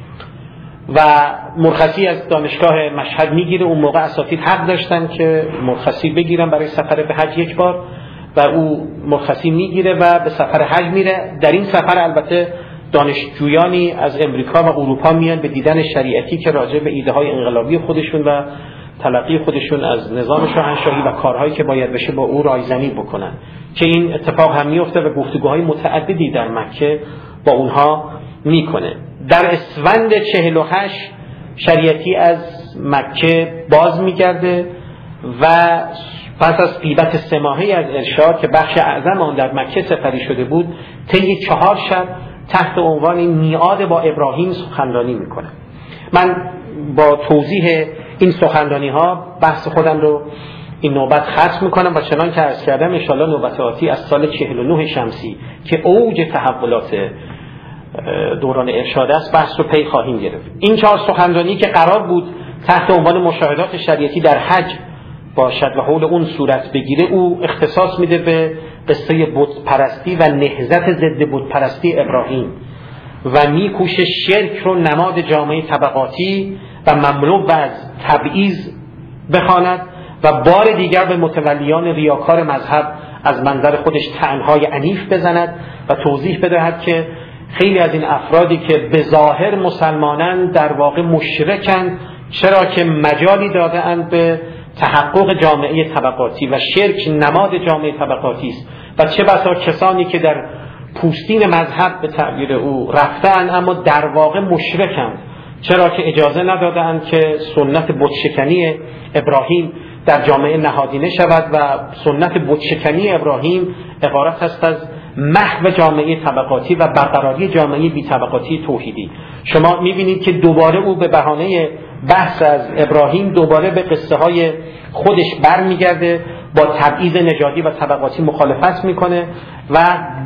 و مرخصی از دانشگاه مشهد میگیره. اون موقع اساتید حق داشتن که مرخصی بگیرن برای سفر به حج یک بار و او مرخصی میگیره و به سفر حج میره. در این سفر البته دانشجویانی از امریکا و اروپا میان به دیدن شریعتی که راجع به ایده های انقلابی خودشون و تلقی خودشون از نظام شاهنشاهی و کارهایی که باید بشه با او رایزنی بکنن که این اتفاق هم میفته و گفتگوهای متعددی در مکه با اونها میکنه. در اسفند چهل و هشت شریعتی از مکه باز میگرده و پس از غیبت سه ماهه‌ای از ارشاد که بخش اعظم آن در مکه سپری شده بود، طی چهار شب تحت عنوان میعاد با ابراهیم سخنرانی میکنه. من با توضیح این سخنرانی ها بحث خودم رو این نوبت ختم میکنم و چنان که عرض کردم ان شاءالله نوبت آتی از سال چهل و نه شمسی که اوج تحولات دوران ارشاد است بحث رو پی خواهیم گرفت. این چهار سخنرانی که قرار بود تحت عنوان مشاهدات شریعتی در حج باشد و حول اون صورت بگیره، او اختصاص میده به قصه بت پرستی و نهضت ضد بت پرستی ابراهیم و میکوشه شرک رو نماد جامعه طبقاتی و مملو از تبعیض بخواند و بار دیگر به متولیان ریاکار مذهب از منظر خودش طعنهای عنیف بزند و توضیح بدهد که خیلی از این افرادی که به ظاهر مسلمانند در واقع مشرکند، چرا که مجالی داده‌اند به تحقق جامعه طبقاتی و شرک نماد جامعه طبقاتی است و چه بسا کسانی که در پوستین مذهب به تعبیر او رفتند اما در واقع مشرکند، چرا که اجازه ندادند که سنت بتشکنی ابراهیم در جامعه نهادینه شود و سنت بتشکنی ابراهیم عبارت است از محو جامعه طبقاتی و برقراری جامعه بی طبقاتی توحیدی. شما میبینید که دوباره او به بهانه بحث از ابراهیم دوباره به قصه های خودش برمیگرده با تبعیض نژادی و طبقاتی مخالفت میکنه و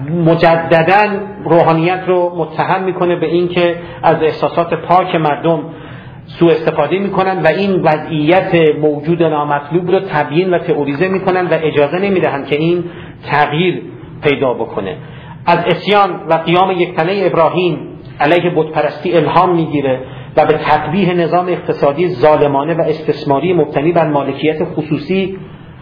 مجدداً روحانیت رو متهم میکنه به این که از احساسات پاک مردم سوء استفاده میکنن و این وضعیت موجود نامطلوب رو تبیین و تئوریزه میکنن و اجازه نمیدهن که این تغییر پیدا بکنه. از عصیان و قیام یکتنه ابراهیم علیه بتپرستی الهام میگیره و به تقبیح نظام اقتصادی ظالمانه و استثماری مبتنی بر مالکیت خصوصی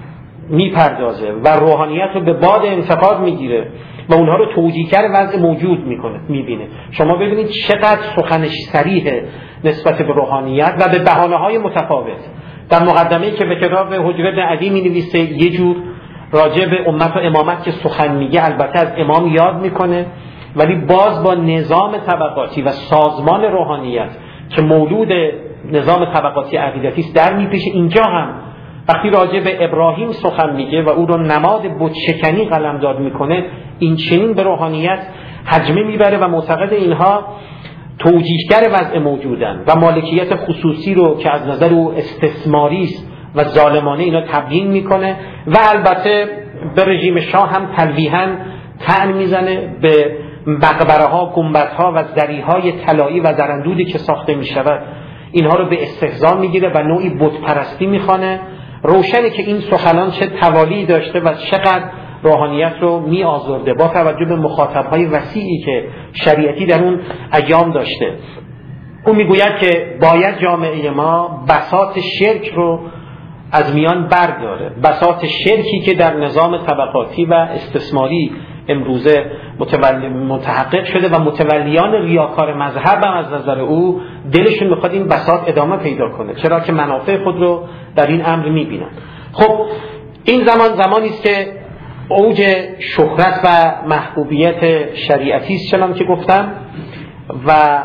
میپردازه و روحانیت رو به باد انتقاد میگیره و اونها رو توجیهگر وضع موجود میکنه میبینه. شما ببینید چقدر سخنش صریحه نسبت به روحانیت و به بهانه‌های متفاوت. در مقدمه‌ای که به کتاب حجره بن عدی می‌نویسه یه جور راجع به امت و امامت که سخن میگه البته از امام یاد میکنه، ولی باز با نظام طبقاتی و سازمان روحانیت که مولود نظام طبقاتی عقیدتی است در میپیشه. اینجا هم وقتی راجع به ابراهیم سخن میگه و او رو نماد بتشکنی قلمداد میکنه، این چنین به روحانیت حجمه میبره و معتقد اینها توجیهگر وضع موجودن و مالکیت خصوصی رو که از نظر او استثماری است و ظالمانه اینا تبیین میکنه و البته به رژیم شاه هم تلویحاً طعن میزنه به مقبره ها، گنبد ها و ذری های طلایی و زرندودی که ساخته میشود. اینها رو به استهزا میگیره و نوعی بت پرستی میخوانه. روشنه که این سخنان چه توالی داشته و چقدر روحانیت رو می آزرده با توجه به مخاطبهای وسیعی که شریعتی در اون ایام داشته. او میگوید که باید جامعه ما بساط شرک رو از میان برداره، بساط شرکی که در نظام طبقاتی و استثماری امروزه متحقق شده و متولیان ریاکار مذهب هم از نظر او دلشون میخواد این بساط ادامه پیدا کنه، چرا که منافع خود رو در این امر میبینن. خب این زمان زمانی است که اوج شهرت و محبوبیت شریعتی است چنان که گفتم و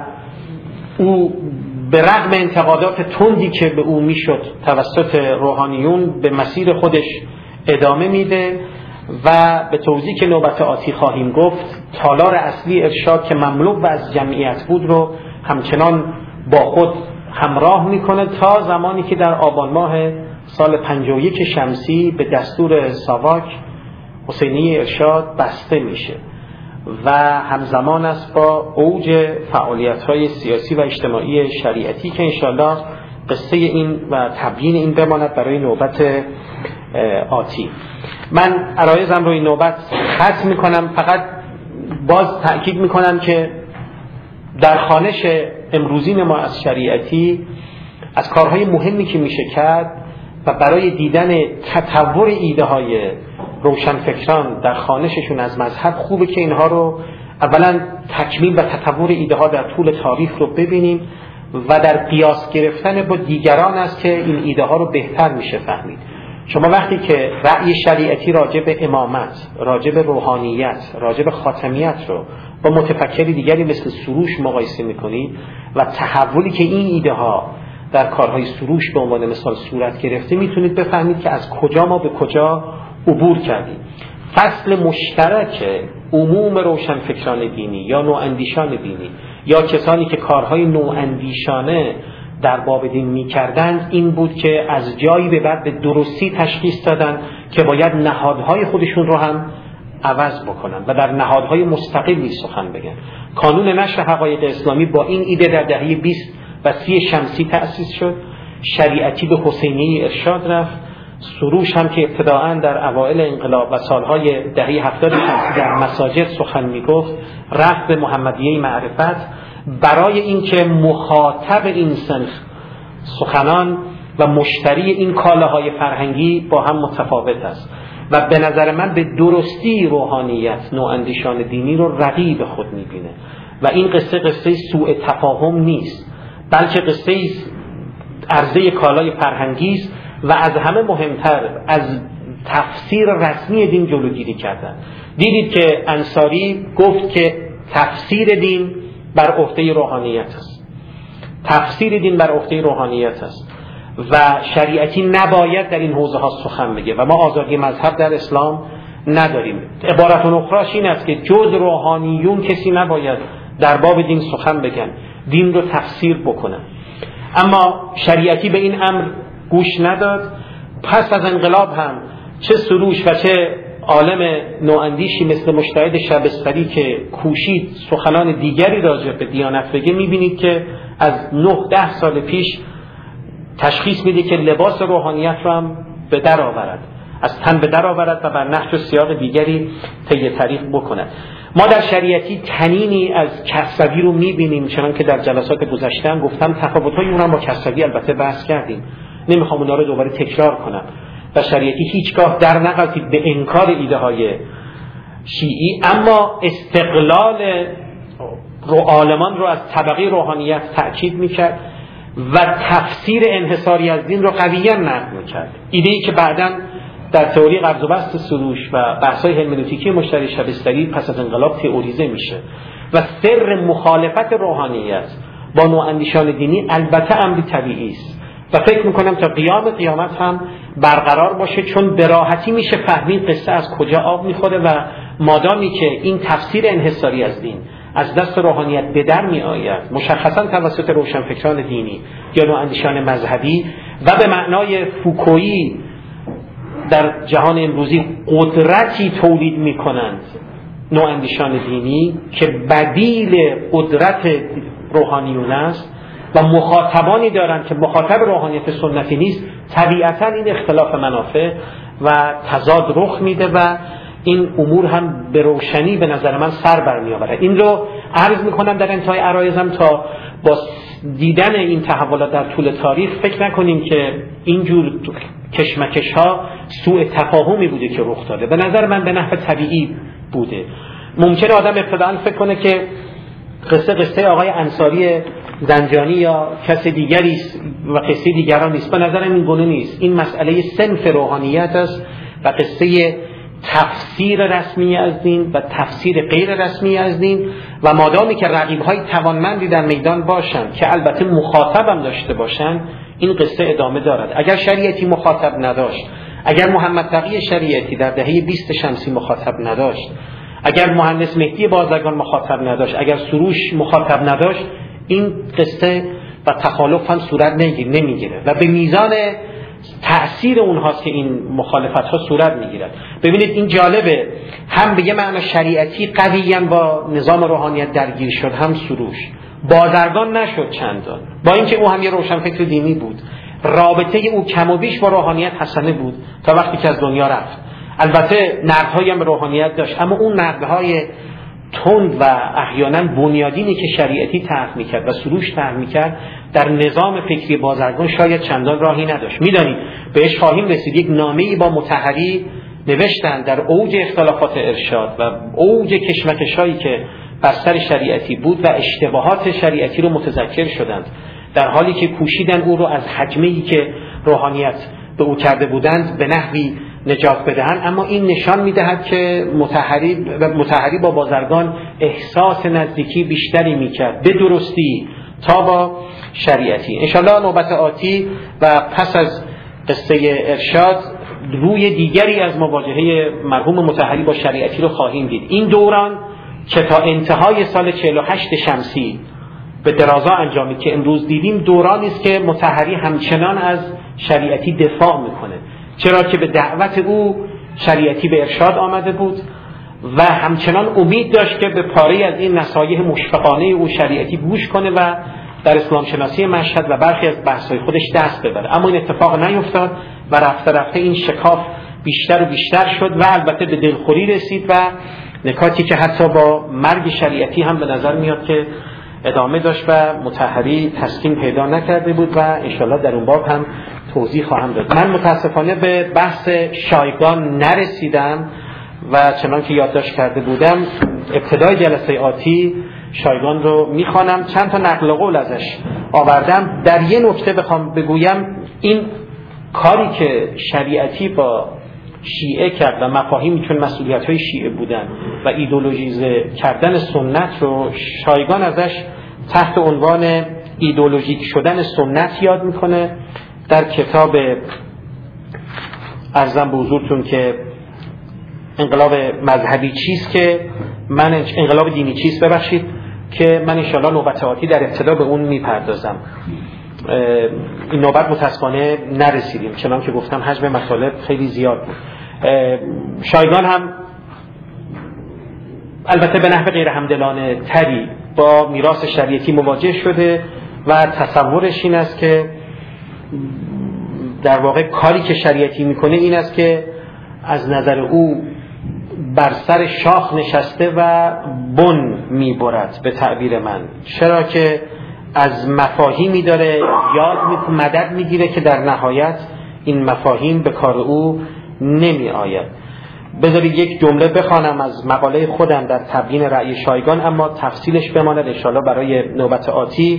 او به رغم انتقادات تندی که به او میشد توسط روحانیون به مسیر خودش ادامه میده و به توضیح که نوبت آتی خواهیم گفت تالار اصلی ارشاد که مملو و از جمعیت بود رو همچنان با خود همراه میکنه تا زمانی که در آبان ماه سال پنجاه و یک شمسی به دستور ساواک حسینیه ارشاد بسته میشه و همزمان است با اوج فعالیت‌های سیاسی و اجتماعی شریعتی که انشالله قصه این و تبیین این بماند برای نوبت آتی. من عرایزم رو این نوبت ختم میکنم، فقط باز تأکید میکنم که در خوانش امروزین ما از شریعتی از کارهای مهمی که میشه کرد و برای دیدن تطور ایده های روشنفکران در خوانششون از مذهب خوبه که اینها رو اولا تکمیل و تطور ایده ها در طول تاریخ رو ببینیم و در قیاس گرفتن با دیگران است که این ایده ها رو بهتر میشه فهمید. شما وقتی که رأی شریعتی راجع به امامت، راجع به روحانیت، راجع به خاتمیت رو با متفکری دیگری مثل سروش مقایسه میکنید و تحولی که این ایده ها در کارهای سروش به عنوان مثال صورت گرفته، میتونید بفهمید که از کجا ما به کجا عبور کردیم. فصل مشترک عموم روشنفکران دینی یا نواندیشان دینی یا کسانی که کارهای نواندیشانه در باب دین می‌کردند این بود که از جایی به بعد به درستی تشخیص دادن که باید نهادهای خودشون رو هم عوض بکنن و در نهادهای مستقلی سخن بگن. کانون نشر حقایق اسلامی با این ایده در دهه بیست و سی شمسی تأسیس شد. شریعتی به حسینیه ارشاد رفت. سروش هم که ابتداعاً در اوائل انقلاب و سالهای دهه هفتاد شمسی در مساجد سخن میگفت رفت به محمدیه معرفت برای اینکه مخاطب این صنف سخنان و مشتری این کالاهای فرهنگی با هم متفاوت است و به نظر من به درستی روحانیت نواندیشان دینی رو رقیب خود میبینه و این قصه قصه سوء تفاهم نیست، بلکه قصه عرضه کالای فرهنگی است و از همه مهمتر از تفسیر رسمی دین جلوگیری کردن. دیدید که انصاری گفت که تفسیر دین بر عهده روحانیت است، تفسیر دین بر عهده روحانیت است و شریعتی نباید در این حوزه ها سخن بگه و ما آزادی مذهب در اسلام نداریم. عبارت اخراش این است که جز روحانیون کسی نباید در باب دین سخن بگن، دین رو تفسیر بکنن. اما شریعتی به این امر گوش نداد. پس از انقلاب هم چه سروش و چه عالم نواندیشی مثل مجتهد شبستری که کوشید سخنان دیگری راجع به دیانت بگه، میبینید که از نه ده سال پیش تشخیص میده که لباس روحانیت رو هم به در آورد، از تن به در آورد و بر نهج و سیاق دیگری طی طریق بکند. ما در شریعتی تنینی از کسروی رو میبینیم، چنان که در جلسات گذشته هم گفتم تفاوت‌های اون هم با کسروی البته بحث کردیم، نمیخوام اونا رو دوباره تکرار کنم. در شریعتی هیچگاه در نقلتید به انکار ایده های شیعی، اما استقلال رو عالمان رو از طبقه روحانیت تأکید میکرد و تفسیر انحصاری از دین رو قویاً نقد میکرد. ایده‌ای که بعداً در تئوری قبض و بسط سروش و بحث‌های هرمنوتیکی مجتهد شبستری پس از انقلاب تئوریزه میشه و سر مخالفت روحانیت با نواندیشان دینی البته امری طبیعی است و فکر میکنم تا قیام قیامت هم برقرار باشه، چون به راحتی میشه فهمید قصه از کجا آب میخوره و مادامی که این تفسیر انحصاری از دین از دست روحانیت به در می آید، مشخصا توسط روشنفکران دینی یا نواندیشان مذهبی و به معنای فوکویی در جهان امروزی قدرتی تولید می کنند نواندیشان دینی که بدیل قدرت روحانیون است و مخاطبانی دارند که مخاطب روحانیت سنتی نیست، طبیعتا این اختلاف منافع و تضاد رخ میده و این امور هم به روشنی به نظر من سر برمی آورد. این رو عرض میکنم در انتهای عرایزم تا با دیدن این تحولات در طول تاریخ فکر نکنیم که اینجور کشمکش ها سوء تفاهمی بوده که رخ داده. به نظر من به نحو طبیعی بوده. ممکنه آدم ابتداً فکر کنه که قصه قصه آقای انصاری زنجانی یا کس دیگری است و قصه دیگران نیست. به نظر من این گونه نیست. این مسئله صنف روحانیت است و قصه تفسیر رسمی از دین و تفسیر غیر رسمی از دین و مادامی که رقیب‌های توانمندی در میدان باشند که البته مخاطبم داشته باشند، این قصه ادامه دارد. اگر شریعتی مخاطب نداشت، اگر محمد تقی شریعتی در دهه بیست شمسی مخاطب نداشت، اگر مهندس مهدی بازرگان مخاطب نداشت، اگر سروش مخاطب نداشت، این قصه و تخالف هم صورت نمیگیره و به میزان تأثیر اونهاست که این مخالفت ها صورت میگیرد. ببینید این جالبه، هم به یه معنی شریعتی قویاً با نظام روحانیت درگیر شد، هم سروش. بازرگان نشد چندان، با اینکه او هم یه روشنفکر دینی بود، رابطه او کم و بیش با روحانیت حسنه بود تا وقتی که از دنیا رفت. البته نقدهایی هم به روحانیت داشت، اما اون نقدهای تند و احیانا بنیادینی که شریعتی طرح میکرد و سروش طرح میکرد در نظام فکری بازرگان شاید چندان راهی نداشت. میدانید بهش خواهیم رسید، یک نامه‌ای با مطهری نوشتن در اوج اختلافات ارشاد و اوج کشمکش‌هایی که بر سر شریعتی بود و اشتباهات شریعتی رو متذکر شدند، در حالی که کوشیدن او رو از حجمه‌ای که روحانیت به او کرده بودند به نحوی نجات بدهند. اما این نشان میدهد که مطهری مطهری با بازرگان احساس نزدیکی بیشتری میکرد به درستی تا با شریعتی. انشالله نوبت آتی و پس از قصه ارشاد روی دیگری از مواجهه مرحوم مطهری با شریعتی رو خواهیم دید. این دوران که تا انتهای سال چهل و هشت شمسی به درازا انجامید که امروز دیدیم، دورانی است که مطهری همچنان از شریعتی دفاع میکنه، چرا که به دعوت او شریعتی به ارشاد آمده بود و همچنان امید داشت که به پاره از این نصایح مشفقانه او شریعتی گوش کنه و در اسلام شناسی مشهد و برخی از بحث‌های خودش دست ببره. اما این اتفاق نیفتاد و رفته رفته این شکاف بیشتر و بیشتر شد و البته به دلخوری رسید و نکاتی که حتی با مرگ شریعتی هم به نظر میاد که ادامه داشت و مطهری تسکین پیدا نکرده بود و انشالله در اون باب هم توضیح خواهم داد. من متاسفانه به بحث شایگان نرسیدم و چنان که یادداشت کرده بودم ابتدای جلسه آتی شایگان رو میخوانم. چند تا نقل قول ازش آوردم. در یه نکته بخوام بگویم، این کاری که شریعتی با شیعه کرد و مفاهیمی چون مسئولیت های شیعه بودن و ایدئولوژیزه کردن سنت رو شایگان ازش تحت عنوان ایدئولوژیک شدن سنت یاد میکنه در کتاب عرضم به حضورتون که انقلاب مذهبی چیست که من انقلاب دینی چیست ببخشید که من انشاءالله نوبت آتی در ابتدا به اون میپردازم. این نوبت متاسفانه نرسیدیم، چنان که گفتم حجم مطالب خیلی زیاد بود. شایگان هم البته به نحو غیر همدلانه تری با میراث شریعتی مواجه شده و تصورش این است که در واقع کاری که شریعتی میکنه این است که از نظر او بر سر شاخ نشسته و بن میبرد به تعبیر من، چرا که از مفاهیمی داره یاد می مدد میگیره که در نهایت این مفاهیم به کار او نمی آید. بذارید یک جمله بخوانم از مقاله خودم در تبیین رأی شایگان، اما تفصیلش بماند انشاءالله برای نوبت آتی.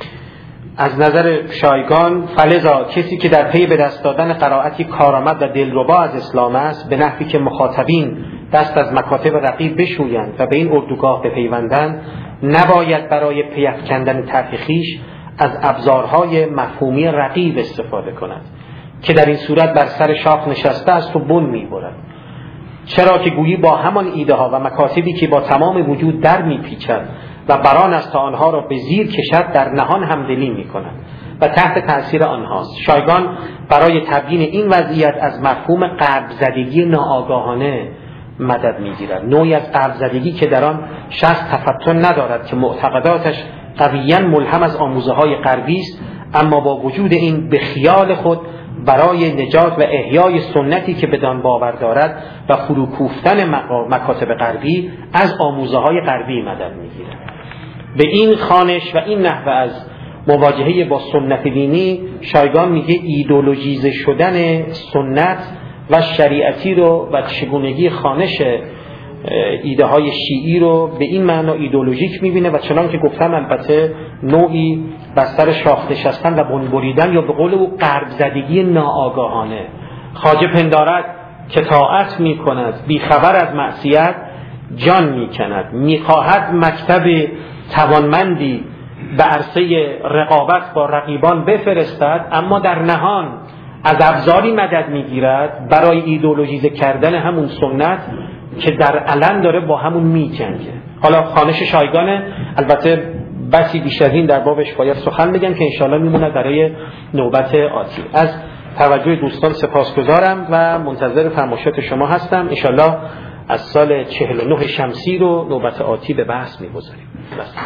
از نظر شایگان فلذا کسی که در پی به دست دادن قرائتی کارآمد و دلربا از اسلام است، به نحوی که مخاطبین دست از مکاتب رقیب بشویند و به این اردوگاه بپیوندند، نباید برای پیافکندن طرح خویش از ابزارهای مفهومی رقیب استفاده کند که در این صورت بر سر شاخ نشسته است و بن می‌برد، چرا که گویی با همان ایده ها و مکاتبی که با تمام وجود در میپیچد و بران است تا آنها را به زیر کشد در نهان همدلی میکند و تحت تأثیر آنهاست. شایگان برای تبیین این وضعیت از مفهوم قلب زدگی ناآگاهانه مدد میگیرد، نوعی از قلب زدگی که در آن شخص تفتن ندارد که معتقداتش قویاً ملهم از آموزه های غربی است، اما با وجود این به خیال خود برای نجات و احیای سنتی که بدان باور دارد و فروکوفتن مکاتب غربی از آموزه های غربی مدد میگیرد. به این خوانش و این نحوه از مواجهه با سنت دینی شایگان میگه ایدئولوژیزه شدن سنت و شریعتی رو و چگونگی خوانش ایده های شیعی رو به این معنا ایدئولوژیک میبینه و چنان که گفتم البته نوعی بستر شاخ نشستن و بن بریدن یا به قول او غرب زدگی ناآگاهانه. خواجه پندارد که طاعت میکند بیخبر از معصیت جان میکند، میخواهد مکتب توانمندی به عرصه رقابت با رقیبان بفرستد، اما در نهان از ابزاری مدد میگیرد برای ایدئولوژیزه کردن همون سنت که در علن داره با همون میجنگه. حالا خوانش شایگانه، البته بسی بیش از این در بابش باید سخن بگم که انشاءالله میمونه برای نوبت آتی. از توجه دوستان سپاسگزارم و منتظر فرمایشات شما هستم. انشاءالله از سال چهل و نه شمسی رو نوبت آتی به بحث میگذاریم. بس.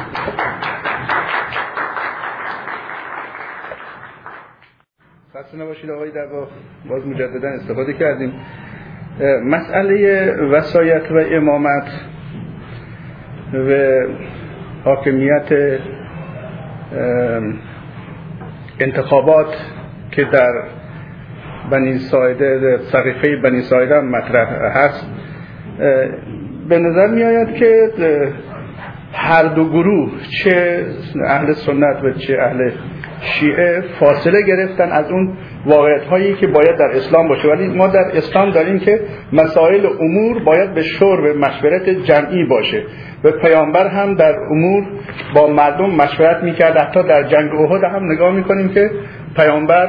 خسته نباشید آقای دباغ، باز مجددا استفاده کردیم. مسئله وصایت و امامت و حاکمیت انتخابات که در بنی ساعده سقیفه بنی ساعده هم مطرح هست، به نظر می آید که هر دو گروه چه اهل سنت و چه اهل شیعه فاصله گرفتن از اون واقعیت هایی که باید در اسلام باشه، ولی ما در اسلام داریم که مسائل امور باید به شور و مشورت جمعی باشه و پیامبر هم در امور با مردم مشورت میکرد. حتی در جنگ احد هم نگاه میکنیم که پیامبر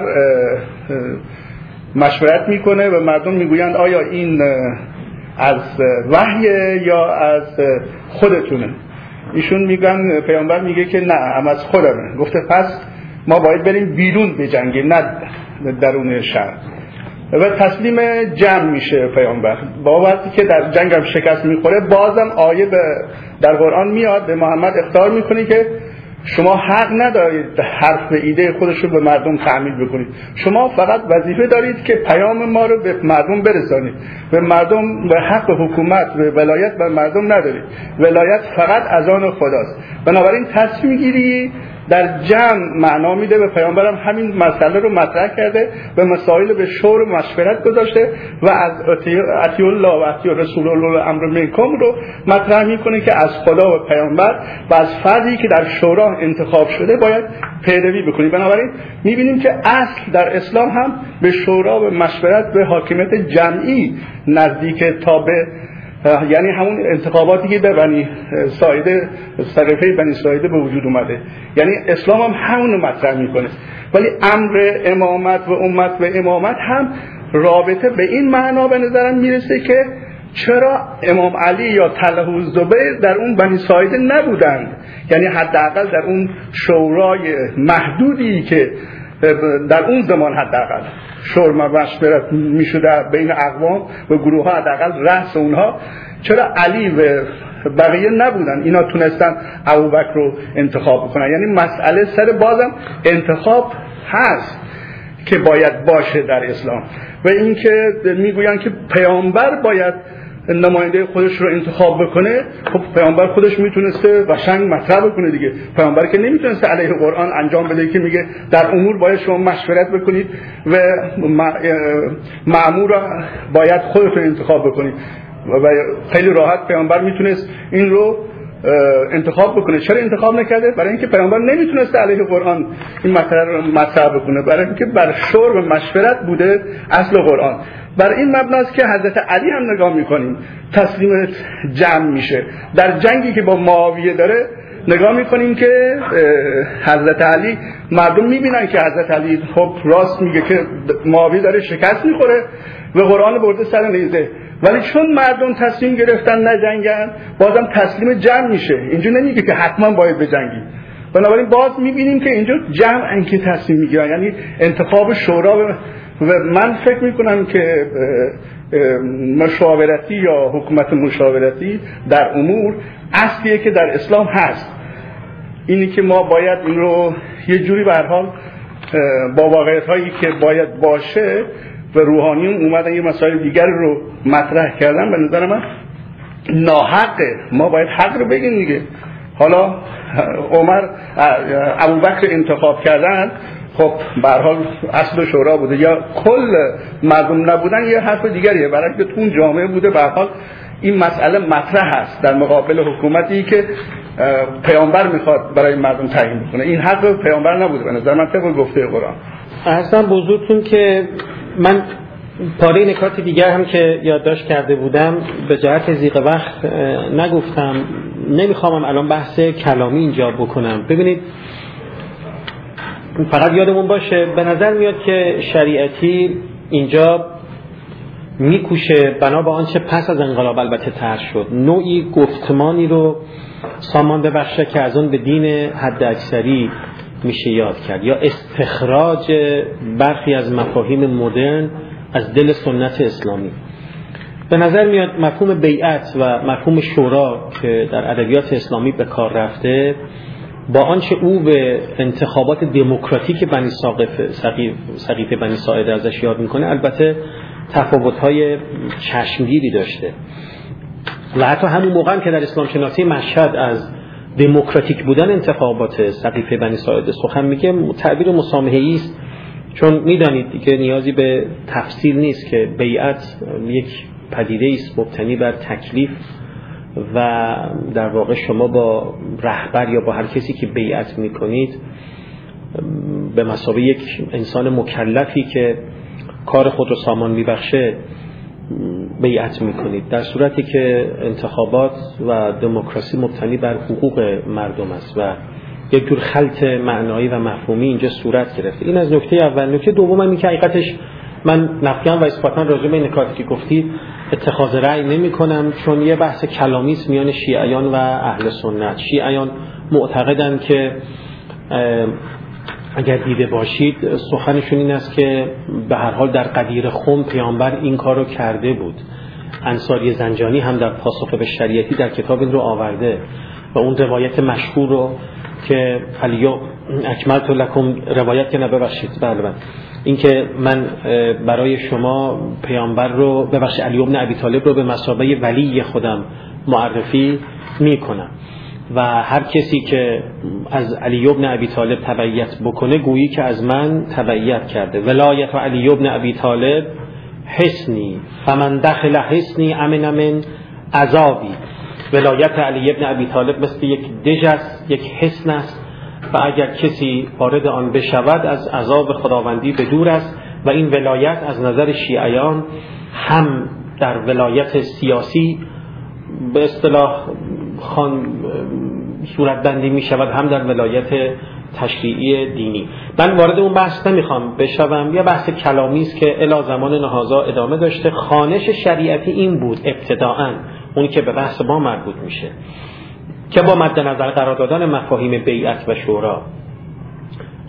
مشورت میکنه و مردم میگویند آیا این از وحی یا از خودتونه؟ ایشون میگن، پیامبر میگه که نه، هم از خودمه. گفته پس ما باید بریم بیرون بجنگیم، نه درون شهر. و تسلیم جمع میشه پیامبر. با وقتی که در جنگ هم شکست میخوره، بازم آیه در قرآن میاد به محمد اخطار میکنه که شما حق ندارید حرف ایده خودش رو به مردم تعمیل بکنید، شما فقط وظیفه دارید که پیام ما رو به مردم برسانید. به مردم به حق حکومت و ولایت بر مردم ندارید، ولایت فقط از آن خداست. بنابراین تصمیم گیری در جمع معنا میده و پیامبرم همین مسئله رو مطرح کرده و مسائل به شور و مشورت گذاشته و از اطیع الله و اطیع رسول الله امر منکم رو مطرح میکنه که از خدا و پیامبر و از فردی که در شورا انتخاب شده باید پیروی بکنید. بنابراین میبینیم که اصل در اسلام هم به شورا و مشورت به حاکمیت جمعی نزدیک تا به، یعنی همون انتخاباتی که به بنی ساعده سقیفه بنی ساعده به وجود اومده، یعنی اسلام هم همون رو مطرح میکنه. ولی امر امامت و امت و امامت هم رابطه به این معنا به نظرم میرسه که چرا امام علی یا طلحه الزبیر در اون بنی ساعده نبودند، یعنی حداقل در اون شورای محدودی که در اون زمان حداقل شور مشورت میشد بین اقوام و گروه ها، حداقل رأس اونها، چرا علی و بقیه نبودن؟ اینا تونستن ابوبکر رو انتخاب بکنن. یعنی مسئله سر بازم انتخاب هست که باید باشه در اسلام. و اینکه میگوین که پیامبر باید نماینده خودش رو انتخاب بکنه، خب پیامبر خودش میتونسته قشنگ مطرح بکنه دیگه. پیامبر که نمیتونسته علیه قرآن انجام بده که میگه در امور باید شما مشورت بکنید و مأمور باید خودتون انتخاب بکنید. و خیلی راحت پیامبر میتونست این رو انتخاب بکنه. چرا انتخاب نکرده؟ برای اینکه پیامبر نمیتونسته علیه قرآن این مطلب رو مطرح بکنه، برای اینکه بر شور و مشورت بوده اصل قرآن. بر این مبناست که حضرت علی هم نگاه میکنیم تسلیم جمع میشه. در جنگی که با معاویه داره نگاه میکنیم که حضرت علی، مردم میبینن که حضرت علی خب راست میگه که معاویه داره شکست میخوره و قرآن برده سر نیزه، ولی چون مردم تصمیم گرفتن نجنگن بازم تسلیم جمع میشه. اینجا نمیگه که حتما باید بجنگی. بنابراین باز میبینیم که اینجا جمع که تصمیم میگیرن، یعنی انتخاب شورا. و من فکر میکنم که مشاورتی یا حکومت مشاورتی در امور اصلیه که در اسلام هست. اینی که ما باید این رو یه جوری به هر حال با واقعیت هایی که باید باشه و روحانیون اومدن یه مسائل دیگر رو مطرح کردن، به نظر من ناحقه. ما باید حق رو بگیم دیگه. حالا عمر ابوبکر انتخاب کردن، خب به هر حال اصل شورا بوده یا کل مردم نبودن یه حرف دیگریه، برای اینکه تو اون جامعه بوده. به هر حال این مسئله مطرح هست در مقابل حکومتی که پیامبر میخواد برای مردم تعیین بکنه. این حق پیامبر نبوده به نظر من طبق گفته قرآن. اصلا بزرگتون که من پاره نکات دیگر هم که یادداشت کرده بودم به جهت ضیق وقت نگفتم، نمیخوام الان بحث کلامی اینجا بکنم. ببینید فقط یادمون باشه، به نظر میاد که شریعتی اینجا میکوشه بنا به آنچه پس از انقلاب البته طرح شد، نوعی گفتمانی رو سامان ببخشه که از اون به دین حد اکثری میشه یاد کرد، یا استخراج برخی از مفاهیم مدرن از دل سنت اسلامی. به نظر میاد مفهوم بیعت و مفهوم شورا که در ادبیات اسلامی به کار رفته با آنچه او به انتخابات دموکراتیک بنی سقیفه بنی ساعده ازش یاد میکنه البته تفاوت‌های چشمگیری داشته. و حتی همون موقع هم که در اسلام شناسی مشهد از دموکراتیک بودن انتخابات سقیفه بنی ساعده سخن میگه، تعبیر مسامحه‌ای است، چون میدانید دیگه نیازی به تفسیر نیست که بیعت یک پدیده است مبتنی بر تکلیف و در واقع شما با رهبر یا با هر کسی که بیعت میکنید به مثابه یک انسان مکلفی که کار خود رو سامان میبخشه بیعت میکنید، در صورتی که انتخابات و دموکراسی مبتنی بر حقوق مردم است و یک جور خلط معنایی و مفهومی اینجا صورت گرفته. این از نکته اول. نکته دوم این که حقیقتش من نفیاً و اثباتاً راجع به این نکاتی که گفتید اتخاذ رأی نمی کنم، چون یه بحث کلامی است میان شیعیان و اهل سنت. شیعیان معتقدند که اگر دیده باشید سخنشون این است که به هر حال در غدیر خم پیامبر این کار رو کرده بود. انصاری زنجانی هم در پاسخ به شریعتی در کتاب این رو آورده و اون روایت مشهور رو که علیو اکملت لکم، روایت که نببخشید بله بله این که من برای شما پیامبر رو ببخشید علی ابن ابی طالب رو به مثابه ولی خودم معرفی می کنم و هر کسی که از علی ابن ابی طالب تبعیت بکنه گویی که از من تبعیت کرده. ولایت علی ابن ابی طالب حسنی فمن دخل حسنی امن من عذابی. ولایت علی ابن ابی طالب مثل یک دژ است، یک حصن است و اگر کسی وارد آن بشود از عذاب خداوندی به دور است. و این ولایت از نظر شیعیان هم در ولایت سیاسی به اصطلاح خان صورت بندی می شود، هم در ولایت تشریعی دینی. من وارد اون بحث نمیخوام بشوم، یه بحث کلامی است که الی زمان نهازا ادامه داشته. خوانش شریعتی این بود ابتداءً، اون که به بحث ما مربوط میشه، که با مد نظر قرار دادن مفاهیم بیعت و شورا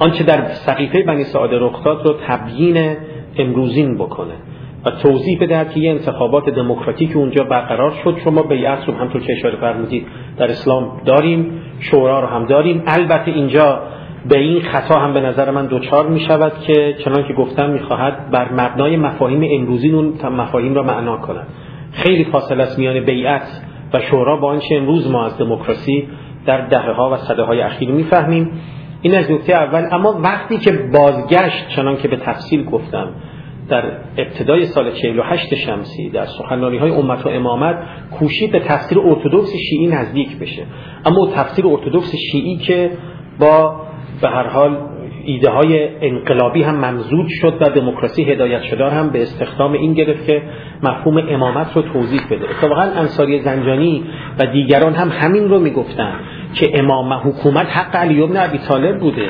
آنچه در سقیفه بنی ساعده رخ داد رو تبیین امروزین بکنه و توضیح بده که یه انتخابات دموکراتیک اونجا برقرار شد. شما بیعت رو همونطور که اشاره فرمودید در اسلام داریم، شورا رو هم داریم. البته اینجا به این خطا هم به نظر من دوچار می شود که چنان که گفتم می خواهد بر مبنای مفاهیم امروزین اون مفاهیم را معنا کند. خیلی فاصله است میان بیعت و شورا با آنچه امروز ما از دموکراسی در دهه‌ها و سده‌های اخیر می‌فهمیم. این از نکته اول. اما وقتی که بازگشت چنان که به تفصیل گفتم در ابتدای سال چهل و هشت شمسی در سخنرانی‌های امت و امامت کوشید به تفسیر ارتدوکس شیعی نزدیک بشه، اما تفسیر ارتدوکس شیعی که با به هر حال ایده های انقلابی هم ممزوج شد و دموکراسی هدایت شدار هم به استخدام این گرفت که مفهوم امامت رو توضیح بده. اتفاقا انصاری زنجانی و دیگران هم همین رو میگفتن که امام حکومت حق علی بن ابی طالب بوده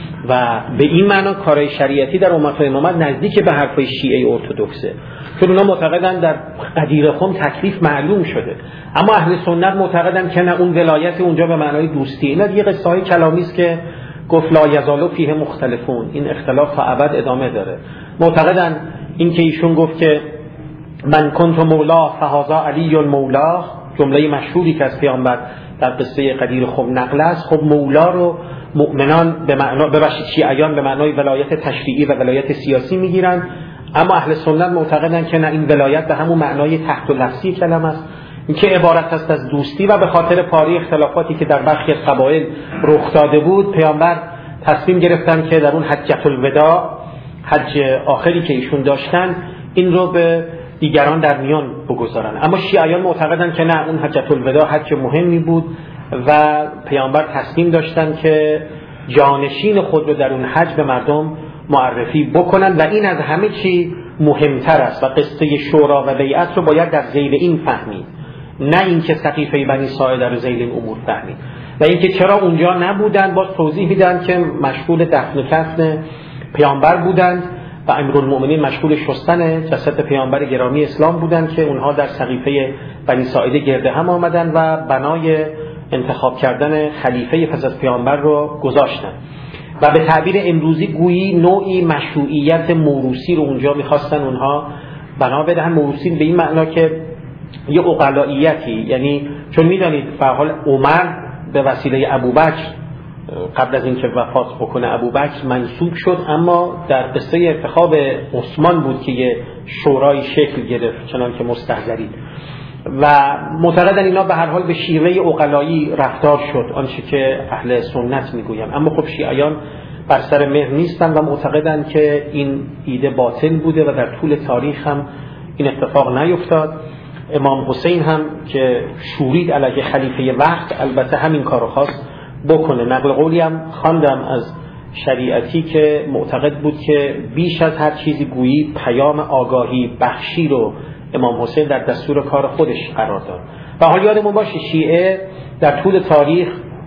و به این معنا کارهای شریعتی در امت و امامت نزدیک به حرفای شیعه ارتدوکسه، چون اونا معتقدن در قدیر خم تکلیف معلوم شده. اما اهل سنت معتقدن که نه، اون ولایت اونجا به معنای دوستی. اینا دیگه قصه های کلامی است که گفت لا یزالو فیه مختلفون، این اختلاف تا ابد ادامه داره. معتقدن این که ایشون گفت که من کنت مولا فهذا علی المولا، جمله مشهوری که از پیامبر در قصه قدیر خم نقل است. خب مولا رو مؤمنان به معنا ببخشید شیعیان به معنای ولایت تشریعی و ولایت سیاسی میگیرن، اما اهل سنت معتقدن که نه، این ولایت به همون معنای تحت و لفظی کلمه است، این که عبارت است از دوستی و به خاطر پاری اختلافاتی که در برخی قبایل رخ داده بود پیامبر تصمیم گرفتن که در اون حجۃ الوداع، حج آخری که ایشون داشتن، این رو به دیگران در میان بگذارن. اما شیعیان معتقدن که نه، اون حجۃ الوداع حج مهمی بود و پیامبر تصمیم داشتن که جانشین خود رو در اون حج به مردم معرفی بکنن و این از همه چی مهمتر است و قصه شورا و بیعت رو باید در ذیل این فهمید، نه اینکه سقیفه بنی ساعده رو ذیل این امور فهمید. و اینکه چرا اونجا نبودن باز توضیح میدن که مشغول دفن و کفن پیامبر بودند و امیرالمؤمنین مشغول شستن جسد پیامبر گرامی اسلام بودند که اونها در سقیفه بنی ساعده گرد هم آمدن و بنای انتخاب کردن خلیفه پس از پیامبر رو گذاشتن و به تعبیر امروزی گویی نوعی مشروعیت موروثی رو اونجا میخواستن اونها بنا بدهن. موروثی به این معنا که یه عقلائیتی، یعنی چون میدانید به حال عمر به وسیله ابوبکر قبل از اینکه وفات بکنه ابوبکر منصوب شد، اما در قصه انتخاب عثمان بود که یه شورای شکل گرفت چنان که مستحضرید و معتقدن اینا به هر حال به شیوه عقلایی رفتار شد، آنچه که اهل سنت میگویم. اما خب شیعیان بر سر مهر نیستن و معتقدن که این ایده باطل بوده و در طول تاریخ هم این اتفاق نیفتاد. امام حسین هم که شورید علیه خلیفه وقت البته همین کارو خواست بکنه. نقل قولی هم خواندم از شریعتی که معتقد بود که بیش از هر چیزی گویی پیام آگاهی بخشی رو امام حسین در دستور کار خودش قرار داد. و حال یادمون باشه شیعه در طول تاریخ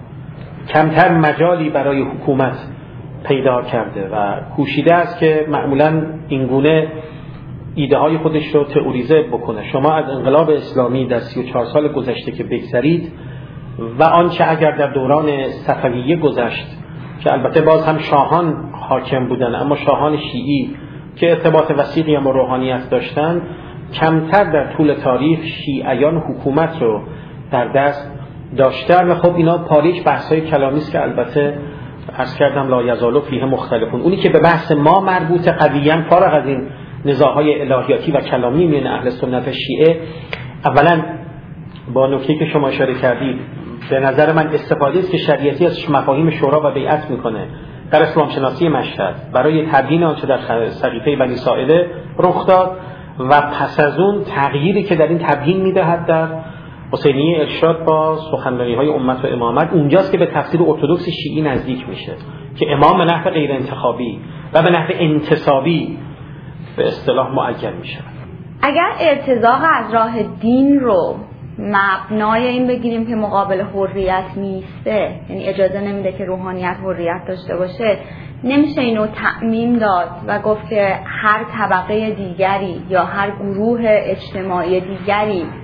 کمتر مجالی برای حکومت پیدا کرده و کوشیده است که معمولاً اینگونه ایده های خودش رو تئوریزه بکنه. شما از انقلاب اسلامی در سی و چهار سال گذشته که بگذرید و آنچه اگر در دوران صفویه گذشت که البته باز هم شاهان حاکم بودن، اما شاهان شیعی که ارتباط وثیقی با روحانیت داشتن، کمتر در طول تاریخ شیعیان حکومت رو در دست داشتن و خب اینا پاریچ بحث‌های کلامی است که البته عرض کردم لا یزالو فیه مختلفون. اونی که به بحث ما مربوط قویاً فارغ از این نزاع‌های الهیاتی و کلامی میان اهل سنت و شیعه، اولا با نکته که شما اشاره کردید به نظر من استفاده است که شریعتی از مفاهیم شورا و بیعت میکنه در اسلام شناسی مشهد برای تبیین آنچه در سقیفه بنی ساعده رخ داد و پس از اون تغییری که در این تبیین میدهد در حسینیه ارشاد با سخنرانی‌های امت و امامت، اونجاست که به تفسیر ارتدوکس شیعی نزدیک میشه که امام به نحو غیر انتخابی و به نحو انتصابی به اصطلاح معین میشه. اگر ارتزاق از راه دین رو مبنای این بگیریم که مقابل حریت نیسته، یعنی اجازه نمیده که روحانیت حریت داشته باشه، نمیشه اینو تعمیم داد و گفت که هر طبقه دیگری یا هر گروه اجتماعی دیگری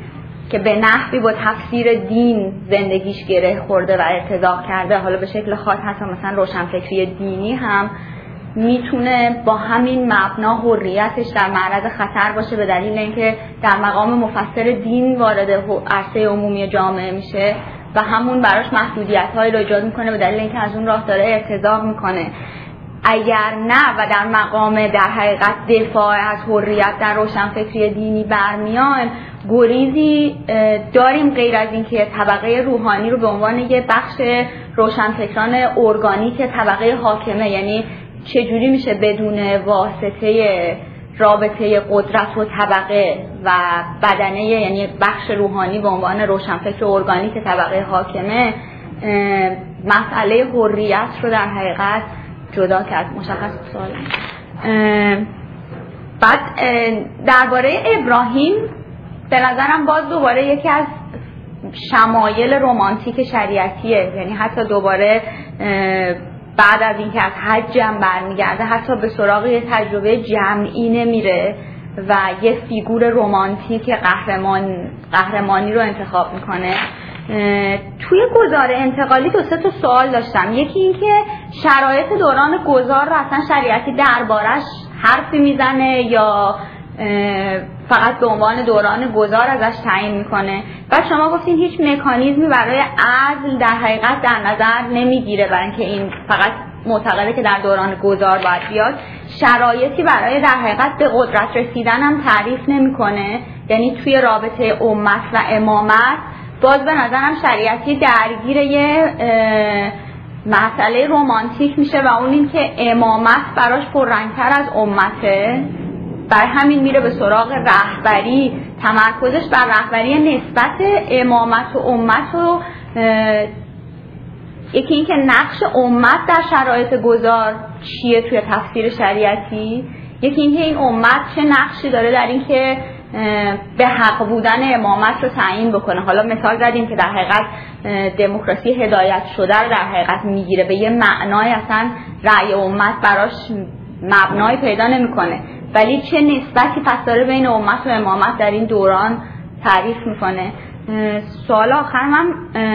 که به نحوی با تفسیر دین زندگیش گره خورده و ارتزاق کرده، حالا به شکل خاص حتی مثلا روشنفکری دینی هم میتونه با همین مبنا حریتش در معرض خطر باشه، به دلیل اینکه در مقام مفسر دین وارد عرصه عمومی جامعه میشه و همون براش محدودیت‌هایی رو ایجاد میکنه به دلیل اینکه از اون راه داره ارتزاق میکنه. اگر نه و در مقام در حقیقت دفاع از حریت در روشنفکری دینی برمیان، گریزی داریم غیر از اینکه طبقه روحانی رو به عنوان یه بخش روشنفکران ارگانیک طبقه حاکمه، یعنی چجوری میشه بدون واسطه رابطه قدرت و طبقه و بدنه، یعنی بخش روحانی به عنوان روشنفکر ارگانیک طبقه حاکمه مسئله حریت رو در حقیقت جدا کرد. مشخص سوال. بعد درباره ابراهیم به نظرم باز دوباره یکی از شمایل رمانتیک شریعتیه، یعنی حتی دوباره بعد از اینکه از حج هم برمیگرده حتی به سراغ یه تجربه جمعی نمیره و یه فیگور رمانتیک قهرمان قهرمانی رو انتخاب میکنه. توی گذار انتقالی دو سه تا سوال داشتم. یکی این که شرایط دوران گذار رو اصلا شریعتی دربارش حرفی میزنه یا فقط به عنوان دوران گذار ازش تعیین میکنه؟ بعد شما گفتین هیچ مکانیزمی برای عزل در حقیقت در نظر نمیگیره برای اینکه این فقط معتقده که در دوران گذار باید بیاد. شرایطی برای در حقیقت به قدرت رسیدن هم تعریف نمیکنه، یعنی توی رابطه امت و امامت باز به نظرم شریعتی درگیر یه مسئله رمانتیک میشه و اون این که امامت براش پررنگتر از امته، بر همین میره به سراغ رهبری، تمرکزش بر رهبری نسبت امامت و امت و یکی این که نقش امت در شرایط گذار چیه توی تفسیر شریعتی، یکی این که این امت چه نقشی داره در این که به حق بودن امامت رو تعیین بکنه. حالا مثال زدیم که در حقیقت دموکراسی هدایت شده رو در حقیقت میگیره به یه معنای اصلا رأی امت براش مبنایی پیدا نمیکنه، ولی چه نسبتی پس داره بین امت و امامت در این دوران تعریف میکنه. سوال آخرم هم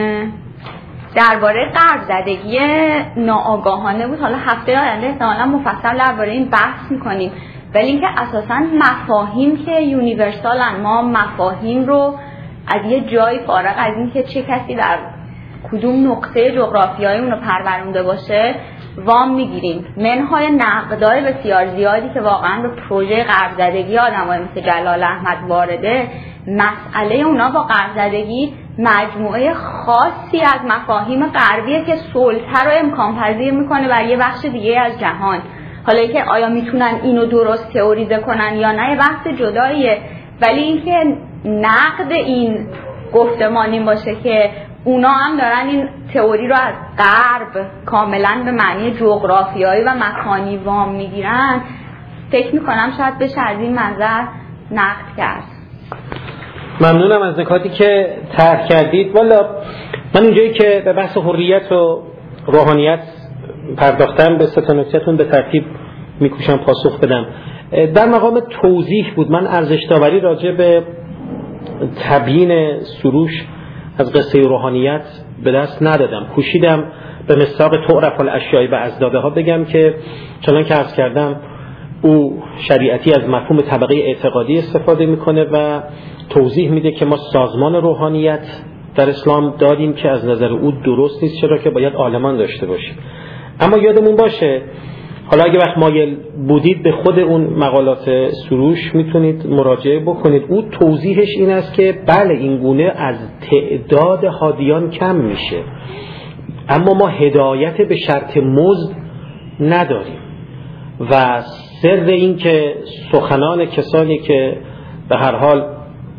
درباره قرض زدگی ناآگاهانه بود. حالا هفته آینده احتمالاً مفصل درباره این بحث میکنیم، ولی اینکه اساساً مفاهیم که یونیورسالن، ما مفاهیم رو از یه جایی فارغ از این که چه کسی در کدوم نقطه جغرافیایی اون رو پرورونده باشه وام میگیریم. منهای نقدای بسیار زیادی که واقعاً به پروژه قرض‌زدگی آدمای مثل جلال احمد وارده، مسئله اونا با قرض‌زدگی مجموعه خاصی از مفاهیم غربیه که سلطه رو امکان پذیر میکنه بر یه بخش دیگه از جهان. حالا اینکه آیا میتونن اینو درست تئوریزه کنن یا نه یه بحث جداییه، ولی اینکه نقد این گفتمان این باشه که اونا هم دارن این تئوری رو از غرب کاملا به معنی جغرافیایی و مکانی وام میگیرن، فکر میکنم شاید بشه از این منظر نقد کرد. ممنونم از نکاتی که طرح کردید. والا من اونجایی که به بحث حریت و روحانیت پرداختم به سه تا نکته‌تون به ترتیب میکوشم پاسخ بدم. در مقام توضیح بود، من ارزش داوری راجع به تبیین سروش از قصه روحانیت به دست ندادم. کوشیدم به مصداق تعرف الاشیاء و ازدادها بگم که چنان که عرض کردم او شریعتی از مفهوم طبقه اعتقادی استفاده میکنه و توضیح میده که ما سازمان روحانیت در اسلام دادیم که از نظر او درست نیست، چرا که باید عالمان داشته باشیم. اما یادمون باشه، حالا اگه وقت مایل بودید به خود اون مقالات سروش میتونید مراجعه بکنید. او توضیحش این است که بله این گونه از تعداد هادیان کم میشه، اما ما هدایت به شرط مزد نداریم و سر این که سخنان کسانی که به هر حال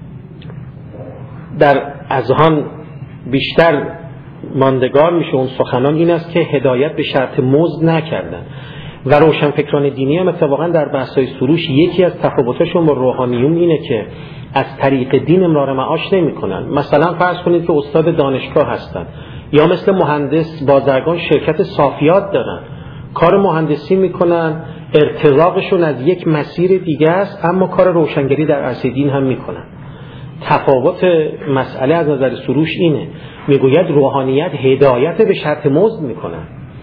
در اذهان بیشتر ماندگار میشه اون سخنان این است که هدایت به شرط مزد نکردن و روشنفکران دینی هم اتفاقا در بحث‌های سروش یکی از تفاوتاشون با روحانیون اینه که از طریق دین امرار معاش نمی‌کنن. مثلا فرض کنید که استاد دانشگاه هستن یا مثل مهندس بازرگان شرکت صافیات دارن، کار مهندسی میکنن، ارتزاقشون از یک مسیر دیگه است، اما کار روشنگری در عرصه دین هم میکنن. تفاوت مسئله از نظر سروش اینه، میگوید روحانیت هدایت به شرط مزد میکنه،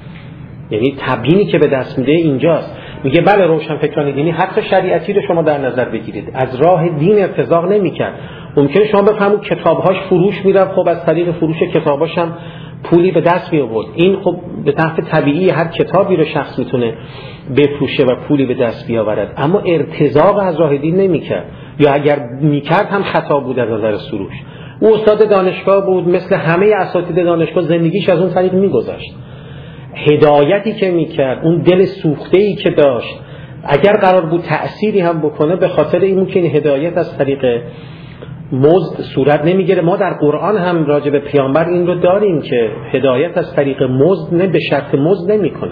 یعنی تبیینی که به دست میده اینجاست. میگه بله روشنفکران دینی حق شریعتی رو شما در نظر بگیرید، از راه دین ارتزاق نمیکرد. ممکنه شما بفهمید کتابهاش فروش میرفت، خب از طریق فروش کتاباش هم پولی به دست می آورد. این خب به طرف طبیعی هر کتابی رو شخص میتونه بفروشه و پولی به دست بیاورد، اما ارتزاق از راه دین نمیکرد، یا اگر میکرد هم خطا بود از نظر سروش. او استاد دانشگاه بود، مثل همه اساتید دانشگاه زندگیش از اون طریق میگذشت. هدایتی که میکرد، اون دل سوخته‌ای که داشت، اگر قرار بود تأثیری هم بکنه به خاطر این که این هدایت از طریق مزد صورت نمیگیره. ما در قرآن هم راجع به پیامبر این رو داریم که هدایت از طریق مزد نه به شرط مزد نمیکنه.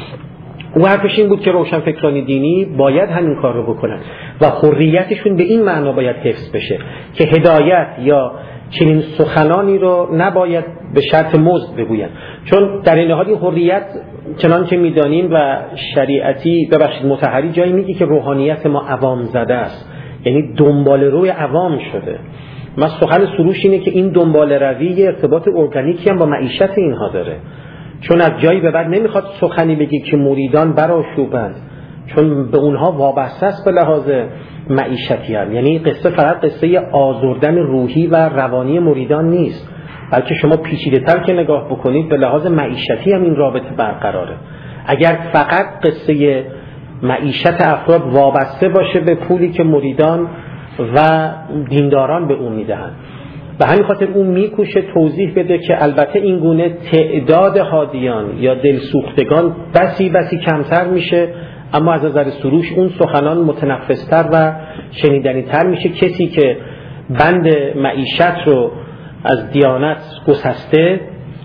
او حرفش این بود که روشنفکران دینی باید همین کار رو بکنن و حریتشون به این معنا باید حفظ بشه که هدایت یا چنین سخنانی رو نباید به شرط مزد بگوین، چون در این حال حریت چنان که میدانیم و شریعتی ببخشید مطهری جایی میگه که روحانیت ما عوام زده است، یعنی دنبال روی عوام شده. من سخن سروش اینه که این دنبال روی ارتباط ارگانیکی هم با معیشت اینها داره، چون از جایی به بعد نمیخواد سخنی بگی که مریدان برآشوبند، چون به اونها وابسته است به لحاظ معیشتی هم. یعنی قصه فقط قصه آزردن روحی و روانی مریدان نیست، بلکه شما پیچیده تر که نگاه بکنید به لحاظ معیشتی هم این رابطه برقراره. اگر فقط قصه معیشت افراد وابسته باشه به پولی که مریدان و دینداران به اون میدهند، به همین خاطر اون میکوشه توضیح بده که البته این گونه تعداد هادیان یا دلسوختگان بسی بسی کمتر میشه، اما از نظر سروش اون سخنان متنفستر و شنیدنیتر میشه. کسی که بند معیشت رو از دیانت گسسته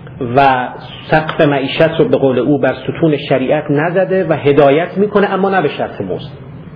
و سقف معیشت رو به قول او بر ستون شریعت نزده و هدایت میکنه، اما نه به شرط مزد.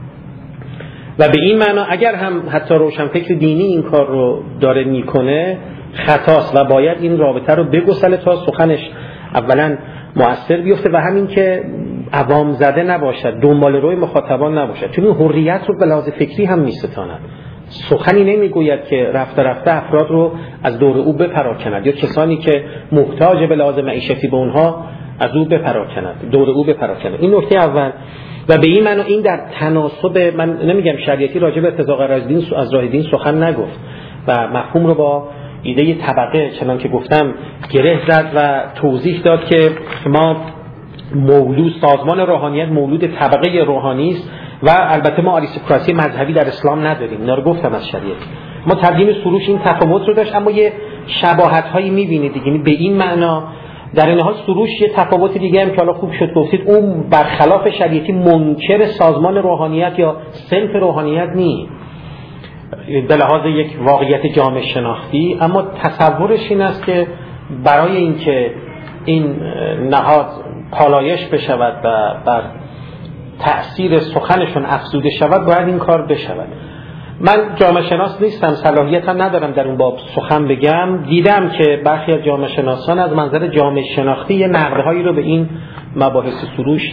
و به این معنا اگر هم حتی روشنفکر دینی این کار رو داره میکنه خطاست و باید این رابطه رو بگسله تا سخنش اولا مؤثر بیفته و همین که عوام زده نباشد، دنبال روی مخاطبان نباشد، چون این حریت رو به لحاظ فکری هم میستاند. سخنی نمیگوید که رفته رفته افراد رو از دور او بپراکند یا کسانی که محتاج به لحاظ معیشتی به اونها از او بپراکند، دور او بپراکند. این نکته اول. و به این معنی این در تناسب، من نمیگم شریعتی راجع به ارتزاق از راه دین سخن نگفت و مفهوم رو با ایده طبقه چنان که گفتم گره زد و توضیح داد که ما مولود سازمان روحانیت مولود طبقه روحانی است و البته ما آریستوکراسی مذهبی در اسلام نداریم. اینا رو گفتم از شریعت. ما تبیین سروش این تفاوت رو داشت، اما یه شباهت‌هایی می‌بینید دیگه. یعنی به این معنا در این حال سروش یه تفاوت دیگه هم که حالا خوب شد گفتید، اون برخلاف شریعتی منکر سازمان روحانیت یا صنف روحانیت نیست به لحاظ یک واقعیت جامعه شناختی، اما تصورش این است که برای اینکه این نهاد پالایش بشود و بر تأثیر سخنشون افزوده شود باید این کار بشود. من جامعه شناس نیستم، صلاحیت هم ندارم در اون باب سخن بگم. دیدم که برخی از جامعه شناسان از منظر جامعه شناختی یه نقدهایی رو به این مباحث سروش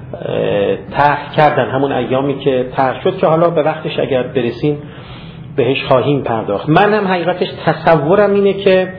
طرح کردن، همون ایامی که طرح شد که حالا به وقتش اگر برسیم بهش خواهیم پرداخت. من هم حقیقتش تصورم اینه که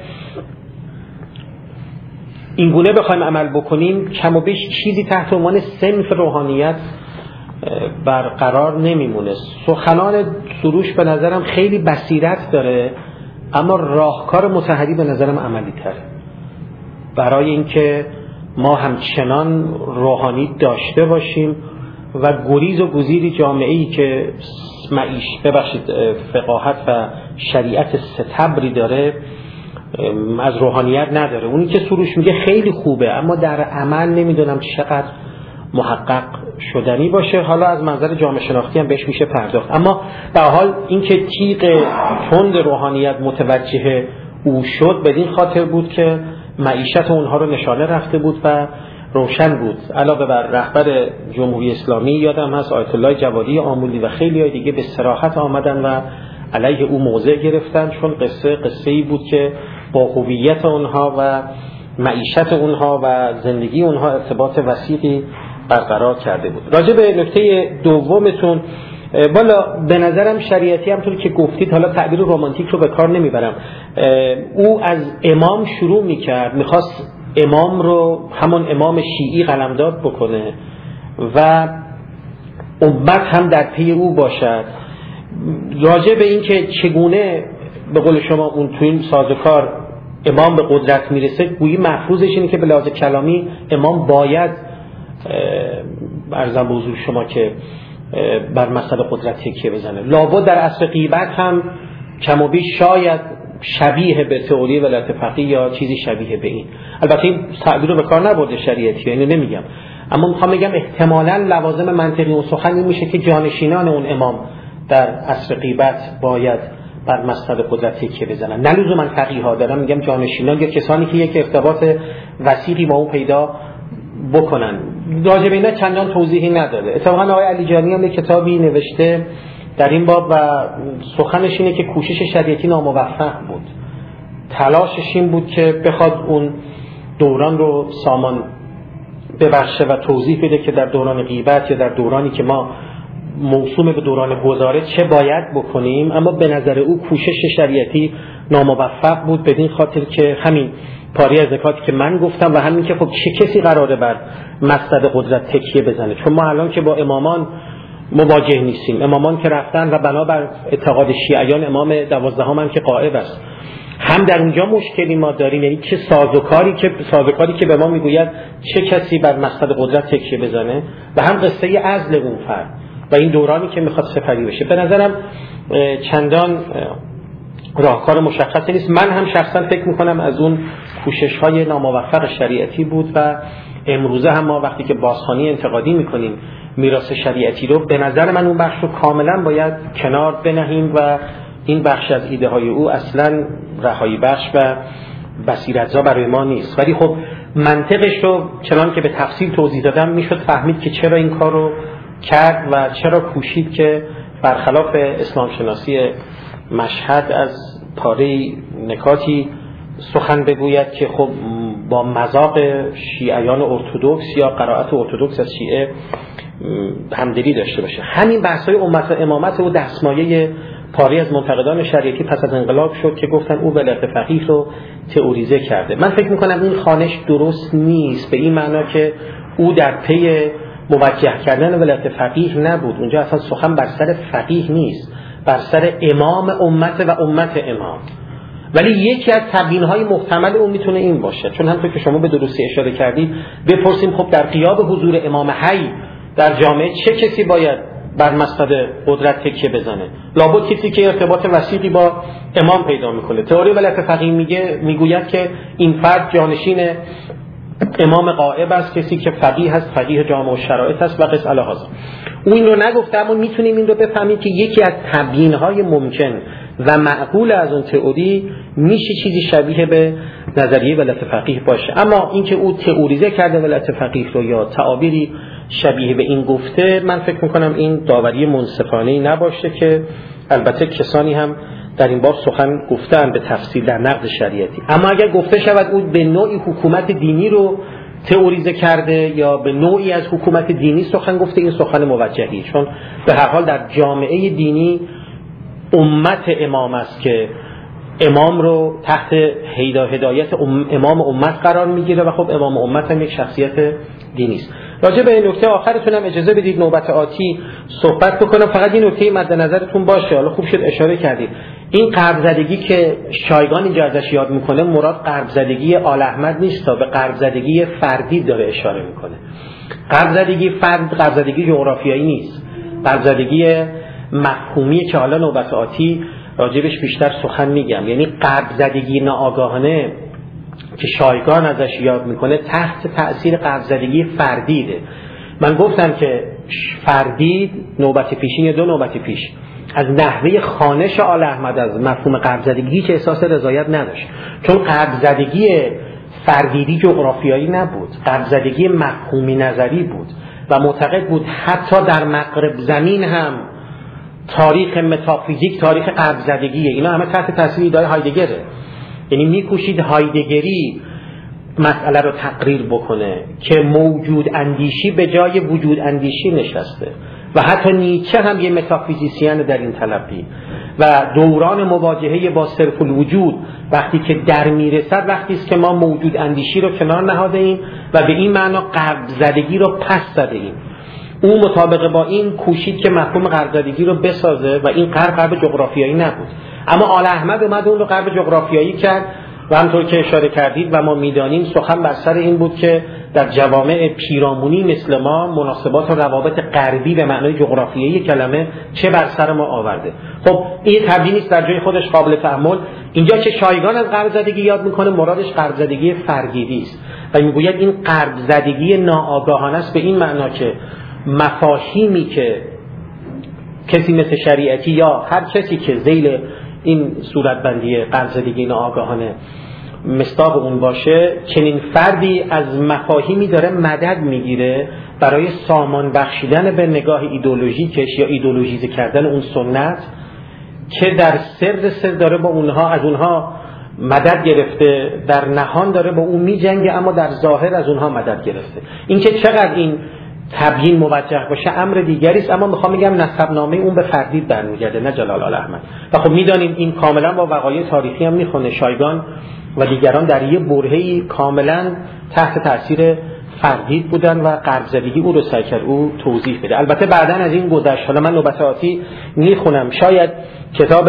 این گونه بخوایم عمل بکنیم کم و بیش چیزی تحت عنوان صنف روحانیت برقرار نمیمونه. سخنان سروش به نظرم خیلی بصیرت داره، اما راهکار مطهری به نظرم عملی تره برای اینکه ما همچنان روحانی داشته باشیم و گریز و گزیری جامعه‌ای که معیش ببخشید فقاهت و شریعت ستبری داره از روحانیت نداره. اونی که سروش میگه خیلی خوبه، اما در عمل نمیدونم چقدر محقق شدنی باشه. حالا از منظر جامعه شناختی هم بهش میشه پرداخت، اما به حال اینکه تیغ تند روحانیت متوجه او شد بدین خاطر بود که معیشت اونها رو نشانه رفته بود و روشن بود. علاوه بر رهبر جمهوری اسلامی یادم هست آیت الله جوادی آمولی و خیلی های دیگه به صراحت آمدن و علیه او موضع گرفتن، چون قصه قصه‌ای بود که با هویت اونها و معیشت اونها و زندگی اونها ارتباط وثیقی برقرار کرده بود. راجع به نکته دومتون والا به نظرم شریعتی همطور که گفتید، حالا تعبیر رمانتیک رو به کار نمیبرم، او از امام شروع میکرد، میخواست امام رو همون امام شیعی قلمداد بکنه و امت هم در پی او باشد. راجع به این که چگونه به قول شما اون تو این سازوکار امام به قدرت میرسه، گویی مفروضش اینه که به لحاظ کلامی امام باید عرضم به حضور شما که بر مسئله قدرت تکیه بزنه. لابد در عصر غیبت هم کم و بیش شاید شبیه به تئوری ولایت فقیه یا چیزی شبیه به این. البته این تعبیر رو به کار نبرده شریعتی، یعنی نمیگم، اما میخوام بگم احتمالاً لوازم منطقی اون سخن این میشه که جانشینان اون امام در عصر غیبت باید بر مسئله قدرت تکیه بزنن، نه لزوما فقیها، دارم میگم جانشینان یا کسانی که یک ارتباط وثیقی با اون پیدا بکنن. راجع به اینا چندان توضیحی نداده. اتفاقا آقای علیجانی هم یک کتابی نوشته در این باب و سخنش اینه که کوشش شریعتی ناموفق بود، تلاشش این بود که بخواد اون دوران رو سامان ببخشه و توضیح بده که در دوران غیبت یا در دورانی که ما موسوم به دوران گذاره چه باید بکنیم. اما به نظر او کوشش شریعتی ناموفق بود، بدین خاطر که همین پاری از زکاتی که من گفتم و همین که خب چه کسی قراره بر مصدر قدرت تکیه بزنه، چون ما الان که با امامان مواجه نیستیم، امامان که رفتن و بنابر اعتقاد شیعیان امام دوازدهم هم که غائب است، هم در اونجا مشکلی ما داریم، یعنی چه سازوکاری که سازوکاری که به ما میگوید چه کسی بر مصدر قدرت تکیه بزنه و هم قصه عزل اون فرد و این دورانی که میخواد سپری بشه. به نظرم چندان راهکار مشخصی نیست. من هم شخصا فکر میکنم از اون کوشش های ناموفق شریعتی بود و امروزه هم ما وقتی که بازخوانی انتقادی میکنیم میراث شریعتی رو، به نظر من اون بخش رو کاملا باید کنار بنهیم و این بخش از ایده های او اصلا رهایی بخش و بصیرت‌زا برای ما نیست. ولی خب منطقش رو چنان که به تفصیل توضیح دادم میشد فهمید که چرا این کار رو کرد و چرا کوشید که برخلاف اسلام شناسی مشهد از پاره نکاتی سخن بگوید که خب با مذاق شیعیان ارتدوکس یا قرائت ارتدوکس از شیعه همدلی داشته باشه. همین بحث‌های امت و امامت و دستمایه پاره از منتقدان شریعتی پس از انقلاب شد که گفتن او ولایت فقیه رو تئوریزه کرده. من فکر میکنم این خوانش درست نیست، به این معنا که او در پی موجه کردن ولایت فقیه نبود. اونجا اصلا سخن بر سر فقیه نیست، بر سر امام امت و امت امام. ولی یکی از تبیین‌های محتمل اون میتونه این باشه، چون همونطور که شما به درستی اشاره کردید بپرسیم خب در غیاب حضور امام حی در جامعه چه کسی باید بر مصدر قدرت تکیه بزنه؟ لابد کسی که ارتباط وثیقی با امام پیدا میکنه. تئوری ولایت فقیه میگه میگوید که این فرد جانشین امام غائب است، کسی که فقیه هست، فقیه جامع و شرایط است و قص الهازا. او این رو نگفته، اما میتونیم این رو بفهمیم که یکی از تبیین‌های ممکن و معقول از اون تئوری میشه چیزی شبیه به نظریه ولایت فقیه باشه. اما اینکه او تئوریزه کرده ولایت فقیه رو یا تعابیری شبیه به این گفته، من فکر میکنم این داوری منصفانه‌ای نباشه که البته کسانی هم در این باب سخن گفتن به تفصیل در نقد شریعتی. اما اگر گفته شود او به نوعی حکومت دینی رو تئوریزه کرده یا به نوعی از حکومت دینی سخن گفته، این سخن موجهی، چون به هر حال در جامعه دینی امت امام است که امام رو تحت هدایت امام امت قرار میگیره و خب امام امت هم یک شخصیت دینی است. راجع به این نکته آخرتونم اجازه بدید نوبت آتی صحبت بکنم. فقط این نکته مد نظرتون باشه، حالا خوب شد اشاره کردید، این غرب زدگی که شایگان اینجا ازش یاد میکنه مراد غرب زدگی آل احمد نیست، تا به غرب زدگی فردی داره اشاره میکنه. غرب زدگی فرد غرب زدگی جغرافیایی نیست، غرب زدگی مفهومی که حالا نوبت آتی راجبش بیشتر سخن میگم. یعنی غرب زدگی ناآگاهانه که شایگان ازش یاد میکنه تحت تأثیر غرب زدگی فردیده. من گفتم که فردید نوبت پیشین یا دو نوبت پیش از نحوه خوانش آل احمد از مفهوم غرب زدگی هیچ احساس رضایت نداشت، چون غرب زدگی فردیدی جغرافیایی نبود، غرب زدگی مفهومی نظری بود و معتقد بود حتی در مغرب زمین هم تاریخ متافیزیک تاریخ غرب زدگیه. اینا همه تحت تاثیر ایده هایدگره. یعنی میکوشید هایدگری مسئله رو تقریر بکنه که موجود اندیشی به جای وجود اندیشی نشسته و حتی نیچه هم یه متافیزیسین در این تلقی و دوران مواجهه با صرف الوجود وقتی که در میرسد وقتی است که ما موجود اندیشی رو کنار نهاده ایم و به این معنا غرب زدگی رو پس زده ایم. او مطابق با این کوشید که مفهوم غرب زدگی رو بسازه و این غرب غرب جغرافیایی نبود، اما آل احمد اومد اون رو غرب جغرافیایی کرد و همطور که اشاره کردید و ما میدانیم سخن بر سر این بود که در جوامع پیرامونی مثل ما مناسبات و روابط غربی به معنای جغرافیایی کلمه چه بر سر ما آورده. خب این تبیینی است در جای خودش قابل تأمل. اینجا که شایگان از غرب زدگی یاد میکنه مرادش غرب زدگی فرگیری است و میگوید این غرب زدگی ناآگاهانه است به این معنا که مفاهیمی که کسی مثل شریعتی یا هر کسی که ذیل این صورتبندی غرب زدگی ناآگاهانه مصداق اون باشه چنین فردی از مفاهیمی داره مدد میگیره برای سامان بخشیدن به نگاه ایدئولوژیکش یا ایدئولوژیزه کردن اون سنت که در سر سر داره با اونها از اونها مدد گرفته، در نهان داره با اون میجنگه اما در ظاهر از اونها مدد گرفته. این که چقدر این تبیین موجه باشه امر دیگری است، اما میخوام بگم نسبنامه اون به فردید برمیگرده نه جلال آل احمد. و خب میدانیم این کاملا با وقایع تاریخی هم میخونه. شایگان و دیگران در یه برهه‌ای کاملا تحت تاثیر فردید بودن و غرب زدگی او رو سعی کرد او توضیح بده. البته بعداً از این گذشت، حالا من نوبت آتی میخونم، شاید کتاب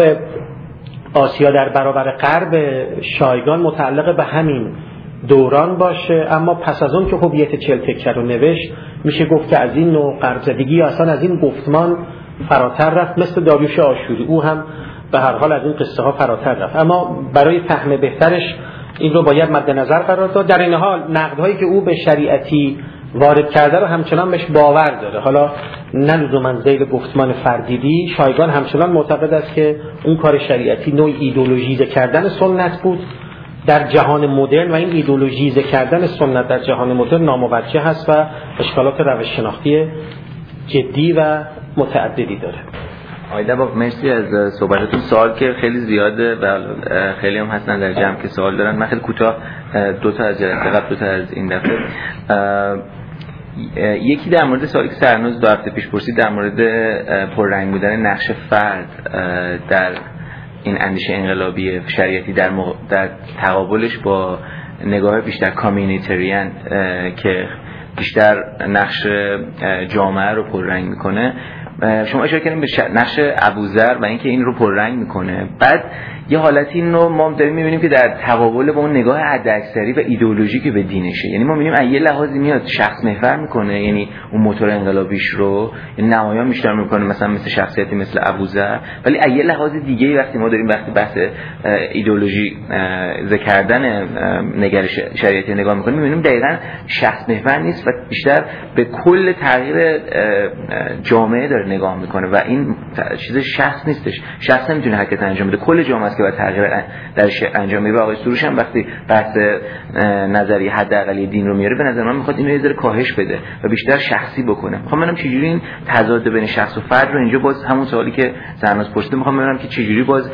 آسیا در برابر غرب شایگان متعلق به همین دوران باشه، اما پس از اون که هویت چهل تکه رو نوشت میشه گفت که از این نوع غرب زدگی اصلا از این گفتمان فراتر رفت، مثل داریوش آشوری او هم به هر حال از این قصه ها فراتر رفت. اما برای فهم بهترش این رو باید مد نظر قرار داد. در این حال نقدهایی که او به شریعتی وارد کرده رو همچنان بهش باور داره، حالا نه لزوما ذیل گفتمان فردیدی. شایگان همچنان معتقد است که اون کار شریعتی نوع ایدئولوژیزه کردن سنت بود در جهان مدرن و این ایدئولوژیزه کردن سنت در جهان مدرن ناموجه هست و اشکالات روش شناختی جدی و متعددی داره. آیده با مرسی از صحبتتون. سوال که خیلی زیاده و خیلی هم هستن در جمع که سوال دارن. من خیلی کوتاه دو تا از جلسه قبل دو تا از این دفعه یکی در مورد سوالی که سرنوز دو هفته پیش پرسید در مورد پررنگ بودن نقش فرد در این اندیشه انقلابی شریعتی در, مغ... در تقابلش با نگاه بیشتر کامیونیتریان که بیشتر نقش جامعه رو پررنگ میکنه. شما اشاره کردیم به نقش ابوذر و اینکه این رو پررنگ میکنه. بعد یه حالتی اینو ما داریم میبینیم که در تقابل با اون نگاه حداکثری و ایدئولوژیکی به دینشه، یعنی ما میبینیم از یه لحاظی میاد شخص محور میکنه، یعنی اون موتور انقلابیش رو یعنی نمایان بیشتر میکنه مثلا مثل شخصیتی مثل ابوذر، ولی از یه لحاظ دیگه وقتی ما داریم وقتی بحث ایدئولوژی ذکر کردن نگرش شریعتی نگاه میکنیم میبینیم دقیقاً شخص محور نیست و بیشتر به کل تغییر جامعه داره نگاه میکنه و این چیز شخص نیستش. شخص نمیتونه حرکت انجام بده، کل جامعه است که باید تغییر درش انجام میده. آقای سروش هم وقتی بحث نظریه حداقلی دین رو میاره به نظر من میخواد اینو یه ذره کاهش بده و بیشتر شخصی بکنه. میخوام ببینم چجوری این تضاد بین شخص و فرد رو اینجا باز همون سوالی که سرناز پرسید میخوام ببینم که چجوری باز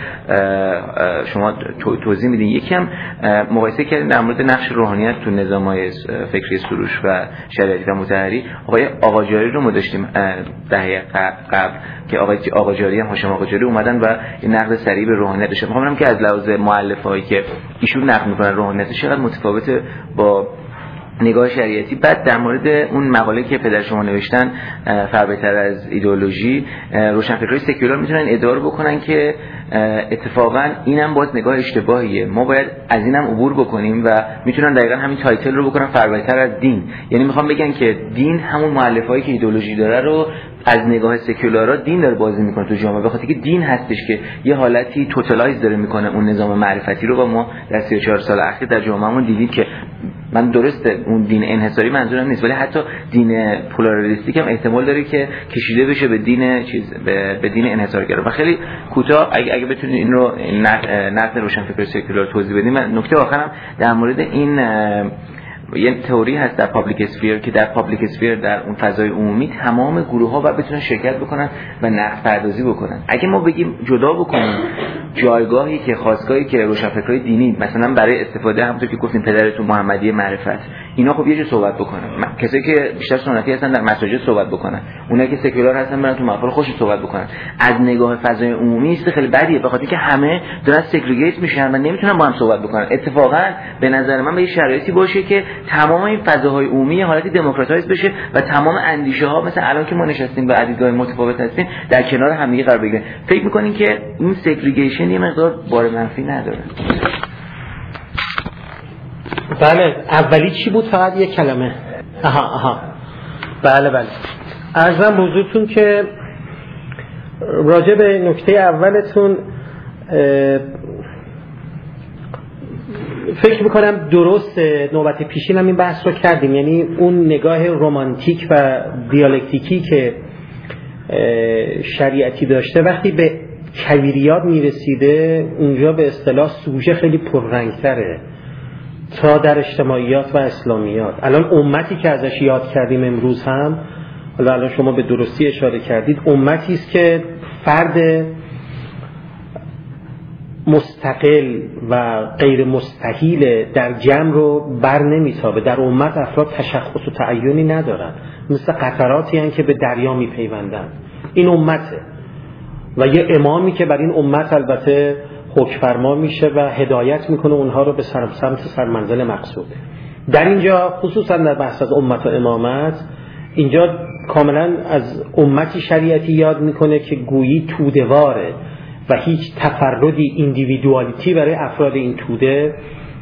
شما توضیح میدین. یکی هم مقایسه کردیم در مورد نقش روحانیت تو نظام‌های فکری سروش و شریعتی و مطهری. آقای آقاجاری رو ما داشتیم دهه قبل که آقای آقاجاری هم هاشم آقاجاری اومدن و این نقد سریع به روحانیت داشتن. میخوام ببینم که از لحاظ مؤلفه‌ای که ایشون نقد میکنن روحانیت چقدر متفاوته با نگاه شریعتی. بعد در مورد اون مقاله که پدر شما نوشتن فربه‌تر از ایدئولوژی، روشنفکرای سکولار میتونن ادعا بکنن که اتفاقا اینم باز نگاه اشتباهیه، ما باید از اینم عبور بکنیم و میتونن دقیقاً همین تایتل رو بکنن فربه‌تر از دین. یعنی میخوام بگن که دین همون مؤلفه‌ای که ایدئولوژی داره رو از نگاه سکولارا دین داره بازی میکنه تو جامعه، بخاطر که دین هستش که یه حالتی توتالایز داره میکنه اون نظام معرفتی رو و ما در سی و چهار سال اخیر در جامعهمون دیدیم که من درسته اون دین انحصاری منظورم نیست، ولی حتی دین پولاریستیک هم احتمال داره که کشیده بشه به دین چیز به, به دین انحصارگرا. و خیلی کوتاه اگه اگه بتونید این رو نقد روشنفکر سکولار توضیح بدیم. نکته آخرم در مورد این یه تئوری هست در پابلیک اسفیر که در پابلیک اسفیر در اون فضای عمومی تمام گروه‌ها باید بتونن شرکت بکنن و نقد پردازی بکنن. اگه ما بگیم جدا بکنیم جایگاهی که خاصگاهی که روشنفکرای دینی مثلا برای استفاده همونطور که گفتیم پدرتون محمدی معرفت اینا خب یه جور صحبت بکنن، کسایی که بیشتر سنتی هستن در مساجد صحبت بکنن، اونایی که سکولار هستن برن تو محفل خوش صحبت بکنن، از نگاه فضای عمومی است خیلی بدیه به خاطر که همه دارن سگریگیت میشن و نمیتونن با هم صحبت بکنن. اتفاقا به نظر من به شرایطی باشه که تمام این فضاهای عمومی حالتی دموکراتایز بشه و تمام اندیشه ها مثلا الان که ما نشستیم و دیدگاه متفاوت هستیم در کنار هم دیگه قرار بگیرن. فکر می‌کنین که این سگریگیشن یه مقدار بار منفی نداره؟ بله. اولی چی بود؟ فقط یک کلمه. آها آها بله بله. عرضم حضورتون که راجع به نکته اولتون فکر میکنم درست نوبت پیشین هم این بحث رو کردیم، یعنی اون نگاه رمانتیک و دیالکتیکی که شریعتی داشته وقتی به کویریات میرسیده اونجا به اصطلاح سوژه خیلی پررنگتره تا در اجتماعیات و اسلامیات. الان امتی که ازش یاد کردیم امروز هم، حالا الان شما به درستی اشاره کردید، امتی است که فرد مستقل و غیر مستحیل در جمع رو بر نمیتابه. در امت افراد تشخص و تعیینی ندارن، مثل قطراتی هستند که به دریا میپیوندن. این امته و یه امامی که بر این امت البته حکم فرما میشه و هدایت میکنه اونها رو به سمت سرمنزل مقصود. در اینجا خصوصا در بحث از امت و امامت اینجا کاملا از امتی شریعتی یاد میکنه که گویی توده‌واره و هیچ تفردی ایندیویدوالیتی برای افراد این توده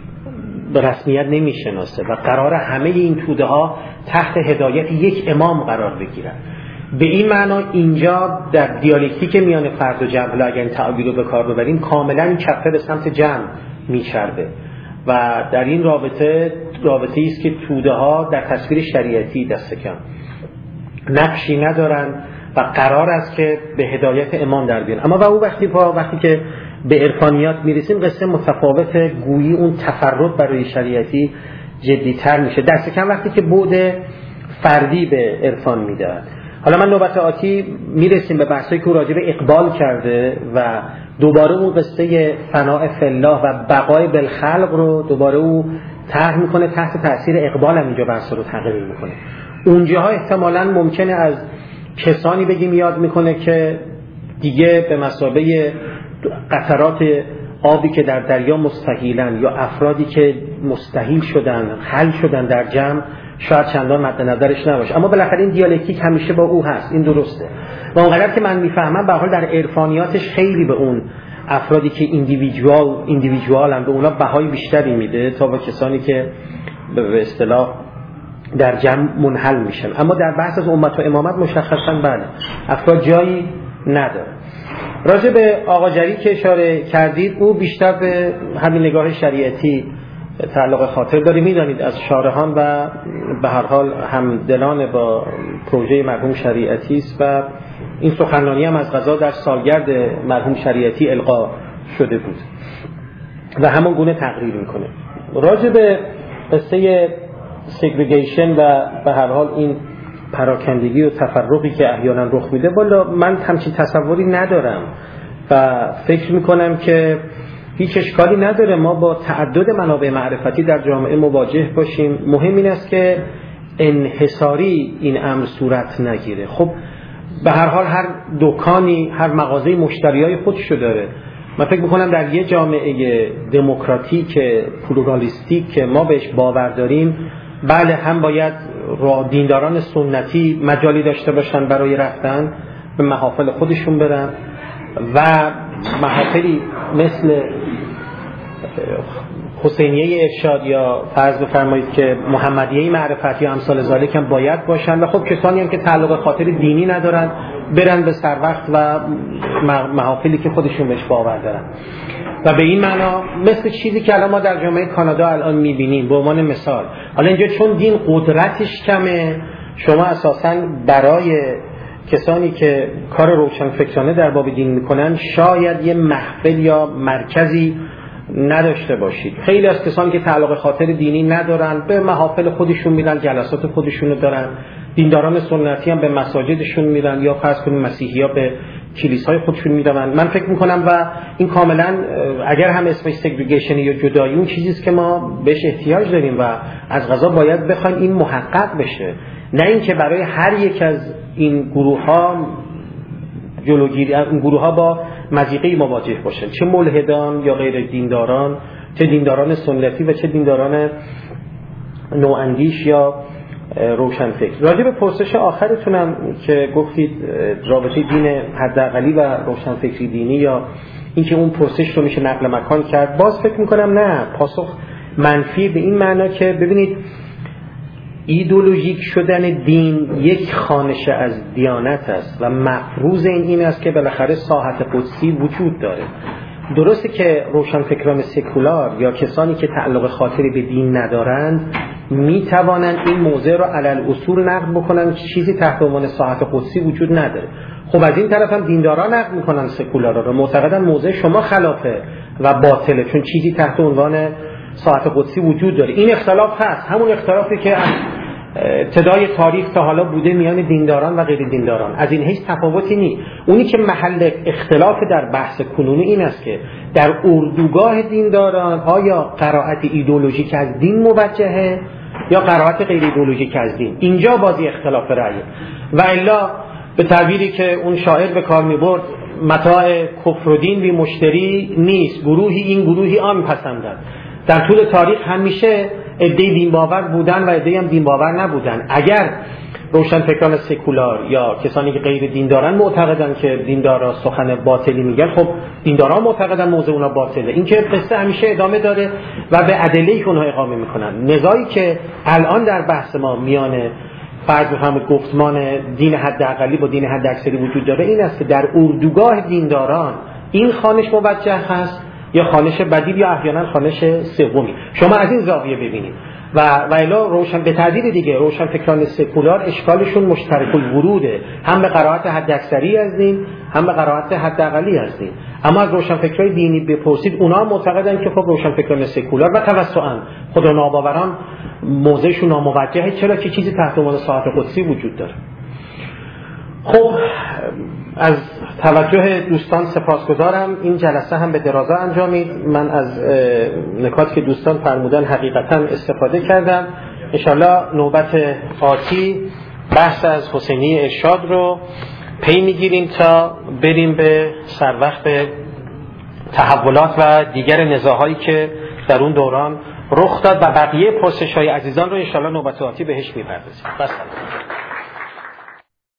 به رسمیت نمیشناسه و قرار همه این توده ها تحت هدایت یک امام قرار بگیرن. به این معنا اینجا در دیالکتیک میان فرد و جمع، اگر این تعبیر رو به کار ببریم، کاملا این کفه به سمت جمع میچربه و در این رابطه رابطه است که توده ها در تصویر شریعتی دست کم نقشی ندارن و قرار است که به هدایت امام در بیان. اما و او وقتی پا وقتی که به عرفانیات میرسیم قصه متفاوت، گویی اون تفرد برای شریعتی جدی‌تر میشه، دست کم وقتی که بعد فردی به عرفان میدهد. حالا من نوبت آتی میرسیم به بحثایی که راجع به اقبال کرده و دوباره اون قصه فناء فی الله و بقای بالخلق رو دوباره او طرح میکنه، تحت تاثیر اقبال هم اینجا بحث رو تقریر میکنه. اونجاها احتمالاً ممکنه از کسانی بگیم یاد میکنه که دیگه به مثابه قطرات آبی که در دریا مستحیلن یا افرادی که مستحیل شدن حل شدن در جمع شاید چندان مد نظرش نباشه، اما بالاخره این دیالکتیک همیشه با او هست، این درسته. و اونقدر که من میفهمم به حال در عرفانیاتش خیلی به اون افرادی که ایندیویدوال ایندیویدوالن به اونا بهای بیشتری میده تا با کسانی که به اصطلاح در جمع منحل میشن. اما در بحث از امت و امامت مشخصا بله افراد جایی نداره. راجع به آقا جری که اشاره کردید، او بیشتر به همین نگاه شریعتی تعلق خاطر داره. میدانید از شارحان و به هر حال همدلان با پروژه مرحوم شریعتی است و این سخنرانی هم از قضا در سالگرد مرحوم شریعتی القا شده بود و همون گونه تقریر میکنه. راجع به قصه سگریگیشن و به هر حال این پراکندگی و تفرقی که احیانا رخ میده، والا من همچین تصوری ندارم و فکر میکنم که هیچ اشکالی نداره ما با تعدد منابع معرفتی در جامعه مواجه باشیم. مهم این است که انحصاری این امر صورت نگیره. خب به هر حال هر دکانی، هر مغازه مشتریای خودشو داره. من فکر میکنم در یه جامعه دموکراتیک پلورالیستیک که ما بهش باور داریم، بله هم باید دینداران سنتی مجالی داشته باشن برای رفتن به محافل خودشون برن و محافلی مثل حسینیه ارشاد یا فرض بفرمایید که محمدیه معرفت یا امثال ذالک هم باید باشن و خب کسانی هم که تعلق خاطر دینی ندارن برن به سر وقت و محافلی که خودشون بهش باور دارن. و به این معنا مثل چیزی که الان ما در جامعه کانادا الان میبینیم به عنوان مثال، حالا اینجا چون دین قدرتش کمه، شما اساساً برای کسانی که کار روشنفکرانه در باب دین میکنن شاید یه محفل یا مرکزی نداشته باشید. خیلی از کسانی که تعلق خاطر دینی ندارن به محافل خودشون میرن، جلسات خودشونو دارن. دینداران سنتی هم به مساجدشون میرن یا فرض کنیم مسیحی‌ها به کلیسای خودشون میرن. من فکر میکنم و این کاملا اگر هم اسمش سگریگیشن یا جدایی اون چیزی است که ما بهش احتیاج داریم و از قضا باید بخوایم این محقق بشه، نه اینکه برای هر یک از این گروه‌ها جلوگیری این گروه‌ها با مضیقه مواجه باشن، چه ملحدان یا غیر دینداران، چه دینداران سنتی و چه دینداران نواندیش یا روشنفکر. راجع به پرسش آخرتونم که گفتید رابطه دین حداقلی و روشنفکری دینی یا اینکه اون پرسش رو میشه نقل مکان کرد، باز فکر میکنم نه، پاسخ منفی به این معنا که ببینید ایدئولوژیک شدن دین یک خانشه از دیانت است و مفروض این این است که بالاخره ساحت قدسی وجود داره. درسته که روشنفکران سکولار یا کسانی که تعلق خاطری به دین ندارند می توانند این موضع را علل اصول نقد بکنن که چیزی تحت عنوان ساحت قدسی وجود نداره. خب از این طرف هم دینداران نقد میکنن سکولارا را، معتقدن موضع شما خلافه و باطله چون چیزی تحت عنوان ساحت قدسی وجود داره. این اختلاف هست، همون اختلافی که ابتدای تاریخ تا حالا بوده میان دینداران و غیر دینداران. از این هیچ تفاوتی نیست. اونی که محل اختلاف در بحث کنونی این است که در اردوگاه دینداران آیا قرائت ایدئولوژیک از دین موجهه یا قرائت غیر ایدئولوژیک از دین. اینجا بازی اختلاف رأیه. و الا به تعبیری که اون شاعر به کار می‌برد، متاع کفر و دین بی مشتری نیست، گروهی این گروهی آن پسندند. در طول تاریخ همیشه عده‌ای دین باور بودن و عده‌ای هم دین باور نبودن. اگر روشنفکران سکولار یا کسانی که غیر دیندارن معتقدن که دیندارا سخن باطلی میگن، خب دیندارا معتقدن موضوع اونا باطله. این که قصه همیشه ادامه داره و به ادله‌ای که اونها اقامه میکنن. نزاعی که الان در بحث ما میان فرض بفرمایید گفتمان دین حداقلی با دین حداکثری وجود داره این است که در اردوگاه دینداران این خوانش موجه هست یا خوانش بدیل یا احیانا خوانش سومی. شما از این زاویه ببینید و و الا روشن به تعبیر دیگه روشن فکران سکولار اشکالشون مشترک الوروده، هم به قرائت حداکثری از دین هم به قرائت حداقلی از دین. اما از روشن فکرای دینی بپرسید اونا معتقدن که خب روشن فکران سکولار و توسعاً خدا ناباوران موضعشون ناموجهه، چرا که چیزی تحت عنوان ساحت قدسی وجود داره. خب از توجه دوستان سپاسگزارم. این جلسه هم به درازا انجامید. من از نکاتی که دوستان فرمودن حقیقتا استفاده کردم. انشالله نوبت آتی بحث از حسینی ارشاد رو پی میگیریم تا بریم به سر وقت تحولات و دیگر نزاعهایی که در اون دوران رخ داد و بقیه پرسش‌های عزیزان رو انشالله نوبت آتی بهش میپردازیم. بس